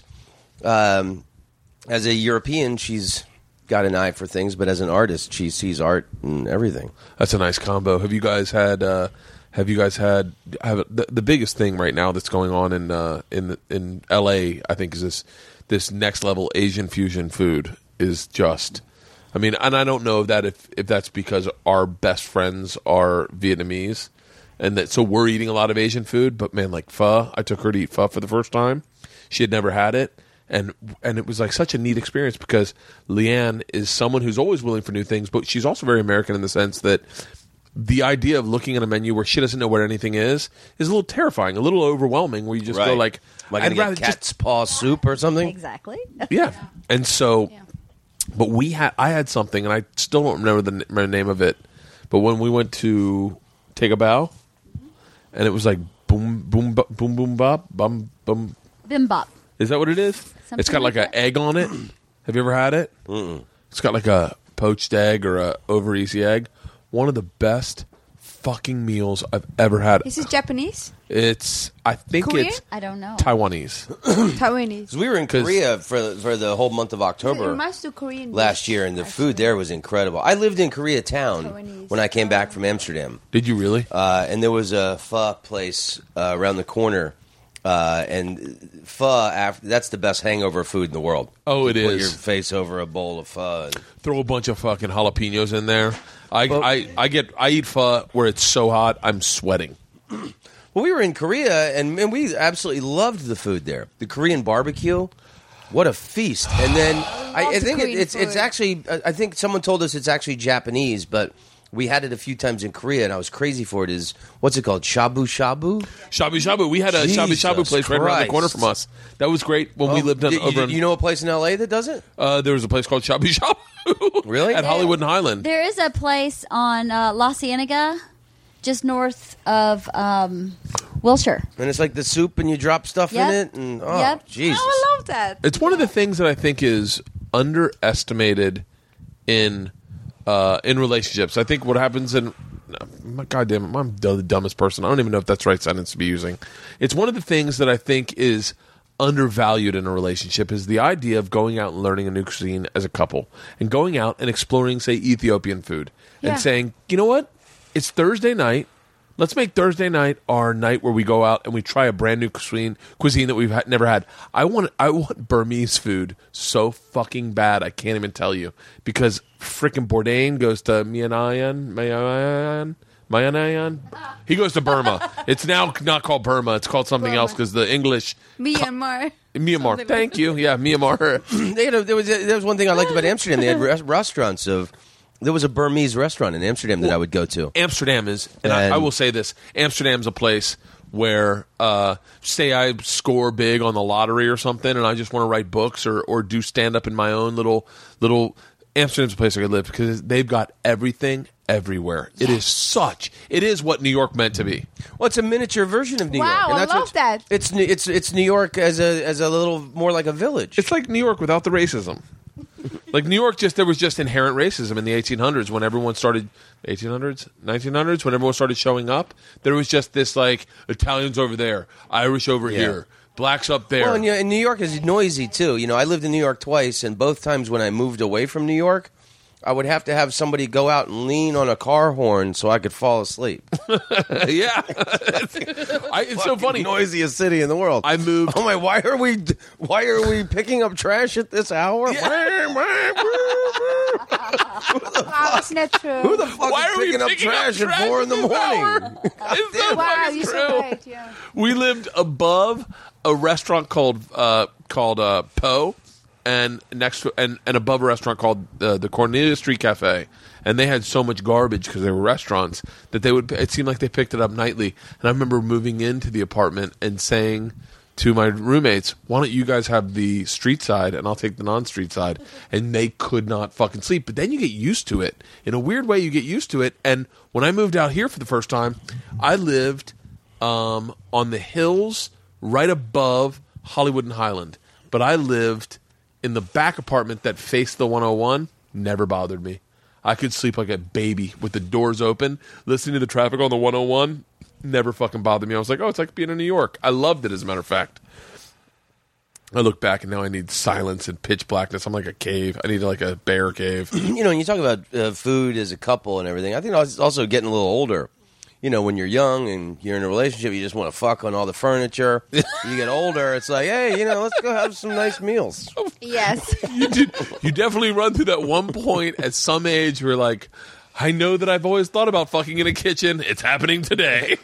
um, as a European, she's got an eye for things, but as an artist, she sees art and everything. That's a nice combo. Have you guys had? Uh, have you guys had? Have the, the biggest thing right now that's going on in uh, in in L A? I think is this this next level Asian fusion food is just. I mean, and I don't know that if if that's because our best friends are Vietnamese, and that so we're eating a lot of Asian food. But man, like pho, I took her to eat pho for the first time. She had never had it. And and it was like such a neat experience because Leanne is someone who's always willing for new things, but she's also very American in the sense that the idea of looking at a menu where she doesn't know what anything is is a little terrifying, a little overwhelming. Where you just go like, Am I gonna I'd rather get cat's just paw soup or something? Exactly. yeah. And so, but we had I had something, and I still don't remember the, n- the name of it. But when we went to take a bow, and it was like boom boom bu- boom boom bop bum bum. Bimbop. Is that what it is? Something It's got like, like an that. egg on it. Have you ever had it? Mm-mm. It's got like a poached egg or a over easy egg. One of the best fucking meals I've ever had. Is it Japanese? It's I think Korean? it's I don't know. Taiwanese. Taiwanese. 'Cause we were in 'Cause- Korea for for the whole month of It October reminds me of Korean last dish, year, and the actually. food there was incredible. I lived in Koreatown Taiwanese. when I came back from Amsterdam. Did you really? Uh, and there was a pho place uh, around the corner, uh, and pho after that's the best hangover food in the world. Oh, it You Put is. your face over a bowl of pho. And, Throw a bunch of fucking jalapenos in there. I, Well- I, I get I eat pho where it's so hot I'm sweating. well, we were in Korea, and, and we absolutely loved the food there. The Korean barbecue, what a feast! And then I, I the think it, Korean it's it's food. actually I I think someone told us it's actually Japanese, but. We had it a few times in Korea, and I was crazy for it. Is what's it called? Shabu shabu? Shabu shabu. We had a shabu shabu Jesus place right around the Christ. corner from us. That was great when we Oh, lived on, you, over in. you know a place in L A that does it? uh, there was a place called Shabu Shabu. Really? At Hollywood and Highland. There is a place on uh, La Cienega, just north of um, Wilshire. And it's like the soup, and you drop stuff Yep. in it, and oh, Yep. Jesus! Oh, I love that. It's one of the things that I think is underestimated in uh, in relationships. I think what happens in my goddamn, I'm the dumbest person. I don't even know if that's the right sentence to be using. It's one of the things that I think is undervalued in a relationship is the idea of going out and learning a new cuisine as a couple and going out and exploring, say, Ethiopian food Yeah. and saying, you know what? It's Thursday night. Let's make Thursday night our night where we go out and we try a brand new cuisine cuisine that we've ha- never had. I want I want Burmese food so fucking bad I can't even tell you because freaking Bourdain goes to Myanmar, Myanmar, Myanmar. He goes to Burma. It's now not called Burma. It's called something Burma. else because the English Myanmar. Myanmar. Something Thank like you. Yeah, Myanmar. They had a, there was a, there was one thing I liked about Amsterdam. They had res- restaurants of. There was a Burmese restaurant in Amsterdam that I would go to. Amsterdam is, and, And- I, I will say this: Amsterdam's a place where, uh, say, I score big on the lottery or something, and I just want to write books or or do stand up in my own little little. Amsterdam's a place I could live because they've got everything everywhere. It is such. It is what New York meant to be. Well, it's a miniature version of New Wow, York. and I that's love what- that. It's New- it's it's New York as a as a little more like a village. It's like New York without the racism. Like New York, just there was just inherent racism in the eighteen hundreds when everyone started eighteen hundreds, nineteen hundreds when everyone started showing up. There was just this like Italians over there, Irish over Yeah. here, blacks up there. Well, and, yeah, and New York is noisy too. You know, I lived in New York twice, and both times when I moved away from New York, I would have to have somebody go out and lean on a car horn so I could fall asleep. yeah, I, it's so funny. Noisiest city in the world. I moved. Oh my! Why are we? Why are we picking up trash at this hour? Wow, isn't that true? Who the fuck Why is are we picking up picking trash up at four in the this morning? hour? It's so Wow, fucking you're true. so right. Yeah. We lived above a restaurant called uh, called uh, Poe, and next to, and, and above a restaurant called uh, the Cornelia Street Cafe, and they had so much garbage because they were restaurants that they would. It seemed like they picked it up nightly. And I remember moving into the apartment and saying to my roommates, "Why don't you guys have the street side and I'll take the non-street side?" And they could not fucking sleep. But then you get used to it. In a weird way, you get used to it. And when I moved out here for the first time, I lived um, on the hills right above Hollywood and Highland. But I lived in the back apartment that faced the one oh one. Never bothered me. I could sleep like a baby with the doors open, listening to the traffic on the one oh one. Never fucking bothered me. I was like, oh, it's like being in New York. I loved it, as a matter of fact. I look back and now I need silence and pitch blackness. I'm like a cave. I need like a bear cave. You know, when you talk about uh, food as a couple and everything, I think it's also getting a little older. You know, when you're young and you're in a relationship, you just want to fuck on all the furniture. You get older, it's like, hey, you know, let's go have some nice meals. Yes. you, did, you definitely run through that one point at some age where like, I know that I've always thought about fucking in a kitchen. It's happening today.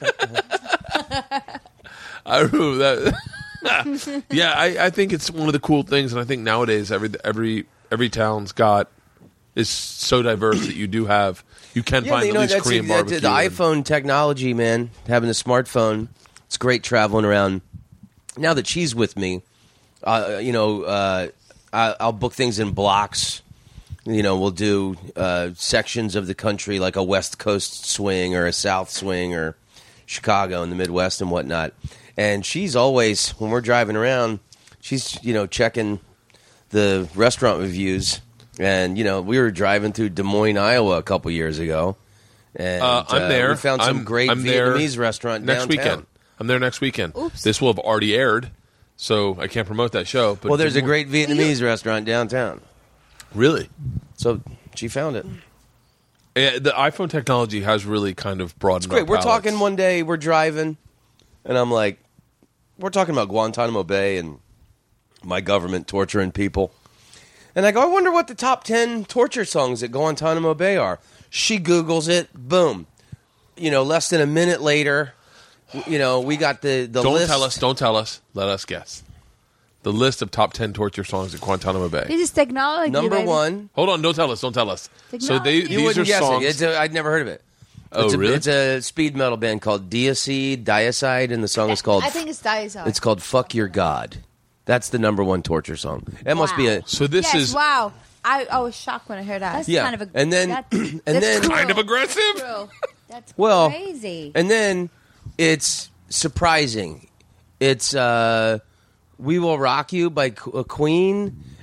I remember that. yeah, I, I think it's one of the cool things, and I think nowadays every every every town's got is so diverse that you do have you can find you at know, least that's Korean that's barbecue. the and- iPhone technology, man. Having a smartphone, it's great traveling around. Now that she's with me, uh, you know, uh, I, I'll book things in blocks. You know, we'll do uh, sections of the country, like a West Coast swing or a South swing or Chicago in the Midwest and whatnot. And she's always, when we're driving around, she's, you know, checking the restaurant reviews. And, you know, we were driving through Des Moines, Iowa a couple years ago. And Uh, I'm uh, there. We found some I'm- great I'm there Vietnamese restaurant next downtown. weekend. I'm there next weekend. Oops. This will have already aired, so I can't promote that show. But Well, there's a Des great Vietnamese restaurant downtown. really. So she found it. Yeah, the iPhone technology has really kind of broadened. Great. our We're palettes. talking one day, we're driving, and I'm like, we're talking about Guantanamo Bay and my government torturing people. And I go, I wonder what the top ten torture songs at Guantanamo Bay are. She Googles it. Boom. You know, less than a minute later, you know, we got the, the Don't list. tell us. Don't tell us. Let us guess. The list of top ten torture songs at Guantanamo Bay. This is technology. Number baby. one. Hold on. Don't tell us. Don't tell us. So they, You You these wouldn't are guess songs. it. It's a, I'd never heard of it. Oh, it's a, really? It's a speed metal band called Diacide, Diacide, and the song is called I think it's Dinosaur. It's called Fuck Your God. That's the number one torture song. That must be Wow. a so this yes, is wow. I, I was shocked when I heard that. That's Yeah, kind of a and then- that- and That's then cool. kind of aggressive. Bro. that's well, crazy. and then it's surprising. It's uh, "We Will Rock You" by Qu- uh, Queen,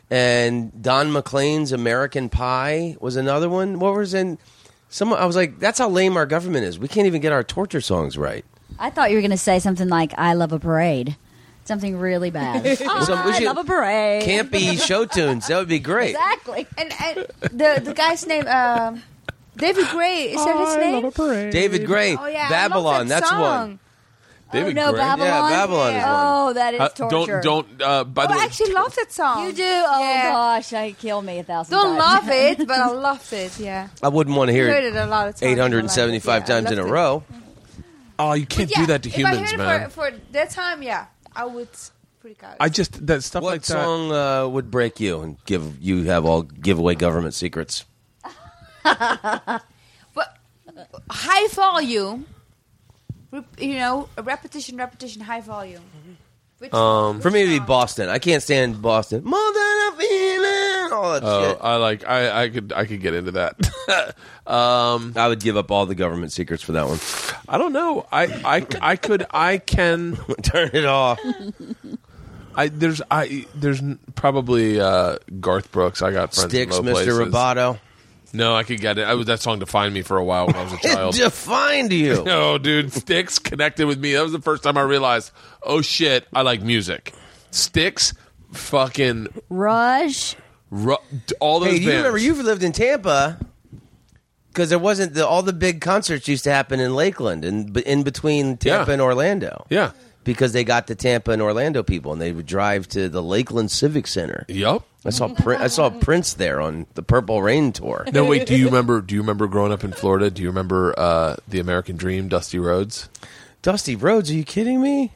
and Don McLean's American Pie was another one. What was in? Some I was like, that's how lame our government is. We can't even get our torture songs right. I thought you were going to say something like "I love a parade," something really bad. oh, So we I should- love a parade. Campy show tunes. That would be great. Exactly. And, and the the guy's name, um, David Gray. Is that his name? David Gray, Oh yeah, Babylon. I love that That's song. one. David oh, no, Gray. Babylon. Yeah, Babylon is one. Oh, that is Uh, torture. don't don't. Uh, by Oh, the I way, actually love that song. You do? Oh Yeah. gosh, I kill me a thousand Don't times. love it, but I loved it. Yeah, I wouldn't want to I hear heard it it a lot of times. eight hundred seventy-five Yeah, I times in a loved it. row. oh, you can't But do yeah, that to if humans, I heard man. it for, for that time, yeah, I would freak out. I just that stuff What like that. song uh, would break you and give you have all give away government secrets? But high volume, rep- you know, repetition, repetition, high volume. Which, Um, For me, it'd be song? Boston. I can't stand Boston. More than a feeling. All that Oh, shit. I like. I, I could. I could get into that. um, I would give up all the government secrets for that one. I don't know. I, I, I could. I can. Turn it off. I there's. I there's n- probably uh, Garth Brooks. I got friends Sticks, in low Mister places. Roboto. No, I could get it. I was that song defined me for a while when I was a It child. defined you. No, dude, Styx connected with me. That was the first time I realized, oh shit, I like music. Styx, fucking Rush. ru- all those Hey, do you bands. remember you've lived in Tampa? Because there wasn't the, all the big concerts used to happen in Lakeland and in, in between Tampa Yeah. and Orlando. Yeah. Because they got the Tampa and Orlando people, and they would drive to the Lakeland Civic Center. Yup. I saw Prin- I saw Prince there on the Purple Rain tour. No, wait. Do you remember? Do you remember growing up in Florida? Do you remember uh, the American Dream, Dusty Rhodes? Dusty Rhodes, are you kidding me?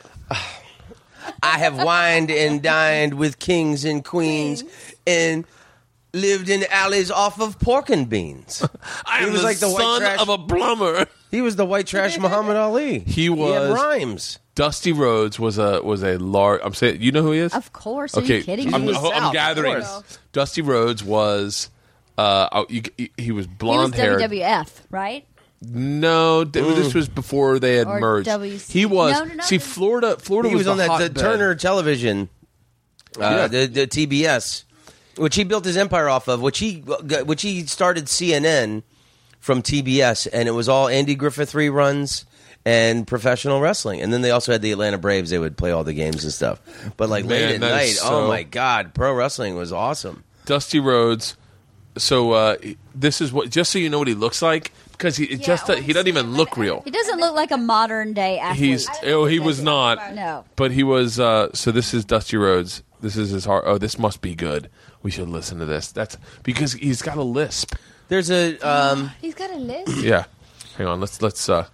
I have wined and dined with kings and queens and lived in alleys off of pork and beans. I He was like the white son trash- of a plumber. He was the white trash Muhammad Ali. He He had was. rhymes. Dusty Rhodes was a was a large. I'm saying, you know who he is? Of course. Are Okay, you kidding I'm, me? was I'm South, of gathering. course. Dusty Rhodes was. Uh, oh, you, he, he was He was blonde W haired. W F, right? No, th- this was before they had Or merged. W C. He was. No, no, no, see, they- Florida. Florida He was the on that the hotbed. Turner Television, uh, Yeah. the, the T B S, which he built his empire off of. Which he which he started C N N from T B S, and it was all Andy Griffith reruns and professional wrestling. And then they also had the Atlanta Braves. They would play all the games and stuff. But like Man, late at that night, is so- oh my god, pro wrestling was awesome. Dusty Rhodes. So uh, this is what. Just so you know what he looks like, because he it Yeah, just I he doesn't even look real. He doesn't look like a modern day athlete. He's oh he was not. no. But he was. Uh, so this is Dusty Rhodes. This is his heart. Oh, this must be good. We should listen to this. That's because he's got a lisp. There's a um, He's got a list. Yeah. Hang on. Let's let's. Uh,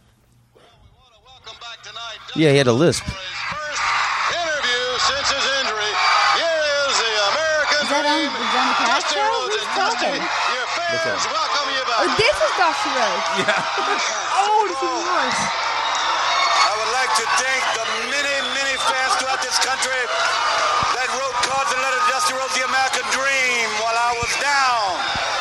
yeah, he had a lisp. Interview since his injury. Here is the American Is that on Dream, the Johnny Cash Dusty show? Rhodes Who's and Dusty. talking? Your fans welcome you back. Oh, this is Dusty Rhodes. Oh, this is worse. I would like to thank the many, many fans throughout this country that wrote cards and letters to Dusty Rhodes, the American Dream, while I was down.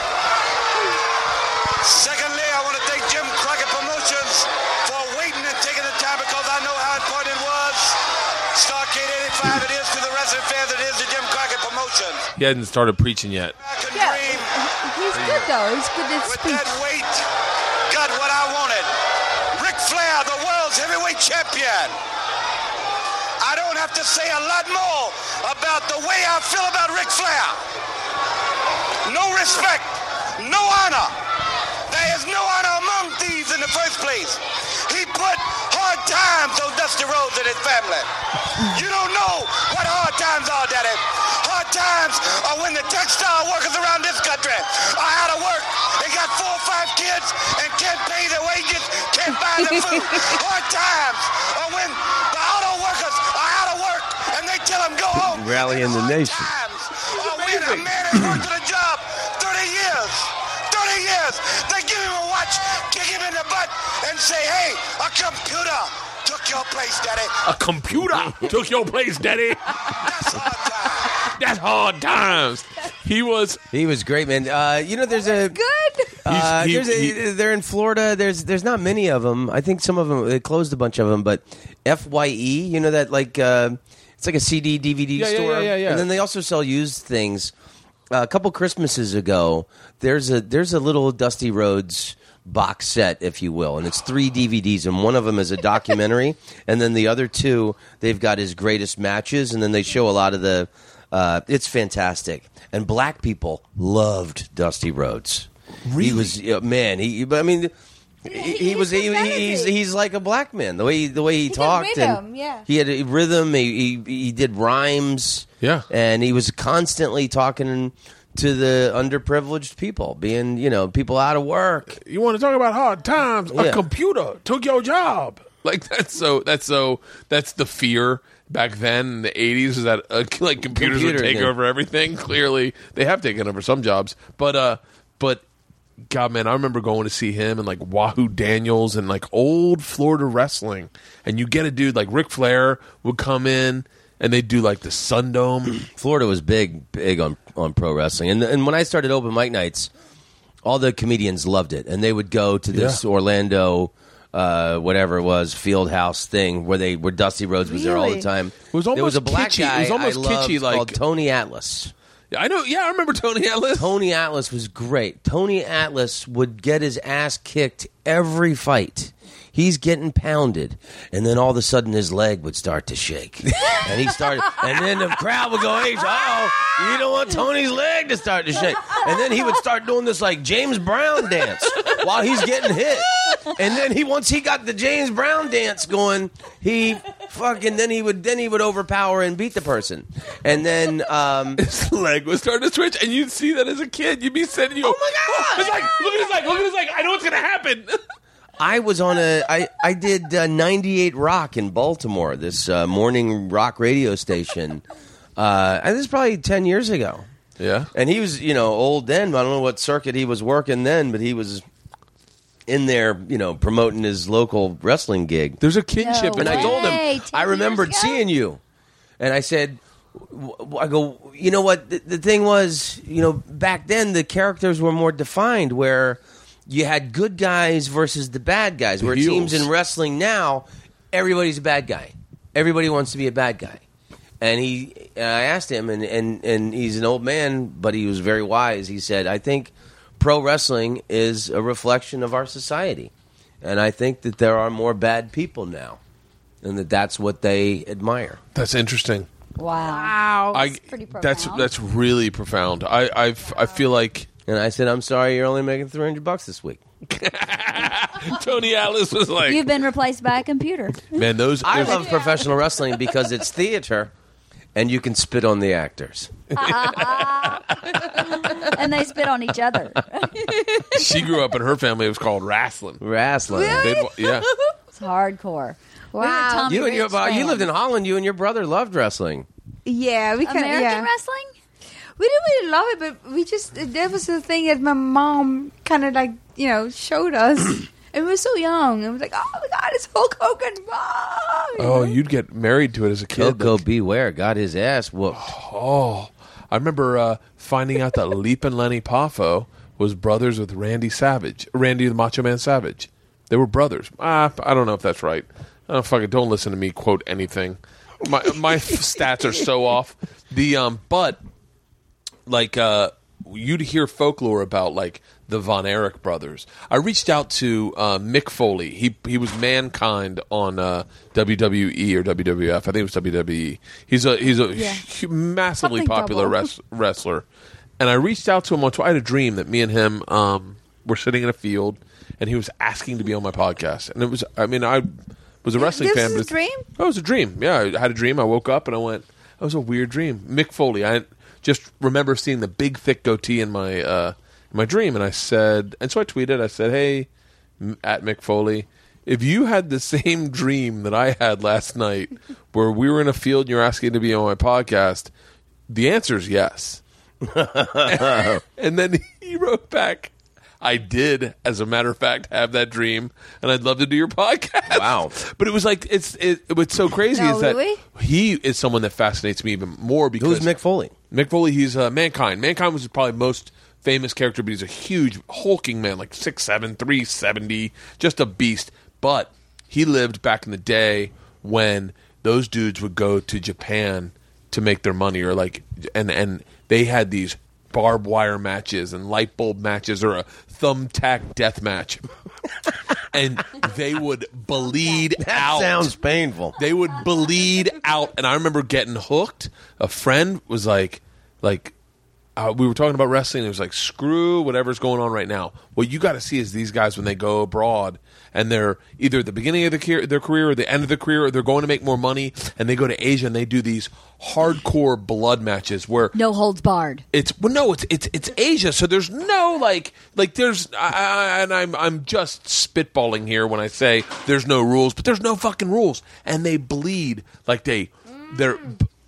Secondly, I want to thank Jim Crockett Promotions for waiting and taking the time, because I know how important it was. Starcade eighty-five it is to the wrestling fans, it is to Jim Crockett Promotions. he hadn't started preaching yet. American Yeah, Dream. he's good though. He's good at With speech. that weight, got what I wanted. Ric Flair, the world's heavyweight champion. I don't have to say a lot more about the way I feel about Ric Flair. No respect, no honor. There is no honor among thieves in the first place. He put hard times on Dusty Rhodes and his family. You don't know what hard times are, Daddy. Hard times are when the textile workers around this country are out of work and got four or five kids and can't pay their wages, can't buy their food. Hard times are when the auto workers are out of work and they tell them go home. Rallying the Hard nation. times are when a man has worked at a job thirty years. thirty years. They give him a watch, kick him in the butt, and say, hey, a computer took your place, Daddy. A computer took your place, Daddy. That's hard time. That's hard times. He was. He was great, man. Uh, you know, there's a Good. Uh, he- there's a, he- they're in Florida. There's there's not many of them. I think some of them they closed a bunch of them, but F Y E, you know that like uh, It's like a C D, D V D Yeah, yeah, store. yeah, yeah, yeah. And then they also sell used things. Uh, a couple Christmases ago, there's a there's a little Dusty Rhodes box set, if you will, and it's three D V Ds, and one of them is a documentary, and then the other two, they've got his greatest matches, and then they show a lot of the. Uh, it's fantastic, and black people loved Dusty Rhodes. Really? He was uh, man. He, I mean. He, he was he, he's he's like a black man the way he, the way he, He did talked rhythm, and yeah. he had a rhythm he, he he did rhymes Yeah. and he was constantly talking to the underprivileged people, being you know people out of work. You want to talk about hard times? Yeah. A computer took your job. Like that's so. That's so. That's the fear back then in the eighties. Is that uh, like computers Computer would take thing. over everything? Clearly, they have taken over some jobs, but uh, but. God, man, I remember going to see him and like Wahoo Daniels and like old Florida wrestling. And you get a dude like Ric Flair would come in and they'd do like the Sundome. Florida was big big on on pro wrestling, and and when I started open mic nights, all the comedians loved it, and they would go to this Yeah. Orlando. Uh, whatever it was, field house thing where they where Dusty Rhodes was there all the Really? time. It was there was almost a black kitschy. guy It was almost I loved kitschy, like- called Tony Atlas. Yeah, I know. Yeah, I remember Tony Atlas. Tony Atlas was great. Tony Atlas would get his ass kicked every fight. He's getting pounded, and then all of a sudden his leg would start to shake, and he started, and then the crowd would go, "Hey, oh, you don't want Tony's leg to start to shake," and then he would start doing this like James Brown dance while he's getting hit, and then he once he got the James Brown dance going, he fucking then he would then he would overpower and beat the person, and then. Um, His leg was starting to twitch, and you'd see that as a kid. You'd be sitting, you go, Oh my God! It's like, look at his leg, look at his leg. I know what's going to happen. I was on a I I did uh, ninety-eight Rock in Baltimore, this uh, morning rock radio station. Uh, and this is probably ten years ago. Yeah. And he was, you know, old then. I don't know what circuit he was working then, but he was in there, you know, promoting his local wrestling gig. There's a kinship. No And I told Hey, him, ten I remembered years ago? seeing you. And I said, w- w- I go, you know what? The, the thing was, you know, back then the characters were more defined where you had good guys versus the bad guys. Where it heels. seems in wrestling now, everybody's a bad guy. Everybody wants to be a bad guy. And he, I asked him, and, and, and he's an old man, but he was very wise. He said, I think pro wrestling is a reflection of our society. And I think that there are more bad people now. And that that's what they admire. That's interesting. Wow. Wow. I, That's pretty that's profound. that's really profound. I I've, I feel like And I said, I'm sorry, you're only making three hundred bucks this week. Tony Atlas was like, You've been replaced by a computer. man, those. I there's- love professional wrestling because it's theater and you can spit on the actors. And they spit on each other. She grew up in her family. It was called wrestling. Wrestling. They'd- yeah. It's hardcore. We were Wow. Tommy You and your Rich uh, you fans. lived in Holland. You and your brother loved wrestling. Yeah, we kind of American yeah. wrestling? We didn't really love it, but we just that was the thing that my mom kind of like you know showed us, and we were so young, and we was like, oh my god, it's Hulk Hogan! Wow! You Oh, know? you'd get married to it as a kid. Coco Beware got his ass whooped. Oh, I remember uh, finding out that Leapin' Lenny Poffo was brothers with Randy Savage, Randy the Macho Man Savage. They were brothers. Ah, I don't know if that's right. Oh, fuck it. Don't listen to me quote anything. My my stats are so off. The um, but like uh, you'd hear folklore about like the Von Erich brothers. I reached out to uh, Mick Foley. He he was Mankind on uh, W W E or W W F. I think it was W W E. He's a he's a Yeah. hu- massively Something popular double. wrest- wrestler. And I reached out to him once. I had a dream that me and him um, were sitting in a field, and he was asking to be on my podcast. And it was, I mean, I was a wrestling This fan. is but a it's- dream? Oh, it was a dream. Yeah, I had a dream. I woke up and I went, that was a weird dream. Mick Foley. I just remember seeing the big, thick goatee in my uh, in my dream, and I said, and so I tweeted. I said, "Hey, m- at Mick Foley, if you had the same dream that I had last night, where we were in a field and you're asking to be on my podcast, the answer is yes." And then he wrote back, I did, as a matter of fact, have that dream, and I'd love to do your podcast. Wow. But it was like, it's it, what's so crazy No, is that really? he is someone that fascinates me even more because Who's Mick Foley? Mick Foley, he's uh, Mankind. Mankind was probably most famous character, but he's a huge, hulking man, like six seven, three seventy, just a beast. But he lived back in the day when those dudes would go to Japan to make their money, or like, and and they had these barbed wire matches and light bulb matches, or a thumbtack death match, and they would bleed That out. sounds painful. They would bleed out, and I remember getting hooked. A friend was like, like. Uh, we were talking about wrestling. It was like, screw whatever's going on right now. What you got to see is these guys when they go abroad and they're either at the beginning of the car- their career or the end of their career, or they're going to make more money, and they go to Asia and they do these hardcore blood matches where No holds barred. it's well, no, it's it's it's Asia, so there's no like like there's I, I, and I'm I'm just spitballing here when I say there's no rules, but there's no fucking rules, and they bleed like they they're.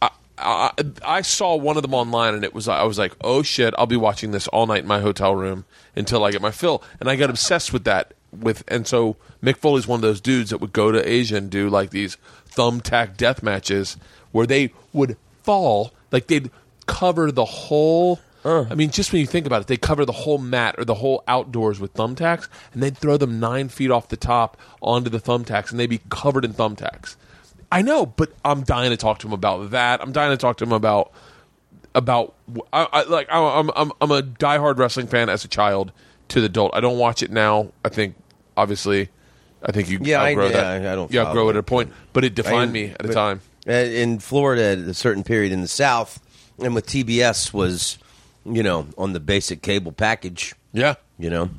I, I saw one of them online, and it was I was like, oh shit, I'll be watching this all night in my hotel room until I get my fill, and I got obsessed with that. With and so Mick Foley's one of those dudes that would go to Asia and do like these thumbtack death matches where they would fall, like they'd cover the whole. Uh. I mean, just when you think about it, they cover the whole mat or the whole outdoors with thumbtacks, and they'd throw them nine feet off the top onto the thumbtacks, and they'd be covered in thumbtacks. I know, but I'm dying to talk to him about that. I'm dying to talk to him about about I, I, like I'm I'm I'm a diehard wrestling fan as a child to the adult. I don't watch it now. I think obviously, I think you Yeah, I- outgrow yeah, that. I don't You outgrow follow it at a point, but it defined I- me at a but- time. Uh, in Florida, at a certain period in the South, and with T B S was, you know, on the basic cable package. Yeah, You know,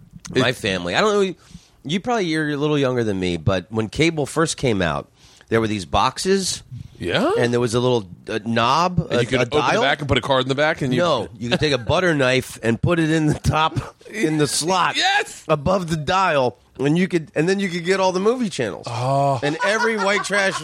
my family. I don't know. You probably you're a little younger than me, but when cable first came out, there were these boxes, yeah. and there was a little uh, knob, And a, you could a open dial. the back and put a card in the back, and you No, you could take a butter knife and put it in the top in the slot, Yes! above the dial, and you could, and then you could get all the movie channels. Oh. And every white trash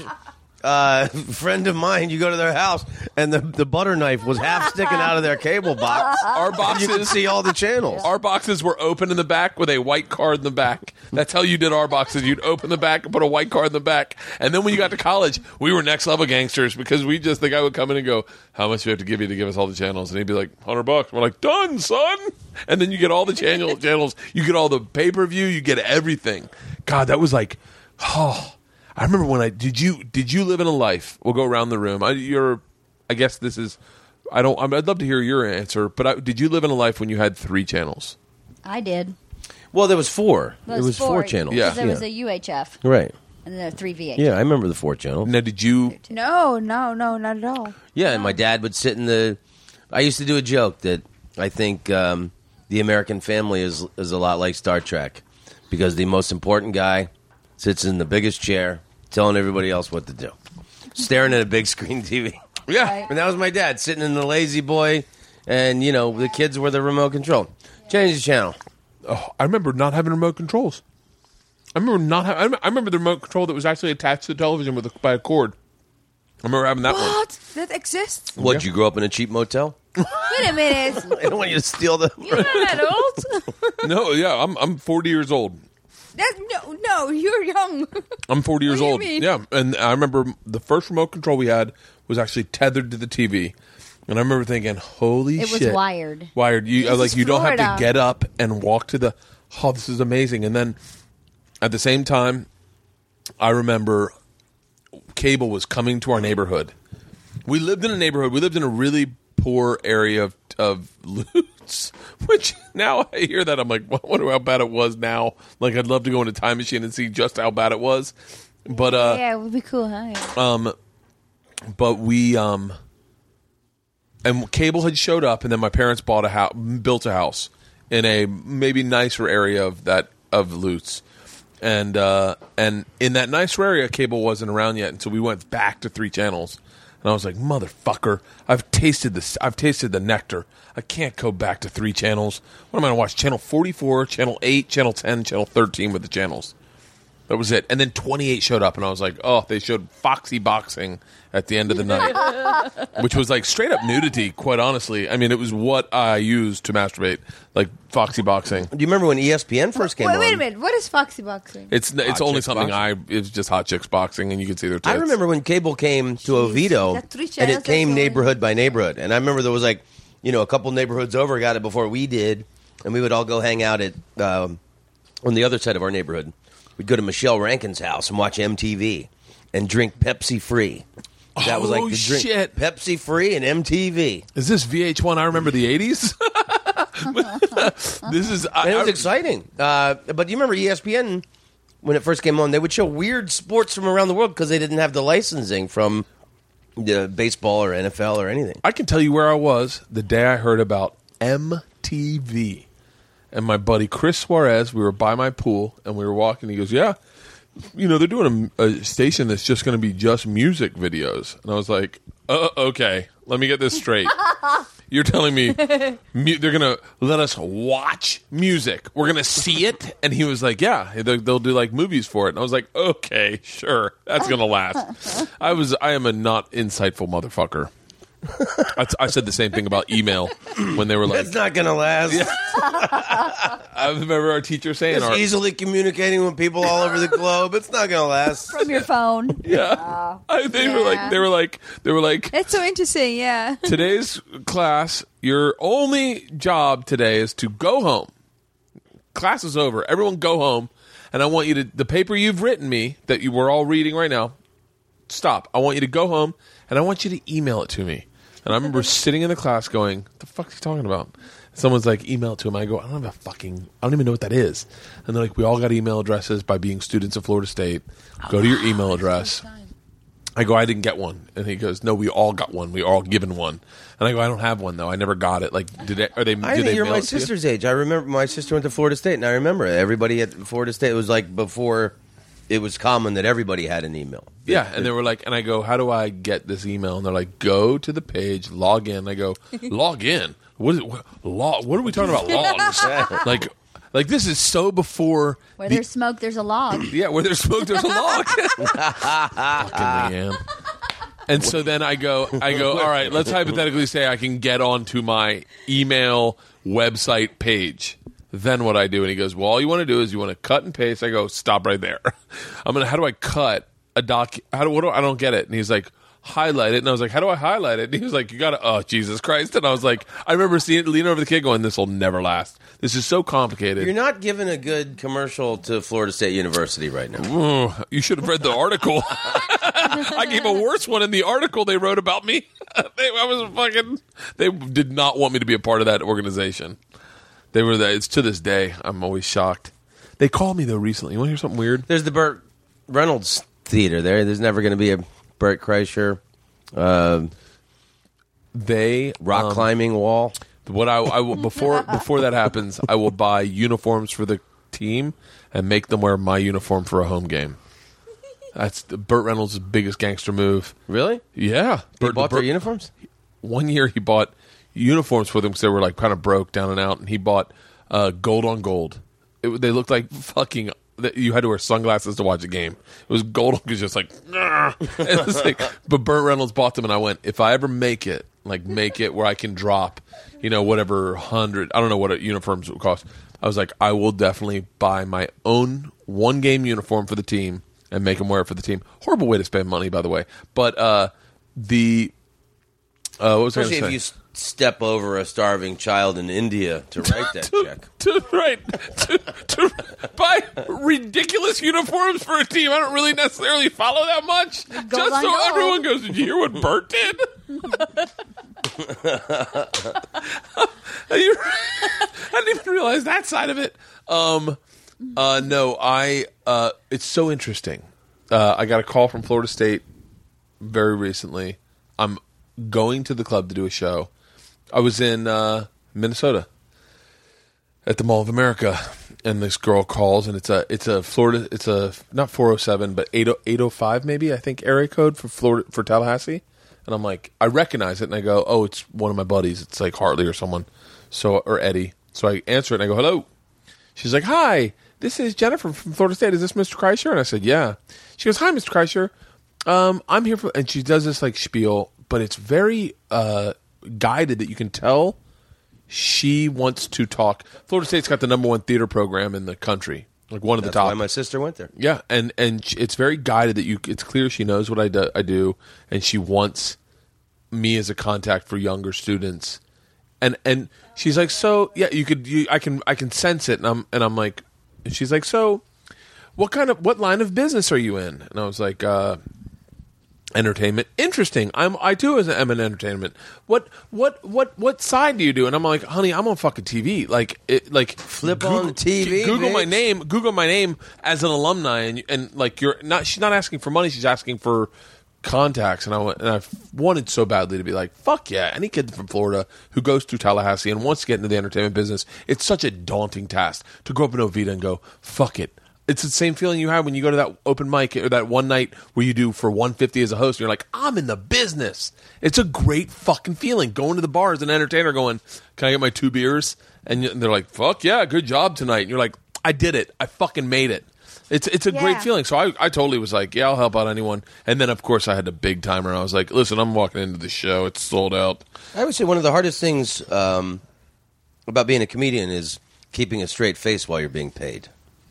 uh, friend of mine, you go to their house, and the the butter knife was half sticking out of their cable box. Our And you could boxes see all the channels. Our boxes were open in the back with a white card in the back. That's how you did our boxes. You'd open the back and put a white card in the back. And then when you got to college, we were next level gangsters because we just, the guy would come in and go, how much do we have to give you to give us all the channels? And he'd be like, one hundred bucks. We're like, done, son. And then you get all the channel channels. You get all the pay-per-view. You get everything. God, that was like, oh. I remember when I, did you, did you live in a life? We'll go around the room. I, you're, I guess this is, I don't, I'd love to hear your answer, but I, did you live in a life when you had three channels? I did. Well, there was four. Well, It was four channels. Yeah. Because there was a U H F Right. and then a three V H. Yeah, I remember the four channels. Now, did you, No, no, no, not at all. Yeah, and my dad would sit in the. I used to do a joke that I think um, the American family is is a lot like Star Trek, because the most important guy sits in the biggest chair, telling everybody else what to do, staring at a big screen T V. yeah. And that was my dad sitting in the lazy boy, and you know the kids were the remote control. Change the channel. Oh, I remember not having remote controls. I remember not. Ha- I, rem- I remember the remote control that was actually attached to the television with a, by a cord. I remember having that one. What? That exists? What? Did you grow up in a cheap motel? Wait a minute. I don't want you to steal the. You're not that old. No, yeah, I'm I'm forty years old. That, no, no, you're young. I'm forty years What do you old. mean? Yeah, and I remember the first remote control we had was actually tethered to the T V, and I remember thinking, "Holy It was shit!" wired. Wired. You This uh, like is you don't have to Florida. get up and walk to the. Oh, this is amazing! And then at the same time, I remember cable was coming to our neighborhood. We lived in a neighborhood. We lived in a really poor area of of Lutz, which now I hear that I'm like, well, I wonder how bad it was now. Like, I'd love to go in a time machine and see just how bad it was. But uh, Yeah, it would be cool, huh? um, but we um, and cable had showed up, and then my parents bought a house, built a house in a maybe nicer area of that of Lutz. And uh, and in that nicer area, cable wasn't around yet, and so we went back to three channels. And I was like, "Motherfucker! I've tasted this. I've tasted the nectar. I can't go back to three channels. What am I going to watch? Channel forty-four, channel eight, channel ten, channel thirteen with the channels. That was it. And then twenty-eight showed up, and I was like, "Oh!" They showed Foxy Boxing at the end of the night, which was like straight up nudity. Quite honestly, I mean, it was what I used to masturbate, like Foxy Boxing. Do you remember when E S P N first came Wait, on? wait a minute. What is Foxy Boxing? It's it's Hot only chicks something boxing? I. It's just hot chicks boxing, and you can see their tits. I remember when cable came to Oviedo, Got three and channels, it came that's all. neighborhood by neighborhood. And I remember there was like, you know, a couple neighborhoods over got it before we did, and we would all go hang out at um, on the other side of our neighborhood. We'd go to Michelle Rankin's house and watch M T V. and drink Pepsi free. That was like Oh, the drink. shit. Pepsi free and M T V. Is this V H one? I remember the eighties. This is. I, And it was I- exciting. Uh, but you remember E S P N, when it first came on, they would show weird sports from around the world because they didn't have the licensing from the baseball or N F L or anything. I can tell you where I was the day I heard about M T V. And my buddy Chris Suarez, we were by my pool, and we were walking. He goes, yeah, you know, they're doing a, a station that's just going to be just music videos. And I was like, uh, okay, let me get this straight. You're telling me mu- they're going to let us watch music. We're going to see it? And he was like, yeah, they'll, they'll do like movies for it. And I was like, okay, sure, that's going to last. I was, I am a not insightful motherfucker. I, I said the same thing about email when they were like, It's not going to last. I remember our teacher saying, It's our, easily communicating with people all over the globe. It's not going to last. From your phone. yeah, I, they were Yeah. like, they were like, they were like, It's so interesting, yeah. today's class, your only job today is to go home. Class is over. Everyone go home. And I want you to, the paper you've written me that you were all reading right now, stop. I want you to go home and I want you to email it to me. And I remember sitting in the class going, what the fuck is he talking about? Someone's like, email it to him. I go, I don't have a fucking, I don't even know what that is. And they're like, we all got email addresses by being students of Florida State. Go to your email address. I go, I didn't get one. And he goes, no, we all got one. We all given one. And I go, I don't have one, though. I never got it. Like, did they, are they, I did think they you're mail my it to you? sister's age. I remember my sister went to Florida State, and I remember everybody at Florida State. It was like before it was common that everybody had an email. Yeah, and they were like, and I go, how do I get this email? And they're like, go to the page, log in. I go, log in? What is it? What, log? What are we talking about? Logs? like, like this is so before. Where the- there's smoke, there's a log. yeah, where there's smoke, there's a log. Fucking Leanne. And so then I go, I go, all right, let's hypothetically say I can get onto my email website page. Then what I do? And he goes, well, all you want to do is you want to cut and paste. I go, stop right there. I'm going to, how do I cut a doc? How do, what do I don't get it? And he's like, highlight it. And I was like, how do I highlight it? And he was like, you got to, oh, Jesus Christ. And I was like, I remember seeing, leaning over the kid going, this will never last. This is so complicated. You're not giving a good commercial to Florida State University right now. Oh, you should have read the article. I gave a worse one in the article they wrote about me. they, I was fucking. They did not want me to be a part of that organization. They were that. It's to this day. I'm always shocked. They called me though recently. You want to hear something weird? There's the Burt Reynolds Theater there. There's never going to be a Burt Kreischer uh, They rock um, climbing wall. What I, I will before before that happens, I will buy uniforms for the team and make them wear my uniform for a home game. That's the, Burt Reynolds' biggest gangster move. Really? Yeah, He Burt, bought Burt- their uniforms? One year he bought uniforms for them because they were like kind of broke down and out, and he bought uh, gold on gold. It, they looked like fucking. You had to wear sunglasses to watch a game. It was gold. It was just like, it was like. But Burt Reynolds bought them, and I went, if I ever make it, like make it where I can drop, you know, whatever hundred. I don't know what a uniforms would cost. I was like, I will definitely buy my own one game uniform for the team and make them wear it for the team. Horrible way to spend money, by the way. But uh, the uh, what was I Especially going if to say? you s- step over a starving child in India to write that check. to, right to, to buy ridiculous uniforms for a team I don't really necessarily follow that much, just so on gold. everyone goes, did you hear what Bert did? You- I didn't even realize that side of it. Um, uh, no, I. Uh, it's so interesting. Uh, I got a call from Florida State very recently. I'm going to the club to do a show. I was in uh, Minnesota at the Mall of America, and this girl calls, and it's a it's a Florida it's a not four oh seven but eight oh five maybe I think area code for Florida for Tallahassee, and I'm like I recognize it, and I go, oh, it's one of my buddies, it's like Hartley or someone, so or Eddie, so I answer it and I go, hello. She's like, hi, this is Jennifer from Florida State. Is this Mister Kreischer? And I said, yeah. She goes, hi, Mister Kreischer. Um, I'm here for, and she does this like spiel, but it's very uh, guided that you can tell she wants to talk. Florida State's got the number one theater program in the country, like one of That's the top. why my sister went there. Yeah, and and sh- it's very guided that you. It's clear she knows what I do, I do, and she wants me as a contact for younger students. And and she's like, so yeah, you could. You, I can I can sense it, and I'm and I'm like, and she's like, so what kind of what line of business are you in? And I was like, uh, entertainment. Interesting. I'm I too am in entertainment. What what what what side do you do? And I'm like, honey, I'm on fucking T V. Like it, like Flip on the T V, Google my bitch. name. Google my name as an alumni, and and like you're not. She's not asking for money. She's asking for contacts. And I went, and I wanted so badly to be like, fuck yeah, any kid from Florida who goes through Tallahassee and wants to get into the entertainment business, it's such a daunting task to go up in Oviedo and go, fuck it. It's the same feeling you have when you go to that open mic or that one night where you do for one fifty as a host. And you're like, I'm in the business. It's a great fucking feeling going to the bar as an entertainer going, can I get my two beers? And they're like, fuck yeah, good job tonight. And you're like, I did it. I fucking made it. It's it's a Yeah. great feeling. So I, I totally was like, yeah, I'll help out anyone. And then, of course, I had the big timer. And I was like, listen, I'm walking into the show. It's sold out. I would say one of the hardest things um, about being a comedian is keeping a straight face while you're being paid.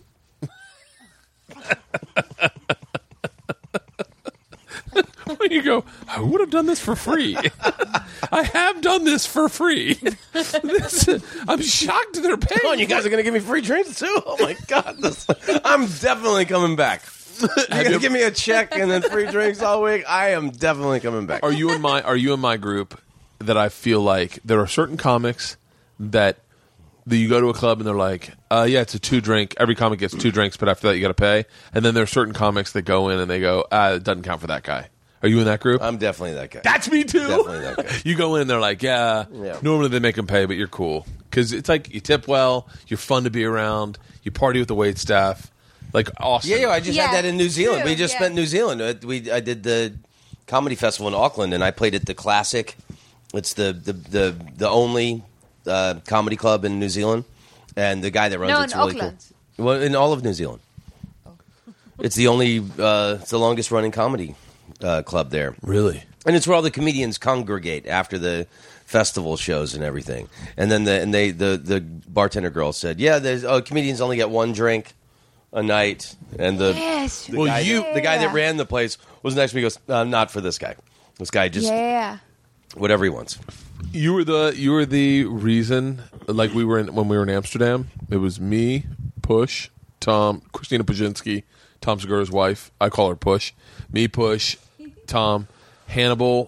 When you go, I would have done this for free. I have done this for free. This, I'm shocked they're paying. Come on, you guys are going to give me free drinks too? Oh my god, this, I'm definitely coming back. You're going to give me a check and then free drinks all week? I am definitely coming back. Are you in my Are you in my group that I feel like there are certain comics that that you go to a club and they're like, uh, yeah, it's a two drink. Every comic gets two drinks, but after that you got to pay. And then there are certain comics that go in and they go, ah, it doesn't count for that guy. Are you in that group? I'm definitely that guy. That's me too. Definitely that guy. You go in and they're like, yeah, Yeah. normally they make them pay, but you're cool. Because it's like you tip well, you're fun to be around, you party with the wait staff. Like, awesome. Yeah, yeah, I just Yeah, had that in New Zealand. true, we just yeah. spent New Zealand. Uh, We I did the comedy festival in Auckland, and I played at the Classic. It's the the the, the only uh, comedy club in New Zealand, and the guy that runs No, it's in really Auckland. cool. Well, in all of New Zealand, it's the only uh, it's the longest running comedy uh, club there, Really? and it's where all the comedians congregate after the festival shows and everything. And then the and they the the bartender girl said, "Yeah, there's oh, comedians only get one drink a night," and the Yes. the Well, guy, you- the guy that Yeah. ran the place was next to me. He goes, uh, "Not for this guy. This guy just Yeah. whatever he wants." You were the you were the reason. Like we were in when we were in Amsterdam. It was me, Push, Tom, Christina Pajinski, Tom Segura's wife. I call her Push. Me, Push, Tom, Hannibal,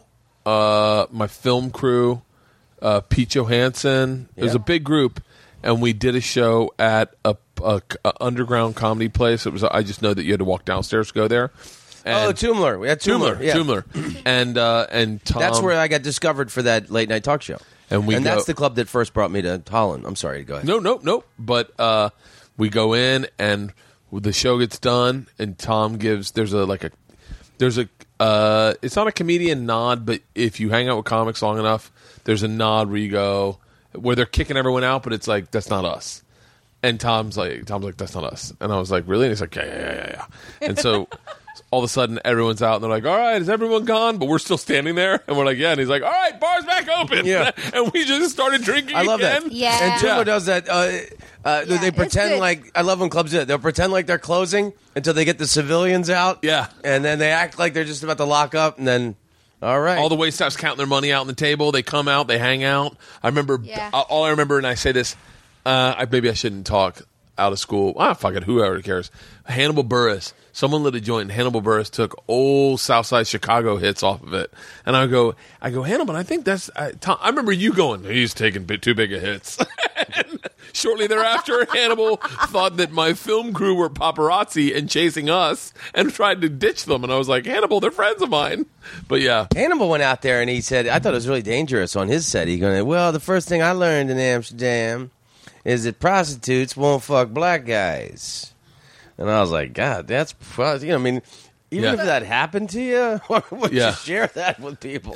uh, my film crew, uh, Pete Johansson. It was Yeah. a big group, and we did a show at a, a, a underground comedy place. It was. I just know that you had to walk downstairs to go there. Oh, And Tumler. We had Tumler. Tumler, Yeah. Tumler, and uh, and Tom. That's where I got discovered for that late night talk show. And we and go- that's the club that first brought me to Holland. I'm sorry. Go ahead. No, no, no. But uh, we go in and the show gets done, and Tom gives. There's a like a. There's a. Uh, it's not a comedian nod, but if you hang out with comics long enough, there's a nod where you go where they're kicking everyone out, but it's like that's not us. And Tom's like, Tom's like, that's not us. And I was like, really? And he's like, yeah, yeah, yeah, yeah, yeah. And so. All of a sudden, everyone's out, and they're like, all right, is everyone gone? But we're still standing there. And we're like, yeah. And he's like, all right, bar's back open. Yeah. And we just started drinking I love again. that. Yeah. And Tumler Yeah. does that. Uh, uh, Yeah, they it's pretend good. like I love when clubs do it. They'll pretend like they're closing until they get the civilians out. Yeah. And then they act like they're just about to lock up, and then all right. All the wait staff's counting their money out on the table. They come out, they hang out. I remember, Yeah. uh, all I remember, and I say this, uh, I, maybe I shouldn't talk out of school. Ah, fuck it, whoever cares. Hannibal Buress. Someone lit a joint, and Hannibal Buress took old Southside Chicago hits off of it. And I go, I go, Hannibal, I think that's, I, Tom, I remember you going, he's taking bit too big of hits. And shortly thereafter, Hannibal thought that my film crew were paparazzi and chasing us and tried to ditch them. And I was like, Hannibal, they're friends of mine. But yeah. Hannibal went out there and he said, I thought it was really dangerous on his set. He going, well, the first thing I learned in Amsterdam is that prostitutes won't fuck black guys. And I was like, God, that's, pro- you know, I mean, even Yeah. if that happened to you, why would Yeah. you share that with people?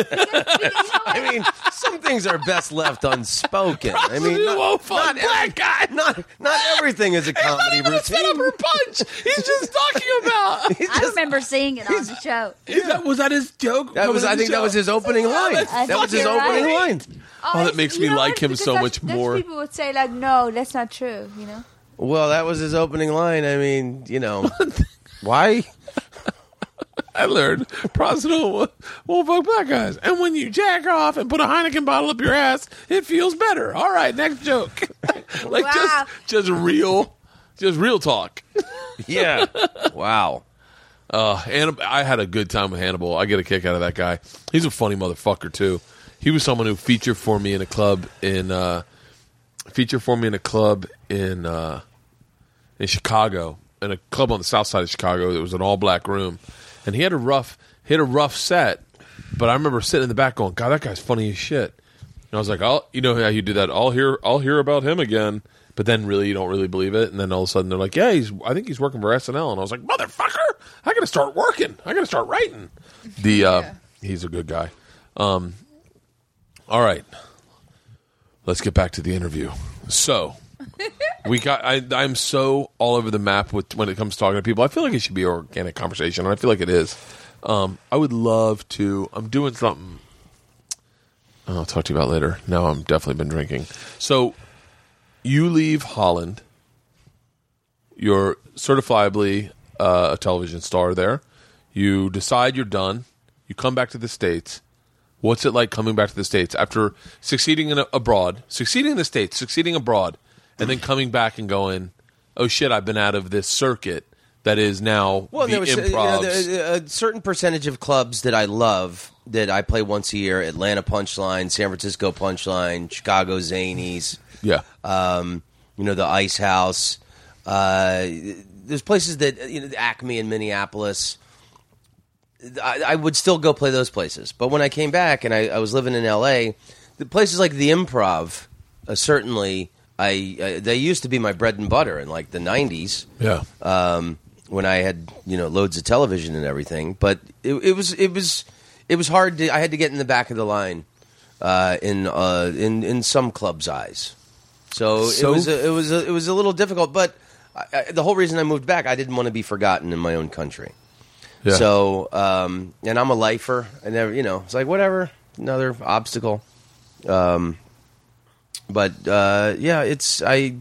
I mean, some things are best left unspoken. I mean, not, won't fuck not every- black guy. Not, not everything is a comedy Set up routine. her punch. He's just talking about. He's I just- remember seeing it on the show. Is that, was that his joke? that was, I think that was his opening line. I That was think his you're opening right. line. Oh, that makes you me know like what? him Because so that's- much that's more. People would say like, no, that's not true. You know. Well, that was his opening line. I mean, you know, why? I learned prostitute won't, won't fuck black guys. And when you jack off and put a Heineken bottle up your ass, it feels better. All right, next joke. Like Wow. just just real just real talk. Yeah. Wow. Uh, Hannibal, I had a good time with Hannibal. I get a kick out of that guy. He's a funny motherfucker too. He was someone who featured for me in a club in uh, featured for me in a club in uh, in Chicago, in a club on the south side of Chicago. It was an all black room, and he had a rough he had a rough set. But I remember sitting in the back going, "God, that guy's funny as shit." And I was like, "Oh, you know how you do that? I'll hear I'll hear about him again." But then really you don't really believe it, and then all of a sudden they're like, "Yeah, he's I think he's working for S N L," and I was like, "Motherfucker, I got to start working. I got to start writing." The uh, Yeah. he's a good guy. Um, all right, let's get back to the interview. So we got. I, I'm so all over the map with when it comes to talking to people. I feel like it should be an organic conversation, and I feel like it is. Um, I would love to. I'm doing something. I'll talk to you about later. Now I'm definitely been drinking. So. You leave Holland. You're certifiably uh, a television star there. You decide you're done. You come back to the States. What's it like coming back to the States after succeeding in a, abroad, succeeding in the States, succeeding abroad, and then coming back and going, oh shit, I've been out of this circuit that is now Well, the there was uh, you know, improvs. there- a certain percentage of clubs that I love that I play once a year: Atlanta Punchline, San Francisco Punchline, Chicago Zanies. yeah. Um, you know, the Ice House. Uh, there's places that, you know, Acme in Minneapolis. I, I would still go play those places. But when I came back and I, I was living in L A, the places like the Improv, uh, certainly, I uh, they used to be my bread and butter in like the nineties. Yeah. Um, when I had, you know, loads of television and everything. But it, it was it was it was hard to. I had to get in the back of the line uh, in uh, in in some clubs' eyes. So, So- it was a, it was a, it was a little difficult, but I, I, the whole reason I moved back, I didn't want to be forgotten in my own country. Yeah. So, um, and I'm a lifer. I never, you know, it's like whatever, another obstacle. Um, but uh, yeah, it's I,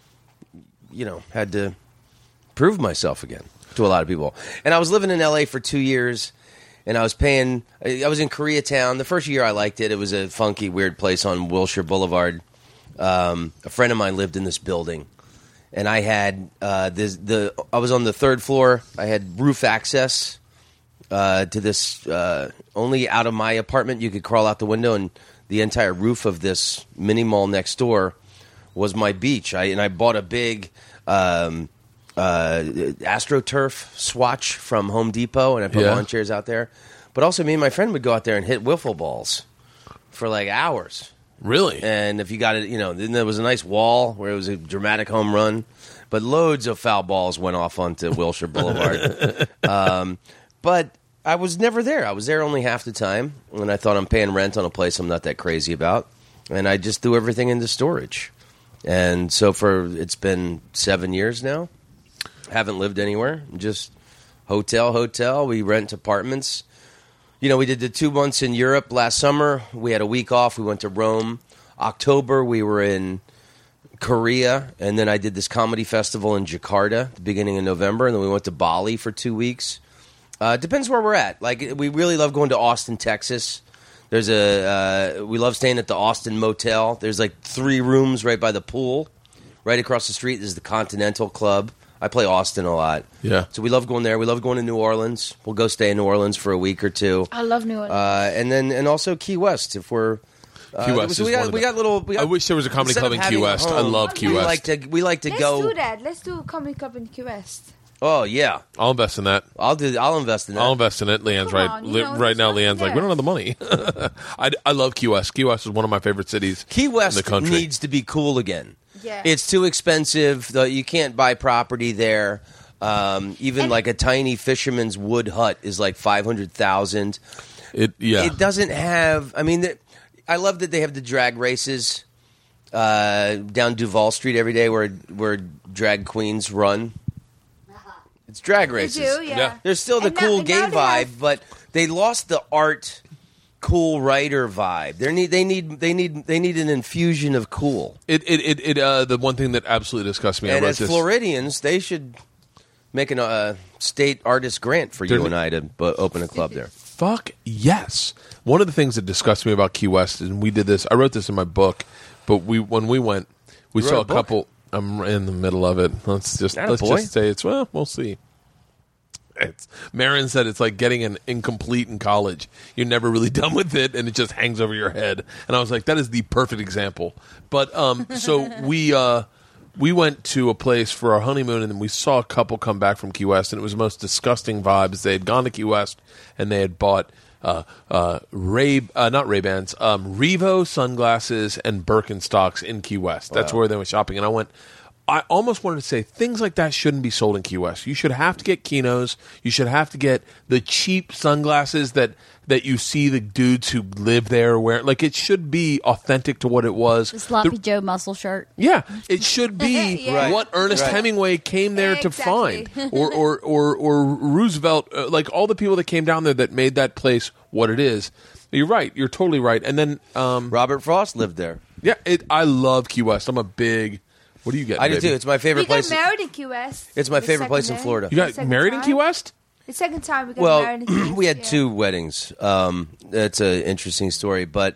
you know, had to prove myself again to a lot of people. And I was living in L A for two years, and I was paying. I was in Koreatown. The first year I liked it. It was a funky, weird place on Wilshire Boulevard. Um, a friend of mine lived in this building, and I had uh, this. The I was on the third floor. I had roof access uh, to this. Uh, only out of my apartment you could crawl out the window, and the entire roof of this mini mall next door was my beach. I and I bought a big um, uh, AstroTurf swatch from Home Depot, and I put Yeah. lawn chairs out there. But also, me and my friend would go out there and hit wiffle balls for like hours. Really? And if you got it, you know, then there was a nice wall where it was a dramatic home run, but loads of foul balls went off onto Wilshire Boulevard. um, but I was never there. I was there only half the time, and I thought I'm paying rent on a place I'm not that crazy about, and I just threw everything into storage. And so for it's been seven years now. Haven't lived anywhere. Just hotel, hotel. We rent apartments. You know, we did the two months in Europe last summer. We had a week off. We went to Rome. October, we were in Korea. And then I did this comedy festival in Jakarta at the beginning of November. And then we went to Bali for two weeks. Uh, depends where we're at. Like, we really love going to Austin, Texas. There's a, uh, we love staying at the Austin Motel. There's like three rooms right by the pool. Right across the street is the Continental Club. I play Austin a lot. Yeah. So we love going there. We love going to New Orleans. We'll go stay in New Orleans for a week or two. I love New Orleans. Uh, and then and also Key West if we're uh, Key West so we is got one of we the- got little. We got, I wish there was a comedy instead club of in Key having a West. I home, love Key we West. like to we like to Let's go. do that. Let's do a comedy club in Key West. Oh yeah, I'll invest in that. I'll do. I'll invest in that. I'll invest in it. Leanne's Come right. on, you Li- know, right now, there's Leanne's like, nothing we don't have the money. I, I love Key West. Key West is one of my favorite cities Key West in the country. needs to be cool again. Yeah. It's too expensive. Though you can't buy property there. Um, even And- like a tiny fisherman's wood hut is like five hundred thousand. It, yeah. It doesn't have. I mean, the, I love that they have the drag races uh, down Duval Street every day, where where drag queens run. It's drag They races. do, yeah. Yeah. There's still the And now- cool and gay now they vibe, have- but they lost the art, cool writer vibe. They need they need they need they need an infusion of cool. It, it, it, it uh, the one thing that absolutely disgusts me. I And wrote as this. Floridians, they should make a uh, state artist grant for you They're- and I to bu- open a club there. Fuck yes. One of the things that disgusts me about Key West, and we did this. I wrote this in my book, but we when we went, we You saw wrote a a book? couple. I'm in the middle of it. Let's just Atta let's boy. just say it's well, we'll see. It's, Marin said it's like getting an incomplete in college. You're never really done with it, and it just hangs over your head. And I was like, that is the perfect example. But um, so we uh, we went to a place for our honeymoon, and we saw a couple come back from Key West, and it was the most disgusting vibes. They had gone to Key West, and they had bought uh, uh, Ray, uh, not Ray-Bans, um, Revo sunglasses and Birkenstocks in Key West. That's Wow. where they were shopping. And I went, I almost wanted to say things like that shouldn't be sold in Key West. You should have to get Kinos. You should have to get the cheap sunglasses that, that you see the dudes who live there wearing. Like, it should be authentic to what it was. The sloppy The- Joe muscle shirt. yeah, it should be Yeah. Right. what Ernest Right. Hemingway came there to Exactly. find, or or or, or Roosevelt, uh, like all the people that came down there that made that place what it is. You're right. You're totally right. And then, um, Robert Frost lived there. yeah, it, I love Key West. I'm a big. What do you get? I do baby? too. It's my We favorite got place. married in Key West. It's my The favorite second place in day. Florida. You got Second married in time. Key West? The second time we got Well, married in Key West. we had yeah. two weddings. Um, that's an interesting story, but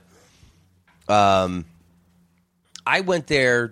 um, I went there,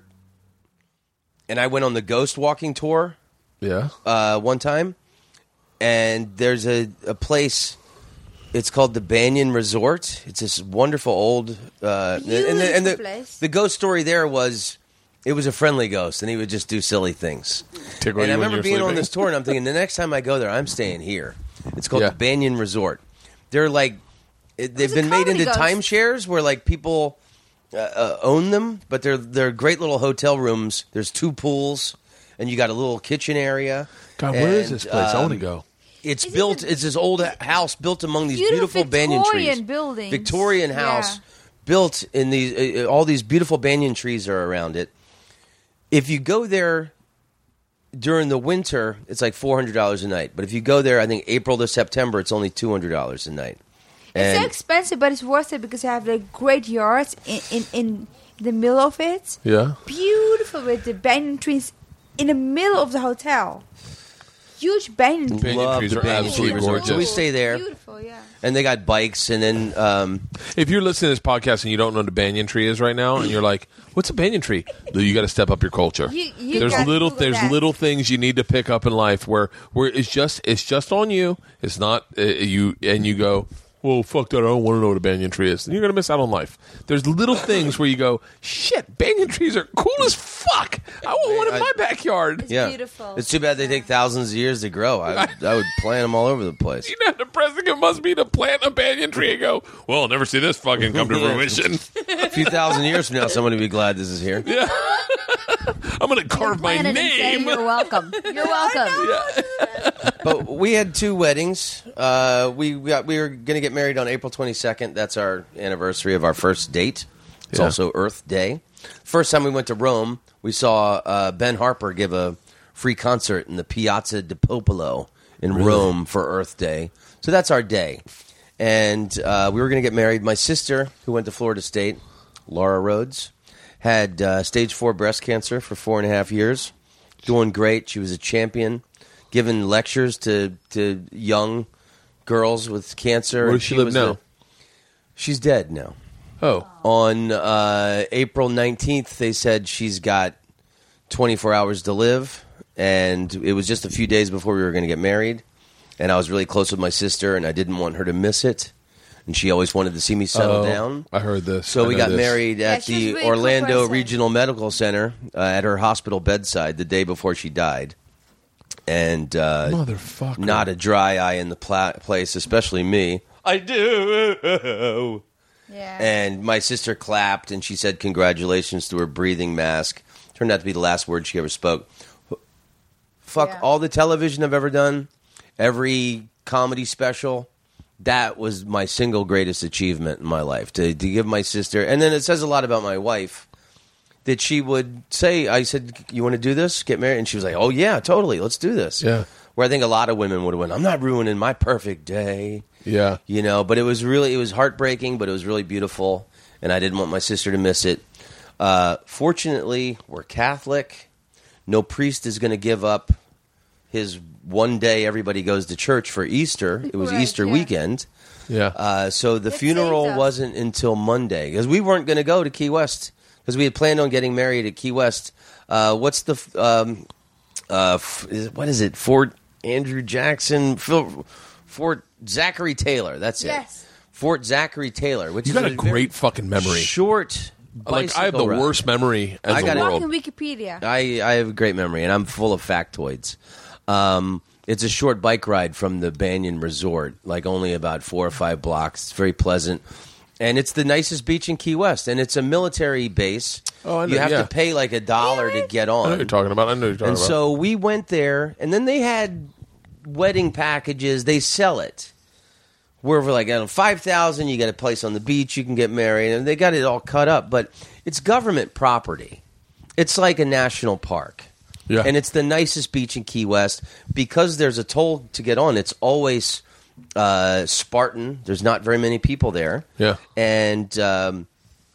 and I went on the ghost walking tour Yeah. uh, one time, and there's a, a place. It's called the Banyan Resort. It's this wonderful old uh, and the, and the, and the, Beautiful place. the ghost story there was it was a friendly ghost, and he would just do silly things. Tickle And you I when remember you're being on sleeping. this tour, and I'm thinking, the next time I go there, I'm staying here. It's called Yeah. the Banyan Resort. They're like, it, they've a been made comedy into ghost. timeshares where like people uh, uh, own them, but they're they're great little hotel rooms. There's two pools, and you got a little kitchen area. God, where is And, this place? I want to um, go. It's Is it built. the- It's this old house built among these Beautiful beautiful banyan Victorian trees. buildings. Victorian house Yeah. built in these. Uh, all these beautiful banyan trees are around it. If you go there during the winter, it's like four hundred dollars a night. But if you go there, I think April to September, it's only two hundred dollars a night. It's so And expensive, but it's worth it because they have like great yards in, in, in the middle of it. Yeah. Beautiful with the banyan trees in the middle of the hotel. Huge banyan trees. Banyan love trees the are banyan absolutely tree resort. gorgeous. So we stay there, Beautiful, yeah. and they got bikes, and then um, If you're listening to this podcast and you don't know what a banyan tree is right now, and you're like, "What's a banyan tree?" You got to step up your culture. You- you there's gotta little Google there's that. little things you need to pick up in life where where it's just it's just on you. It's not uh, you and you go, "Well, fuck that. I don't want to know what a banyan tree is." And you're gonna miss out on life. There's little things where you go, "Shit, banyan trees are cool as fuck. I want one in I- my backyard." It's yeah, beautiful. It's too bad they take thousands of years to grow. I, I would plant them all over the place. You know how depressing it must be to plant a banyan tree and go, "Well, I'll never see this fucking come to fruition." A few thousand years from now, someone will be glad this is here. I'm gonna carve my Planet and say name. you're welcome. You're welcome. But we had two weddings. Uh, we we, got, we were going to get married on April twenty-second. That's our anniversary of our first date. It's Yeah. also Earth Day. First time we went to Rome, we saw uh, Ben Harper give a free concert in the Piazza di Popolo in Rome for Earth Day. So that's our day. And uh, we were going to get married. My sister, who went to Florida State, Laura Rhodes, had uh, stage four breast cancer for four and a half years. Doing great. She was a champion, giving lectures to, to young girls with cancer. Where And does she live was now? a- she's dead now. Oh, On uh, April nineteenth, they said she's got twenty-four hours to live. And it was just a few days before we were going to get married. And I was really close with my sister, and I didn't want her to miss it. And she always wanted to see me settle Oh, down. I heard this. So I we know got this. married Yeah, at she was the a really cool Orlando person. Regional Medical Center uh, at her hospital bedside the day before she died. And uh, Motherfucker. not a dry eye in the pla- place, especially me. I do. Yeah. And my sister clapped, and she said congratulations to her breathing mask. Turned out to be the last word she ever spoke. Fuck Yeah. all the television I've ever done, every comedy special. That was my single greatest achievement in my life, to, to give my sister. And then it says a lot about my wife that she would say, I said, you want to do this? Get married? And she was like, oh, yeah, totally. Let's do this. Yeah. Where I think a lot of women would have went, I'm not ruining my perfect day. Yeah. You know, but it was really, it was heartbreaking, but it was really beautiful, and I didn't want my sister to miss it. Uh, fortunately, we're Catholic. No priest is going to give up his one day everybody goes to church for Easter. It was Right, Easter yeah. weekend. Yeah. Uh, so the That funeral saves us. wasn't until Monday, because we weren't going to go to Key West because we had planned on getting married at Key West. Uh, what's the f- um, uh, f- is, what is it? Fort Andrew Jackson, Phil, Fort Zachary Taylor. That's it. Yes. Fort Zachary Taylor. Which You is got a very great fucking memory. Short. Like I have the bicycle ride. worst memory as I the got it. world. Walking Wikipedia. I, I have a great memory, and I'm full of factoids. Um, it's a short bike ride from the Banyan Resort, like only about four or five blocks. It's very pleasant. And it's the nicest beach in Key West, and it's a military base. Oh, I know, you have yeah. to pay like a dollar to get I know on. what you're talking about. I know what you're talking And about. so we went there, and then they had wedding packages. They sell it. Where for like I don't know, five thousand, you get a place on the beach, you can get married, and they got it all cut up. But it's government property. It's like a national park. Yeah. And it's the nicest beach in Key West. Because there's a toll to get on, it's always uh, Spartan. There's not very many people there. Yeah. And um,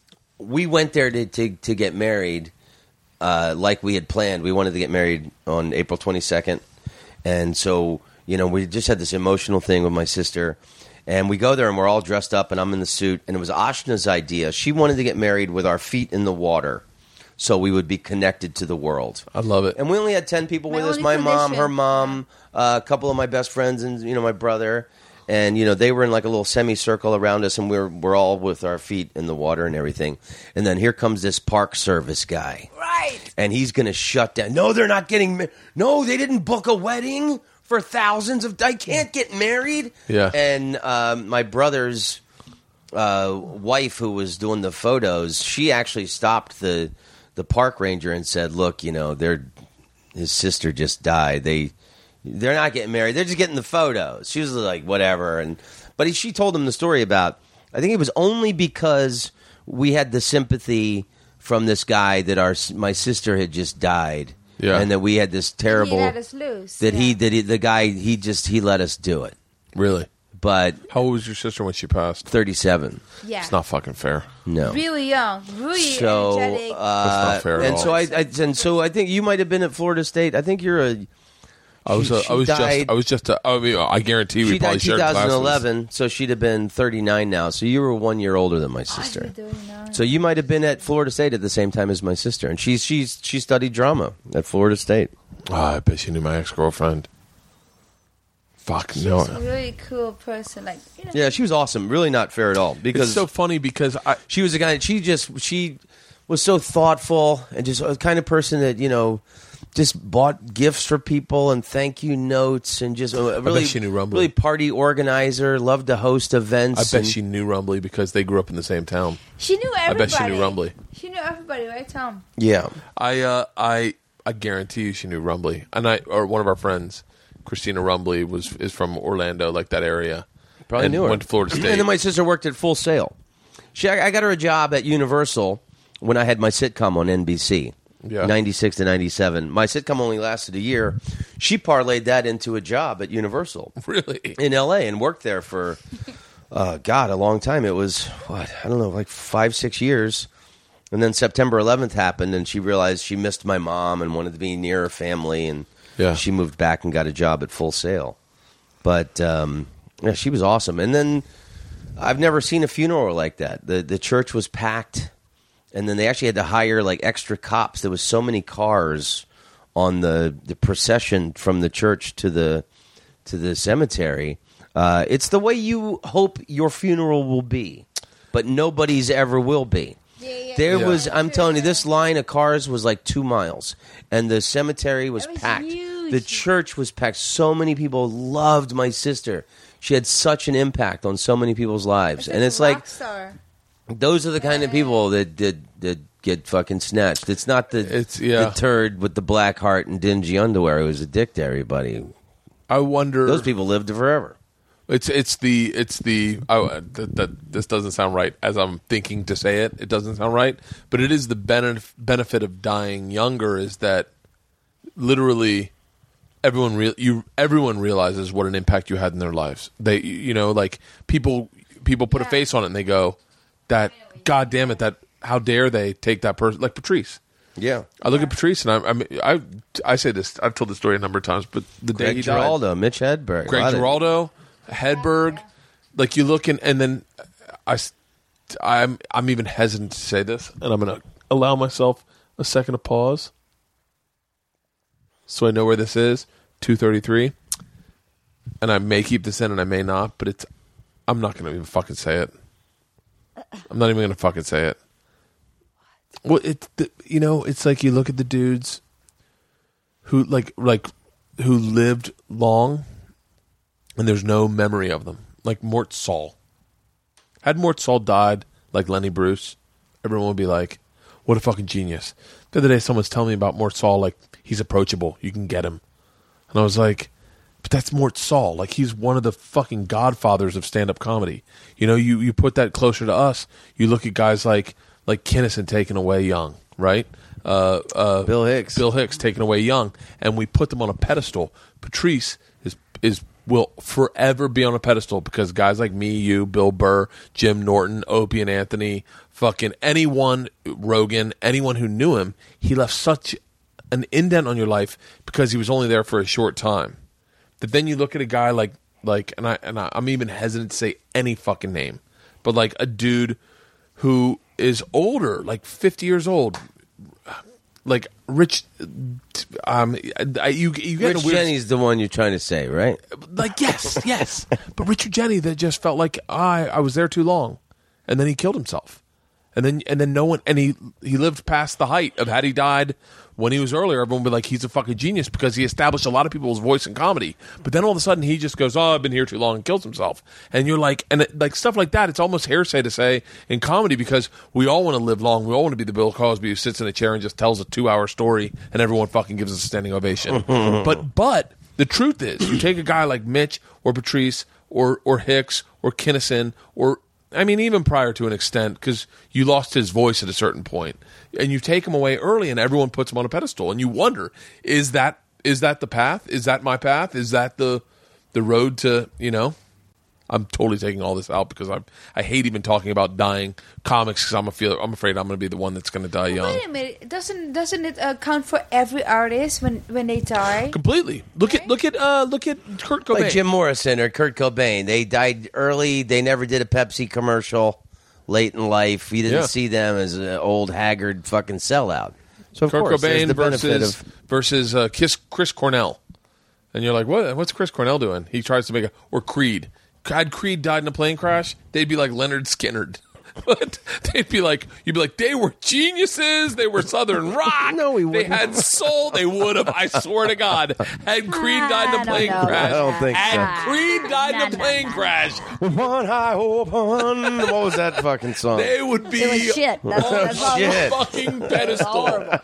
we went there to, to, to get married uh, like we had planned. We wanted to get married on April twenty-second. And so, you know, we just had this emotional thing with my sister. And we go there, and we're all dressed up, and I'm in the suit. And it was Ashna's idea. She wanted to get married with our feet in the water so we would be connected to the world. I love it. And we only had ten people My with us. only My mom, condition. her mom, uh, a couple of my best friends, and, you know, my brother. And, you know, they were in like a little semicircle around us, and we're, we're all with our feet in the water and everything. And then here comes this Park Service guy. Right. And he's going to shut down. No, they're not getting ma- No, they didn't book a wedding for thousands of... I can't get married. Yeah. And um, my brother's uh, wife, who was doing the photos, she actually stopped the the park ranger and said, look, you know, they're, his sister just died. They, they're not getting married. They're just getting the photos. She was like, whatever. And But he, she told him the story about... I think it was only because we had the sympathy from this guy that our my sister had just died. Yeah. And that we had this terrible... He let us loose. that yeah. he that he, the guy he just he let us do it. Really? But How old was your sister when she passed? thirty-seven. Yeah. It's not fucking fair. No. Really young. Really So energetic. uh, That's not fair at and all. so I, I and so I think you might have been at Florida State. I think you're a I was. She- Uh, she I was died- just. I was just. A, I mean, I guarantee we she probably died shared classes. twenty eleven, so she'd have been thirty-nine now. So you were one year older than my sister. I don't know. So you might have been at Florida State at the same time as my sister, and she's she's she studied drama at Florida State. Oh, I bet she knew my ex girlfriend. Fuck She's no. a really cool person. Like, you know, Yeah, she was awesome. Really not fair at all because It's so funny because I. she was a guy. She just she was so thoughtful and just a kind of person that you know just bought gifts for people and thank you notes and just a really she knew Rumbly. really party organizer. Loved to host events. I bet and- she knew Rumbly because they grew up in the same town. she knew I everybody. bet she knew Rumbly. She knew everybody, right, Tom? Yeah, I. Uh, I. I guarantee you, she knew Rumbly, and I or one of our friends, Christina Rumbly, was is from Orlando, like that area. probably and knew her. Went to Florida State. And then my sister worked at Full Sail. She I I got her a job at Universal when I had my sitcom on N B C. Yeah. ninety-six to ninety-seven. My sitcom only lasted a year. She parlayed that into a job at Universal. really. In L A and worked there for, uh, God, a long time. It was, what, I don't know, like five, six years. And then September eleventh happened, and she realized she missed my mom and wanted to be near her family, and Yeah. she moved back and got a job at Full Sail. But, um, yeah, she was awesome. And then I've never seen a funeral like that. The, the church was packed, and then they actually had to hire, like, extra cops. There was so many cars on the, the procession from the church to the to the cemetery. Uh, it's the way you hope your funeral will be, but nobody's ever will be. Yeah, yeah. There Yeah. was, I'm telling you, this line of cars was like two miles, and the cemetery was, That was packed. huge. The church was packed. So many people loved my sister. She had such an impact on so many people's lives, and it's like rock star. those are the kind of people that that, that get fucking snatched. It's not the It's- yeah. the turd with the black heart and dingy underwear who was a dick to everybody. I wonder. Those people lived forever. It's it's the it's the oh that, that this doesn't sound right as I'm thinking to say it. It doesn't sound right, but it is the benef- benefit of dying younger is that literally everyone real you everyone realizes what an impact you had in their lives. They you know like people people put a Yeah. face on it and they go that God damn it that how dare they take that person like Patrice. Yeah. I look at Patrice and I I mean, I I say this I've told this story a number of times, but the day Greg he died, Giraldo, Mitch Hedberg. Greg a lot of- Giraldo, Hedberg, like you look and, and then I, I'm I'm even hesitant to say this, and I'm gonna allow myself a second of pause so I know where this is. two thirty-three. And I may keep this in and I may not, but it's. I'm not going to even fucking say it. I'm not even going to fucking say it. Well, it's the, you know, it's like you look at the dudes who like like who lived long, and there's no memory of them. Like Mort Saul. Had Mort Saul died like Lenny Bruce, everyone would be like, "What a fucking genius." The other day, someone's telling me about Mort Saul, like he's approachable, you can get him, and I was like, "But that's Mort Saul. Like he's one of the fucking godfathers of stand-up comedy." You know, you you put that closer to us. You look at guys like. Like Kinnison taken away young, right? Uh, uh, Bill Hicks. Bill Hicks taken away young, and we put them on a pedestal. Patrice is is will forever be on a pedestal because guys like me, you, Bill Burr, Jim Norton, Opie and Anthony, fucking anyone, Rogan, anyone who knew him, he left such an indent on your life because he was only there for a short time. But then you look at a guy like like, and I and I, I'm even hesitant to say any fucking name, but like a dude who is older, like fifty years old, like Rich. Um, I, you you get Rich a weird, Jenny's the one you're trying to say, right? like yes, yes. But Richard Jenny that just felt like I I was there too long, and then he killed himself, and then and then no one and he he lived past the height of had he died when he was earlier, everyone would be like he's a fucking genius because he established a lot of people's voice in comedy. But then all of a sudden he just goes, oh, I've been here too long and kills himself. And you're like, and it, like stuff like that, it's almost hearsay to say in comedy because we all want to live long. We all want to be the Bill Cosby who sits in a chair and just tells a two hour story and everyone fucking gives us a standing ovation. but but the truth is, you take a guy like Mitch or Patrice or or Hicks or Kinnison or I mean, even prior to an extent, because you lost his voice at a certain point, and you take him away early, and everyone puts him on a pedestal, and you wonder: is that is that the path? Is that my path? Is that the the road to you know? I'm totally taking all this out because I I hate even talking about dying comics because I'm a feel I'm afraid I'm going to be the one that's going to die young. Wait a minute, doesn't doesn't it uh, count for every artist when, when they die? Completely. Look at look at uh, look at Kurt Cobain. Like Jim Morrison or Kurt Cobain. They died early. They never did a Pepsi commercial late in life. You didn't Yeah. see them as an old, haggard fucking sellout. So, of Kurt course, there's Cobain the benefit versus of... versus uh, Kiss, Chris Cornell, and you're like, what? What's Chris Cornell doing? He tries to make a or Creed. Had Creed died in a plane crash, they'd be like Leonard Skinner. But they'd be like, you'd be like, they were geniuses. They were Southern rock. No, we They wouldn't. had soul. They would have. I swear to God, had Creed died in I a don't plane know. crash. I don't think had so. Creed died in No, a no, plane no. crash, One high hope on... What was that fucking song? they would be It was shit. That's, on that's all. a shit. fucking It's pedestal. horrible.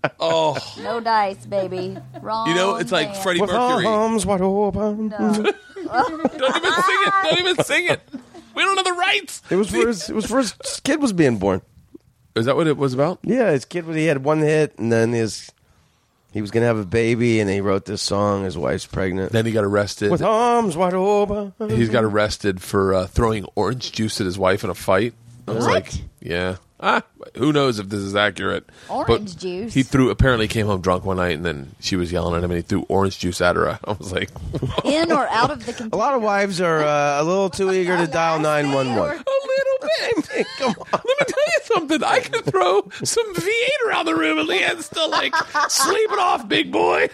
Oh, No dice, baby. Wrong. you know, it's like band. Freddie With Mercury. arms wide open. No. Don't even sing it. Don't even sing it. We don't have the rights. It was for his. It was for his kid was being born. Is that what it was about? Yeah, his kid. He had one hit, and then his he was gonna have a baby, and he wrote this song. His wife's pregnant. Then he got arrested. With arms wide open. He's got arrested for uh, throwing orange juice at his wife in a fight. I was What? like, yeah. Ah, who knows if this is accurate. Orange But juice? He threw, apparently came home drunk one night and then she was yelling at him and he threw orange juice at her. I was like, In or out of the A container. lot of wives are uh, a little too eager to dial nine one one. a little bit. Come on. Let me tell you something. I can throw some V eight around the room and Leanne's still like, sleep it off, big boy.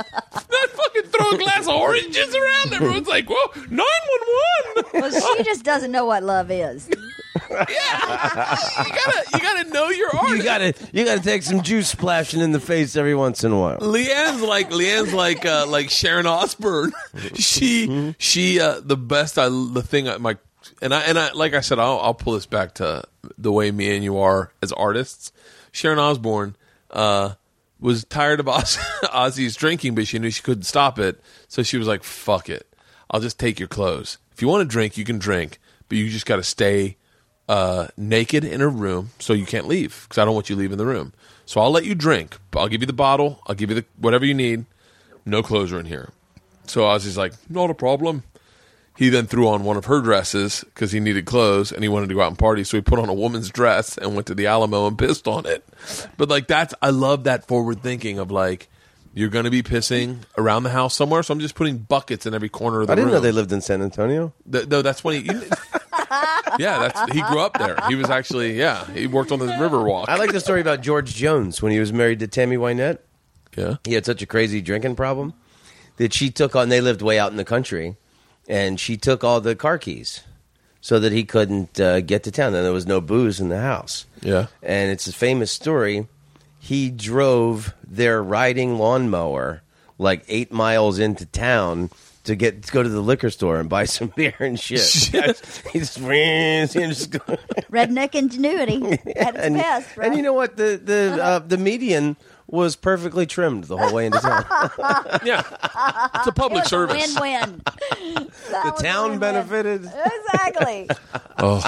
Not fucking throw a glass of orange juice around. Everyone's like, whoa, nine one one. Well, she just doesn't know what love is. Yeah. You gotta, you gotta know your art. You gotta, you gotta take some juice splashing in the face every once in a while. Leanne's like Leanne's like uh, like Sharon Osbourne. She she uh, the best. I the thing I, my and I and I like I said I'll, I'll pull this back to the way me and you are as artists. Sharon Osbourne uh, was tired of Oz, Ozzy's drinking, but she knew she couldn't stop it, so she was like, "Fuck it, I'll just take your clothes. If you want to drink, you can drink, but you just got to stay." Uh, naked in a room, so you can't leave because I don't want you leaving the room. So I'll let you drink. I'll give you the bottle. I'll give you the whatever you need. No clothes are in here. So Ozzy's like, not a problem. He then threw on one of her dresses because he needed clothes and he wanted to go out and party. So he put on a woman's dress and went to the Alamo and pissed on it. But like that's, I love that forward thinking of like, you're going to be pissing around the house somewhere, so I'm just putting buckets in every corner of the I didn't room. know they lived in San Antonio. Th- no, that's when he. You, Yeah, that's he grew up there. He was actually yeah. He worked on the Riverwalk. I like the story about George Jones when he was married to Tammy Wynette. Yeah, he had such a crazy drinking problem that she took on. They lived way out in the country, and she took all the car keys so that he couldn't uh, get to town. And there was no booze in the house. Yeah, and it's a famous story. He drove their riding lawnmower like eight miles into town to get to go to the liquor store and buy some beer and shit. He's just redneck ingenuity at its and, best. Right? And you know what? The the uh, the median was perfectly trimmed the whole way into town. Yeah, it's a public it was service. A win-win. The town benefited. Exactly. Oh,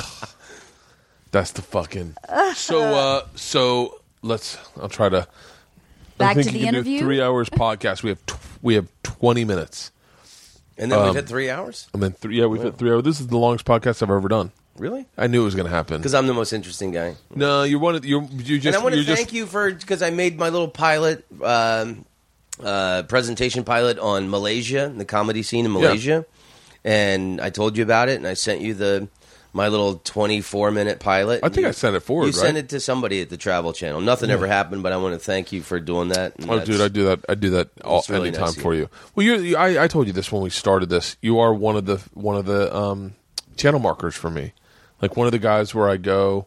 that's the fucking. So uh, so let's. I'll try to. Back I think to the you can interview? Do three hours podcast. We have tw- we have twenty minutes. And then Um, we've hit three hours? And then three. Yeah, we've hit three hours. This is the longest podcast I've ever done. Really? I knew it was going to happen. Because I'm the most interesting guy. No, you're one of you're you just. And I want to you're thank just, you for, because I made my little pilot, um, uh, presentation pilot on Malaysia, the comedy scene in Malaysia. And I told you about it, and I sent you the my little twenty-four minute pilot. I think you, I sent it forward, You right? sent it to somebody at the Travel Channel. Nothing Yeah. ever happened, but I want to thank you for doing that. And Oh, that's- dude, I do that. I do that all It's really anytime nice of for you. you. Well, you're. You, I, I told you this when we started this. You are one of the one of the um, channel markers for me. Like one of the guys where I go.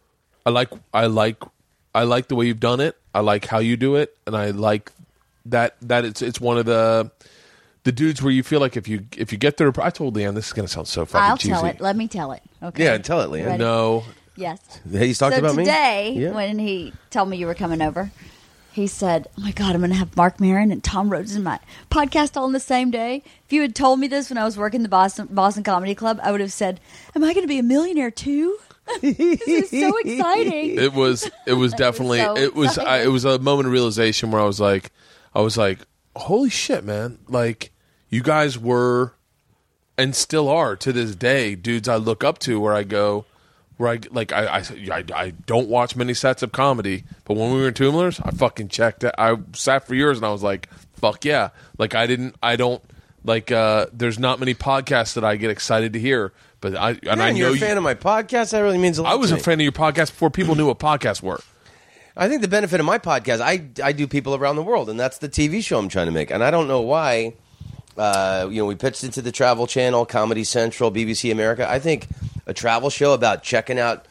I like. I like. I like the way you've done it. I like how you do it, and I like that. That it's. It's one of the. The dudes where you feel like if you if you get there, I told Leanne this is going to sound so fucking I'll cheesy. tell it. Let me tell it. Okay. Yeah, tell it, Leanne. Ready? No, Yes. He's talked so about me? today, Yeah. when he told me you were coming over, he said, "Oh my God, I'm going to have Mark Maron and Tom Rhodes in my podcast all on the same day." If you had told me this when I was working the Boston Boston Comedy Club, I would have said, "Am I going to be a millionaire too?" This is so exciting. it was. It was definitely. so it was. I, exciting. it was a moment of realization where I was like, I was like, holy shit, man! Like you guys were, and still are to this day, dudes I look up to. Where I go, where I like, I I, I, I don't watch many sets of comedy, but when we were in Tumblers, I fucking checked it. I sat for years and I was like, fuck yeah! Like I didn't. I don't like. uh There's not many podcasts that I get excited to hear. But I and Man, I know you're a you, fan of my podcast? That really means a lot I was to a me. fan of your podcast before people knew what podcasts were. I think the benefit of my podcast, I, I do people around the world, and that's the T V show I'm trying to make. And I don't know why, uh, you know, we pitched it to the Travel Channel, Comedy Central, B B C America. I think a travel show about checking out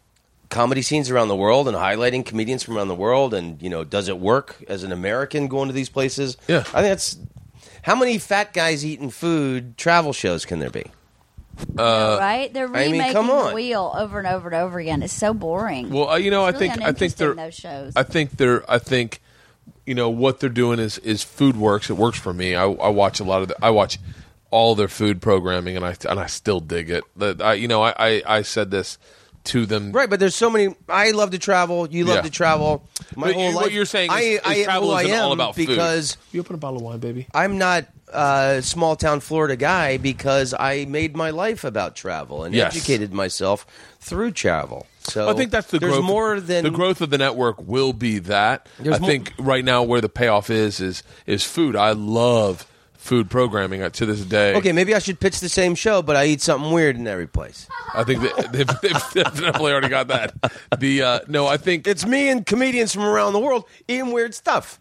comedy scenes around the world and highlighting comedians from around the world, and, you know, does it work as an American going to these places? Yeah. I think that's... How many fat guys eating food travel shows can there be? Uh, right? They're I mean, remaking come on. the wheel over and over and over again. It's so boring. Well, uh, you know, It's I really think I think uninteresting, they're those shows. I think they're I think you know what they're doing is is food works. It works for me. I, I watch a lot of the, I watch all their food programming, and I and I still dig it. The, I, you know, I, I I said this to them. Right, but there's so many... I love to travel. You love Yeah. to travel. My But whole you- life... what you're saying is, I, is I, travel well, I isn't all am about food. because You open a bottle of wine, baby. I'm not a small town Florida guy because I made my life about travel and Yes. educated myself through travel. So I think that's the there's growth. more than the growth of the network will be that. There's I more- think right now where the payoff is is is food. I love food programming uh, to this day. Okay, maybe I should pitch the same show, but I eat something weird in every place. I think that they've, they've definitely already got that. The uh, no, I think It's me and comedians from around the world eating weird stuff.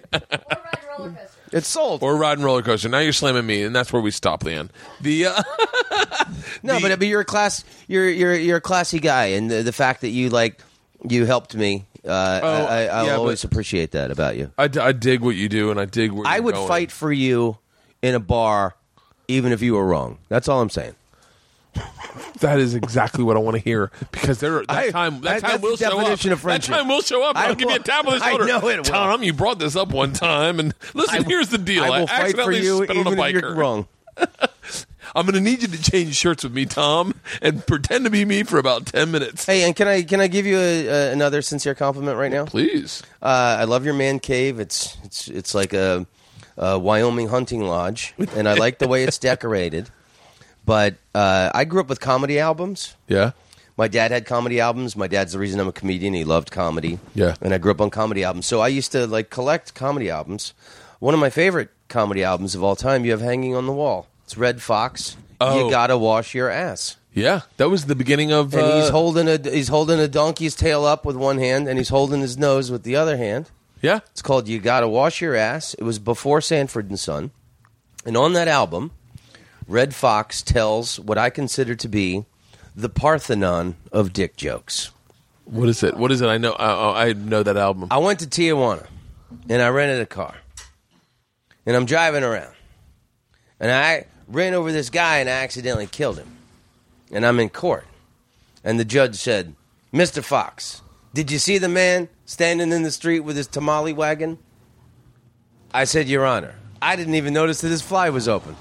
It's sold. or riding roller coaster. Now you're slamming me, and that's where we stop, Leanne. The uh, no, the- but but you're a class. You're you're you're a classy guy, and the, the fact that you like you helped me, uh, Oh, I, I'll yeah, always but- appreciate that about you. I, I dig what you do, and I dig where I you're would going. fight for you in a bar, even if you were wrong. That's all I'm saying. That is exactly what I want to hear because there that I- time that I- time that's will the show up. definition of friendship. That time will show up. I I'll give you a will- tap on the I shoulder. know it will. Tom, you brought this up one time, and listen. I will- here's the deal. I will fight for accidentally you spit on a even if biker. you're wrong. I'm going to need you to change shirts with me, Tom, and pretend to be me for about ten minutes. Hey, and can I can I give you a, a, another sincere compliment right now? Please. Uh, I love your man cave. It's it's it's like a, a Wyoming hunting lodge, and I like the way it's decorated. But uh, I grew up with comedy albums. Yeah. My dad had comedy albums. My dad's the reason I'm a comedian. He loved comedy. Yeah. And I grew up on comedy albums. So I used to like collect comedy albums. One of my favorite comedy albums of all time you have hanging on the wall. It's Red Fox. Oh. You Gotta Wash Your Ass. Yeah, that was the beginning of. And uh, he's holding a he's holding a donkey's tail up with one hand, and he's holding his nose with the other hand. Yeah, It's called "You Gotta Wash Your Ass." It was before Sanford and Son, and on that album, Red Fox tells what I consider to be the Parthenon of dick jokes. what is it? What is it? I know. I, I know that album. I went to Tijuana, and I rented a car, and I'm driving around, and I ran over this guy, and I accidentally killed him, and I'm in court, and the judge said, "Mister Fox, did you see the man standing in the street with his tamale wagon?" I said, "Your Honor, I didn't even notice that his fly was open."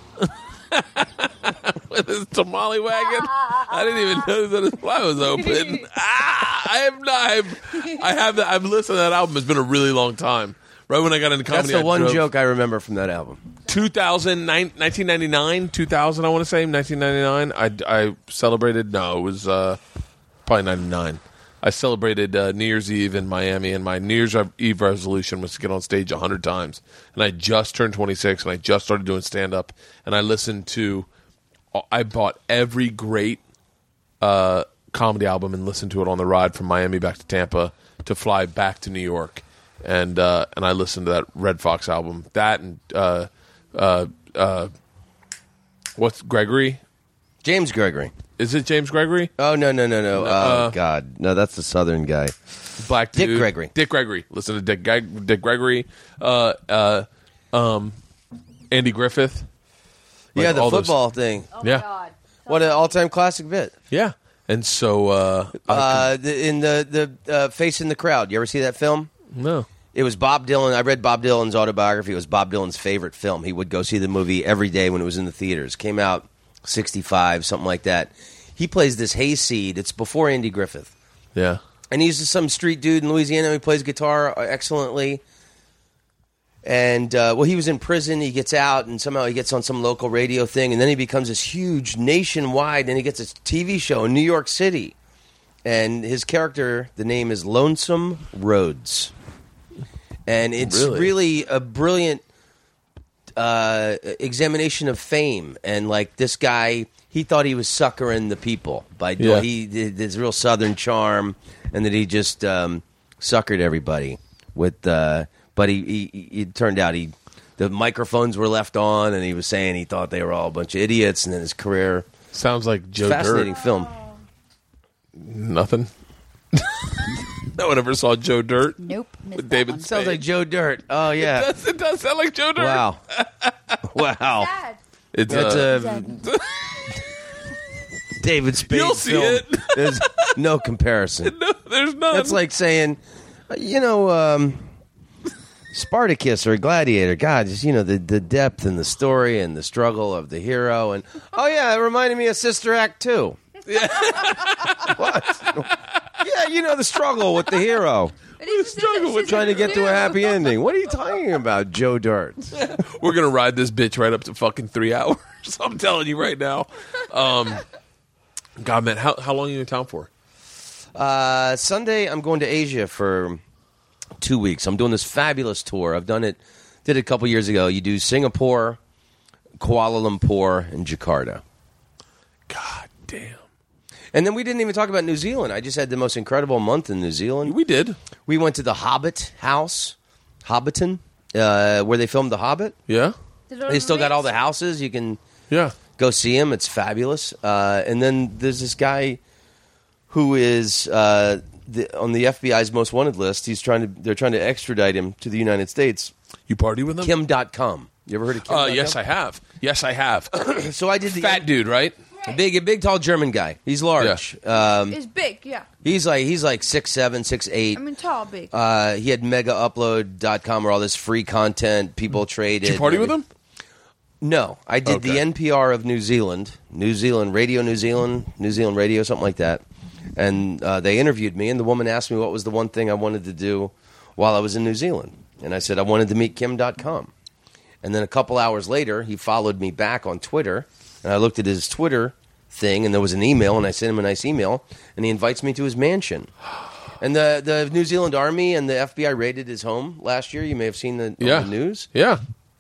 With his tamale wagon, I didn't even notice that his fly was open. ah, I have not. I've, I have that. I've listened to that album. It's been a really long time. Right when I got into comedy, That's the I one drove- joke I remember from that album. two thousand, nineteen ninety-nine, two thousand, I want to say, nineteen ninety-nine. I, I celebrated, no, it was uh, probably ninety-nine. I celebrated uh, New Year's Eve in Miami, and my New Year's Eve resolution was to get on stage one hundred times. And I just turned twenty-six, and I just started doing stand-up, and I listened to, I bought every great uh, comedy album and listened to it on the ride from Miami back to Tampa to fly back to New York. And uh, and I listened to that Red Fox album. That and uh, uh, uh, what's Gregory? James Gregory. Is it James Gregory? Oh, no, no, no, no. Oh, Uh, God. No, that's the Southern guy. Black Dick dude. Gregory. Dick Gregory. Listen to Dick, Gre- Dick Gregory. Uh, uh, um, Andy Griffith. Like yeah, the all those- football thing. Oh Yeah. my God. What an all-time classic bit. Yeah. And so, uh, I Uh, the, in the the uh, Face in the Crowd. You ever see that film? no. It was Bob Dylan. I read Bob Dylan's autobiography. It was Bob Dylan's favorite film. He would go see the movie every day when it was in the theaters. Came out sixty-five, something like that. He plays this hayseed. It's before Andy Griffith. Yeah. And he's just some street dude in Louisiana. He plays guitar excellently. And, uh, well, he was in prison. He gets out, and somehow he gets on some local radio thing. And then he becomes this huge nationwide, and he gets a T V show in New York City. And his character, the name is Lonesome Rhodes. And it's Really? really, a brilliant uh, examination of fame. And, like, this guy, he thought he was suckering the people. by Yeah. He did this real Southern charm, and that he just um, suckered everybody with... Uh, but he, he, it turned out he the microphones were left on, and he was saying he thought they were all a bunch of idiots, and then his career... Sounds like Joe Fascinating Dirt. film. Nothing. No one ever saw Joe Dirt. Nope. missed With that David one. Sounds like Joe Dirt. Oh, yeah. It does, it does sound like Joe Dirt. Wow. Wow. Sad. It's That's uh, a David Spade You'll see film. it. There's no comparison. no, there's none. That's like saying, uh, you know, um, Spartacus or Gladiator. God, just, you know, the, the depth and the story and the struggle of the hero. And, oh, yeah, it reminded me of Sister Act two. Yeah. What? Yeah, you know, the struggle with the hero. But he's struggle with Trying to get to a happy ending. What are you talking about, Joe Dirt? We're gonna ride this bitch right up to fucking three hours. I'm telling you right now. Um, God, man, how how long are you in town for? Uh, Sunday, I'm going to Asia for two weeks. I'm doing this fabulous tour. I've done it, did it a couple years ago. You do Singapore, Kuala Lumpur, and Jakarta. God damn, And then we didn't even talk about New Zealand. I just had the most incredible month in New Zealand. we did. We went to the Hobbit house, Hobbiton, uh, where they filmed The Hobbit. Yeah, They still got all the houses. You can yeah. go see them. It's fabulous. Uh, and then there's this guy who is uh, the, on the F B I's most wanted list. He's trying to. They're trying to extradite him to the United States. You party with them? Kim dot com. You ever heard of Kim? Uh, yes, I have. Yes, I have. So I did the Fat dude, right? big, a big, tall German guy. He's large. Um, It's big, yeah. he's like he's like six seven, six eight. I mean, tall, big. Uh, he had mega upload dot com where all this free content people traded. Did you party with him? No, I did Okay. the N P R of New Zealand, New Zealand Radio, New Zealand, New Zealand Radio, something like that. And uh, they interviewed me, and the woman asked me what was the one thing I wanted to do while I was in New Zealand. And I said I wanted to meet Kim dot com. And then a couple hours later, he followed me back on Twitter, and I looked at his Twitter thing, and there was an email, and I sent him a nice email, and he invites me to his mansion. And the, the New Zealand Army and the F B I raided his home last year. You may have seen the, on Yeah. the news. Yeah.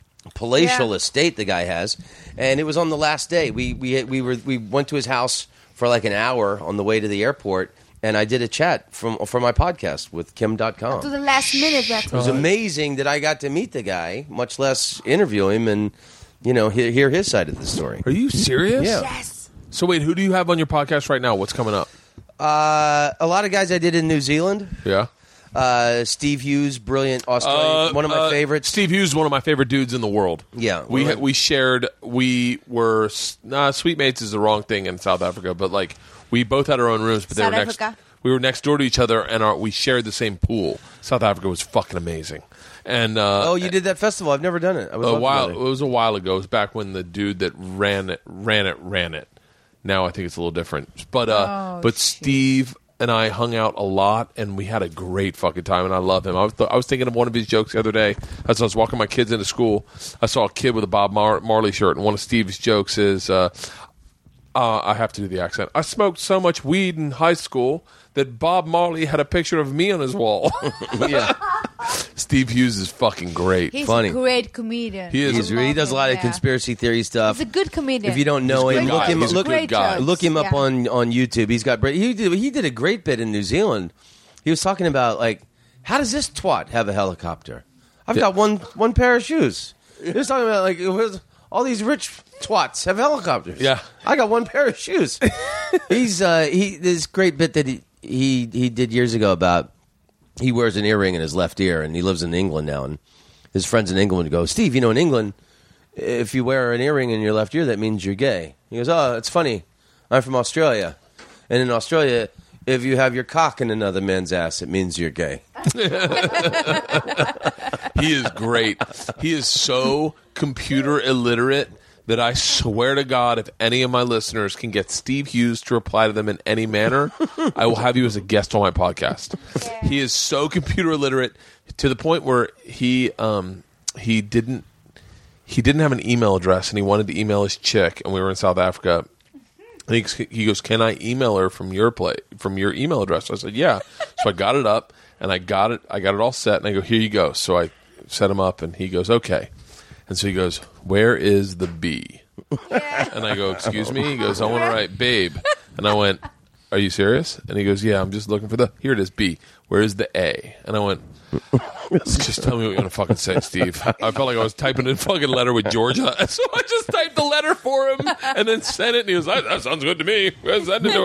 Palatial Yeah. estate the guy has, and it was on the last day. We we we were we went to his house for like an hour on the way to the airport, and I did a chat from for my podcast with Kim dot com. To the last minute, that It was amazing that I got to meet the guy, much less interview him and, you know, hear, hear his side of the story. Are you serious? Yeah. Yes. So wait, who do you have on your podcast right now? What's coming up? Uh, a lot of guys I did in New Zealand. Yeah. Uh, Steve Hughes, brilliant Australian, Uh, one of my uh, favorites. Steve Hughes is one of my favorite dudes in the world. Yeah. we Well, we shared. We were nah, sweet mates is the wrong thing in South Africa, but like we both had our own rooms, but they South were next. Africa. We were next door to each other, and our, we shared the same pool. South Africa was fucking amazing. And uh, Oh, you did that festival? I've never done it. I would a love to while. do It it. was a while ago. It was back when the dude that ran it, ran it, ran it. Now I think it's a little different. But uh, Oh, but shit. Steve and I hung out a lot, and we had a great fucking time. And I love him. I was th- I was thinking of one of his jokes the other day as I was walking my kids into school. I saw a kid with a Bob Mar- Marley shirt, and one of Steve's jokes is, uh, uh, I have to do the accent. I smoked so much weed in high school that Bob Marley had a picture of me on his wall. Yeah. Steve Hughes is fucking great. He's Funny. a great comedian. He is. He's, he does a lot of Yeah. conspiracy theory stuff. He's a good comedian. If you don't know He's a him, good look guy. him He's a look, good guy. jokes. look him up Yeah. on, on YouTube. He's got great. He did he did a great bit in New Zealand. He was talking about like, how does this twat have a helicopter? I've got one one pair of shoes. He was talking about like it was, all these rich twats have helicopters. Yeah. I got one pair of shoes. He's uh, he this great bit that he, he he did years ago about he wears an earring in his left ear and he lives in England now, and his friends in England go, Steve, you know, in England, if you wear an earring in your left ear, that means you're gay. He goes, oh, it's funny. I'm from Australia. And in Australia, if you have your cock in another man's ass, it means you're gay. He is great. He is so computer illiterate that I swear to God, if any of my listeners can get Steve Hughes to reply to them in any manner, I will have you as a guest on my podcast. He is so computer illiterate to the point where he um, he didn't he didn't have an email address, and he wanted to email his chick, and we were in South Africa. And he, he goes, "Can I email her from your play from your email address?" I said, "Yeah." So I got it up, and I got it. I got it all set, and I go, "Here you go." So I set him up, and he goes, "Okay." And so he goes, "Where is the B?" And I go, "Excuse me?" He goes, "I want to write babe." And I went, "Are you serious?" And he goes, "Yeah, I'm just looking for the, here it is, B. Where is the A?" And I went, "Just tell me what you want to fucking say, Steve." I felt like I was typing a fucking letter with Georgia. So I just typed the letter for him and then sent it. And he was like, "That sounds good to me." Send it to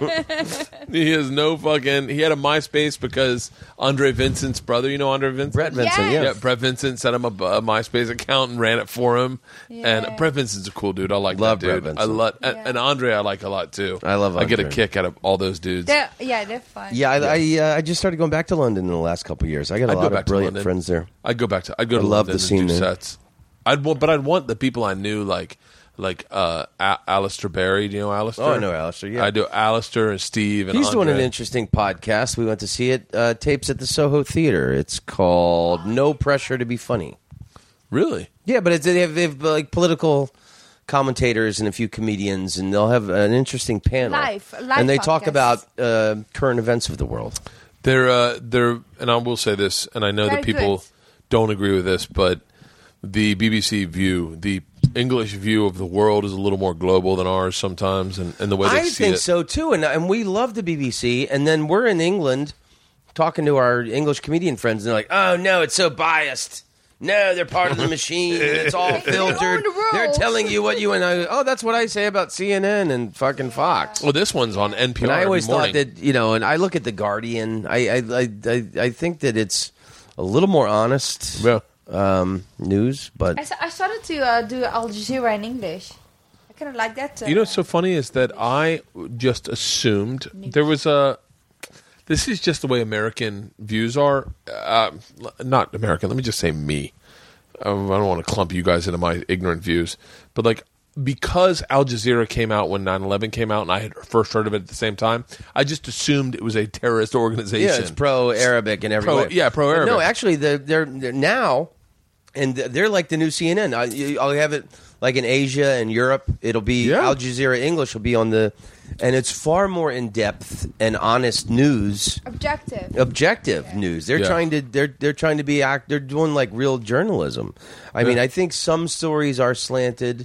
her. He has no fucking, he had a MySpace because Andre Vincent's brother, you know Andre Vincent? Brett Vincent, Yes. yeah. Yeah, Brett Vincent set him up a, a MySpace account and ran it for him. Yeah. And Brett Vincent's a cool dude. I like Love that dude. Brett I Vincent. love and, Yeah. and Andre. I like a lot too. I love I get a Andre. kick out of all those dudes. They're, yeah, they're fun. Yeah, I I, uh, I just started going back to London in the last couple of years. I got a I'd go lot back of to brilliant London. friends there. I'd go back to. I'd go to I love London the scene and do there. sets. I'd want, but I'd want the people I knew, like like uh, A- Alistair Berry. Do you know Alistair? Oh, I know Alistair, yeah. I do. Alistair and Steve and He's doing an Andre. interesting podcast. We went to see it. Uh, tapes at the Soho Theater. It's called No Pressure to Be Funny. Really? Yeah, but it's, they, have, they have like political commentators and a few comedians, and they'll have an interesting panel. Live- live and they talk podcast. about uh, current events of the world. They're uh, they're, and I will say this, and I know Very that people good. don't agree with this, but the B B C view, the English view of the world, is a little more global than ours sometimes, and, and the way they I see think it. so too, and and we love the B B C. And then we're in England talking to our English comedian friends, and they're like, "Oh no, it's so biased. No, they're part of the machine. It's all filtered. the rules." They're telling you what you and I. Oh, that's what I say about C N N and fucking Fox." Well, this one's on N P R. And I every always morning. thought that, you know, and I look at the Guardian. I I I, I, I think that it's a little more honest Yeah. um, news, but I, s- I started to uh, do Al Jazeera in English. I kind of like that. Uh, You know what's so funny is that I just assumed there was a. This is just the way American views are. Uh, not American. Let me just say me. Um, I don't want to clump you guys into my ignorant views, but like because Al Jazeera came out when nine eleven came out, and I had first heard of it at the same time, I just assumed it was a terrorist organization. yeah, it's pro-Arabic in every Pro- way. yeah, pro-Arabic. But no, actually, they're, they're, they're now, and they're like the new C N N. I, you- I'll have it like in Asia and Europe. It'll be Yeah. Al Jazeera English will be on the, and it's far more in depth and honest news. objective. Objective news. They're Yeah. trying to. They're they're trying to be act. They're doing like real journalism. I mean, I think some stories are slanted.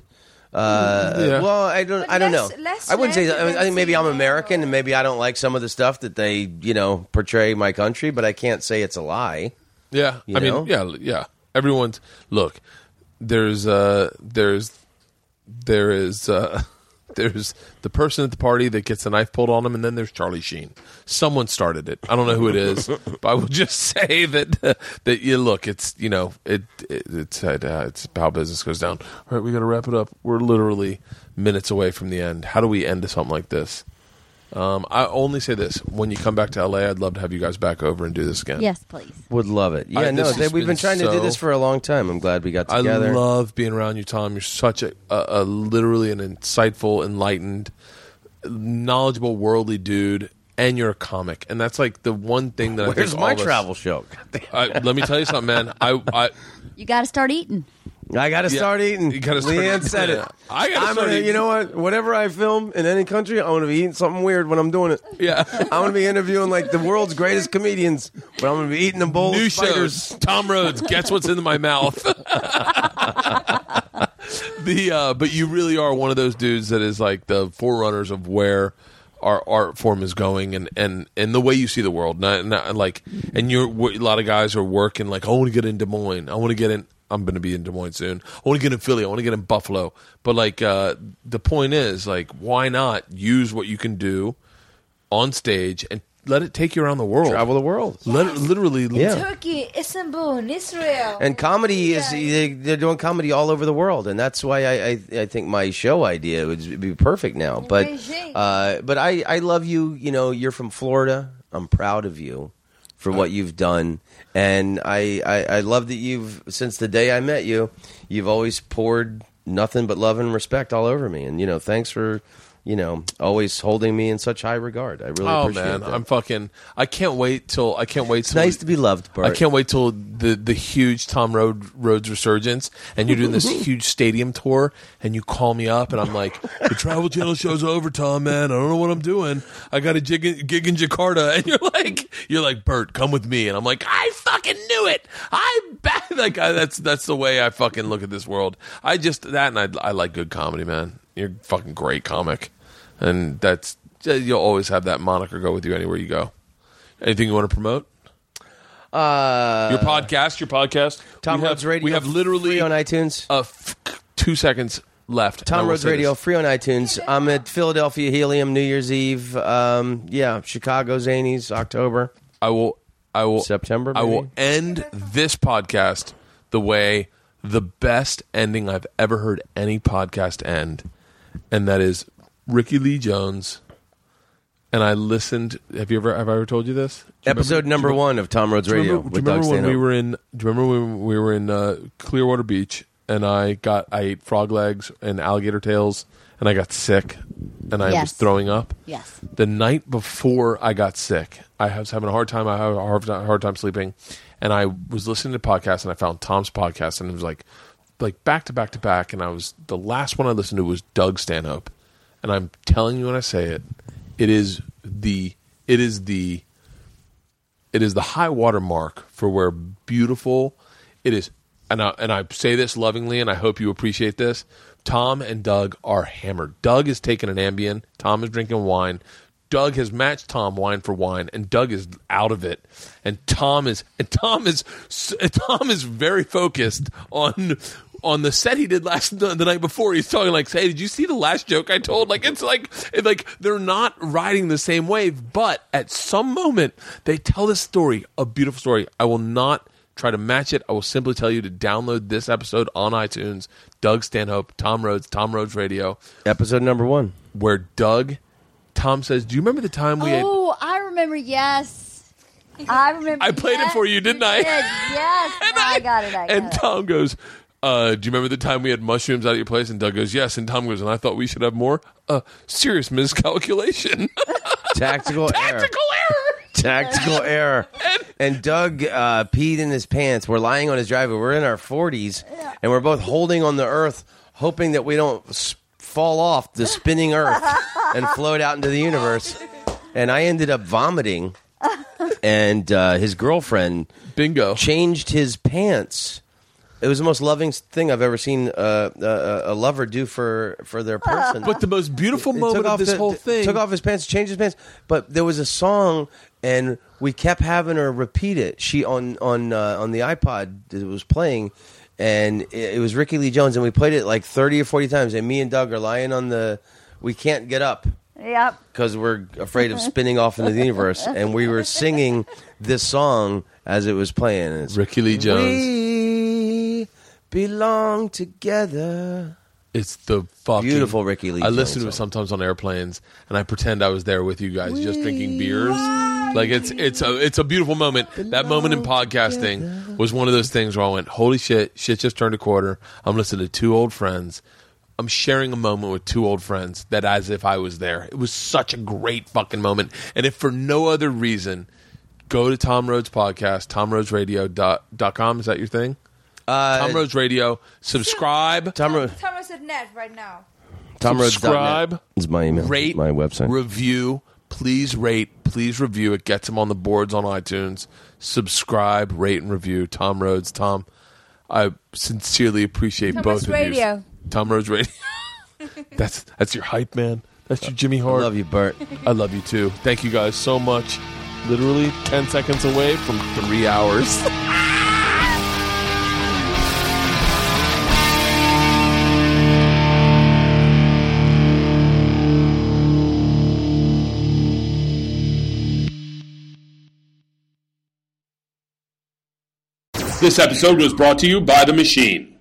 Uh, Yeah. Well, I don't. But I don't less- know. less I wouldn't say. slanted I, mean, I think maybe I'm than American, female. and maybe I don't like some of the stuff that they, you know, portray my country. But I can't say it's a lie. Yeah, You I mean, know? yeah, yeah. Everyone's look. There's uh, there's there is uh, there's the person at the party that gets a knife pulled on him, and then there's Charlie Sheen. Someone started it. I don't know who it is, but I will just say that uh, that you look. It's you know it, it it's uh, it's how business goes down. All right, we got to wrap it up. We're literally minutes away from the end. How do we end something like this? Um, I only say this: when you come back to L A, I'd love to have you guys back over and do this again. Yes, please. Would love it. Yeah, I- no, this they, has we've been, been trying to do so- this for a long time. I'm glad we got together. I love being around you, Tom. You're such a, a, a literally an insightful, enlightened, knowledgeable, worldly dude, and you're a comic. And that's like the one thing that I Where's think my all of us- travel show? I, let me tell you something, man. I, I You got to start eating. I got to Yeah, start eating. you gotta start Leanne eating. said it. Yeah. I gotta I'm start gonna, eating. You know what? Whatever I film in any country, I'm going to be eating something weird when I'm doing it. yeah. I'm going to be interviewing like the world's greatest comedians, but I'm going to be eating a bowl New of spiders. shows. Tom Rhodes. Guess what's in my mouth? the uh, but you really are one of those dudes that is like the forerunners of where our art form is going, and, and, and the way you see the world. Not, not like, and you're a lot of guys are working like, I want to get in Des Moines. I want to get in. I'm going to be in Des Moines soon. I want to get in Philly. I want to get in Buffalo. But like, uh, the point is, like, why not use what you can do on stage and let it take you around the world? Travel the world. Let it literally. Yeah. Turkey, Istanbul, Israel. And comedy is they, they're doing comedy all over the world, and that's why I I, I think my show idea would be perfect now. But Beijing. uh, but I, I love you. You know, you're from Florida. I'm proud of you for what you've done, and I, I I love that you've since the day I met you, you've always poured nothing but love and respect all over me. And you know, thanks for you know always holding me in such high regard. I really Oh appreciate man, that. I'm fucking. I can't wait till I can't wait. it's nice to be loved, Bert. I can't wait till the the huge Tom Road Rhodes resurgence, and you're doing this huge stadium tour, and you call me up, and I'm like, the Travel Channel show's over, Tom. Man, I don't know what I'm doing. I got a gig in, gig in Jakarta, and you're like, you're like, Bert, come with me, and I'm like, I fucking knew it. I'm back. Like I, that's that's the way I fucking look at this world. I just that, and I I like good comedy, man. You're a fucking great comic. And that's you'll always have that moniker go with you anywhere you go. Anything you want to promote? Uh, Your podcast, your podcast. Tom we Rhodes have, Radio. We have literally free on iTunes. uh, f- two seconds left. and I Tom will Rhodes say Radio, this. free on iTunes. I'm at Philadelphia Helium New Year's Eve. Um, yeah, Chicago Zanies, October, I will. I will. September. I Maybe? will end this podcast the way the best ending I've ever heard any podcast end, and that is Ricky Lee Jones. And I listened. Have you ever? Have I ever told you this? Do you Episode remember- number do you- one of Tom Rhodes Do you Radio remember, do with you remember Doug when we Stanhope. were in? Do you remember when we were in uh, Clearwater Beach and I got I ate frog legs and alligator tails and I got sick and I was Yes. throwing up? Yes. The night before I got sick, I was having a hard time. I had a hard, hard time sleeping, and I was listening to podcasts and I found Tom's podcast and it was like like back to back to back. And I was the last one I listened to was Doug Stanhope, and I'm telling you when I say it, it is the it is the it is the high water mark for where beautiful it is. And I, and I say this lovingly, and I hope you appreciate this. Tom and Doug are hammered. Doug is taking an Ambien. Tom is drinking wine. Doug has matched Tom wine for wine, and Doug is out of it. And Tom is and Tom is Tom is very focused on on the set he did last the night before. He's talking like, "Hey, did you see the last joke I told?" Like it's like it's like they're not riding the same wave, but at some moment they tell this story, a beautiful story. I will not try to match it. I will simply tell you to download this episode on iTunes. Doug Stanhope, Tom Rhodes, Tom Rhodes Radio, Episode number one. where Doug, Tom says, "Do you remember the time we had?" Oh, I remember. Yes, I remember. I played it yes, for you, didn't I? did. Yes, no, I got it. I got And it. Tom goes, uh, "Do you remember the time we had mushrooms out at your place?" And Doug goes, "Yes." And Tom goes, "And I thought we should have more." Uh, serious miscalculation, Tactical error. tactical error. Tactical error. And Doug uh, peed in his pants. We're lying on his driveway. We're in our forties, and we're both holding on the earth, hoping that we don't s- fall off the spinning earth and float out into the universe. And I ended up vomiting, and uh, his girlfriend Bingo. changed his pants It was the most loving thing I've ever seen uh, uh, a lover do for, for their person. But the most beautiful It moment took of off this the- whole the- thing. Took off his pants, changed his pants. But there was a song, and we kept having her repeat it. She on on uh, on the iPod that was playing, and it, it was Ricky Lee Jones, and we played it like thirty or forty times. And me and Doug are lying on the. We can't get up Yep. because we're afraid of spinning off into the universe, and we were singing this song as it was playing. And it's, Ricky Lee Jones. We belong together. It's the fucking Beautiful Ricky Lee I listen Jones to it song. sometimes on airplanes, and I pretend I was there with you guys, just drinking beers. Like it's it's a it's a beautiful moment. That moment in podcasting was one of those things where I went, "Holy shit! Shit just turned a quarter." I'm listening to two old friends. I'm sharing a moment with two old friends that as if I was there. It was such a great fucking moment. And if for no other reason, go to Tom Rhodes podcast, tom rhodes radio dot com. Is that your thing? Uh, Tom Rhodes Radio. Subscribe. Tom Rhodes. Thomas at net right now. Tom Rhodes. Subscribe. Is my email. Rate. My website. Review. Please rate. Please review. It gets them on the boards on iTunes. Subscribe, rate, and review. Tom Rhodes. Tom, I sincerely appreciate Thomas both of Radio. you. Tom Rhodes Radio. that's that's your hype, man. That's your Jimmy Hart. I love you, Bert. I love you too. Thank you guys so much. Literally ten seconds away from three hours. This episode was brought to you by The Machine.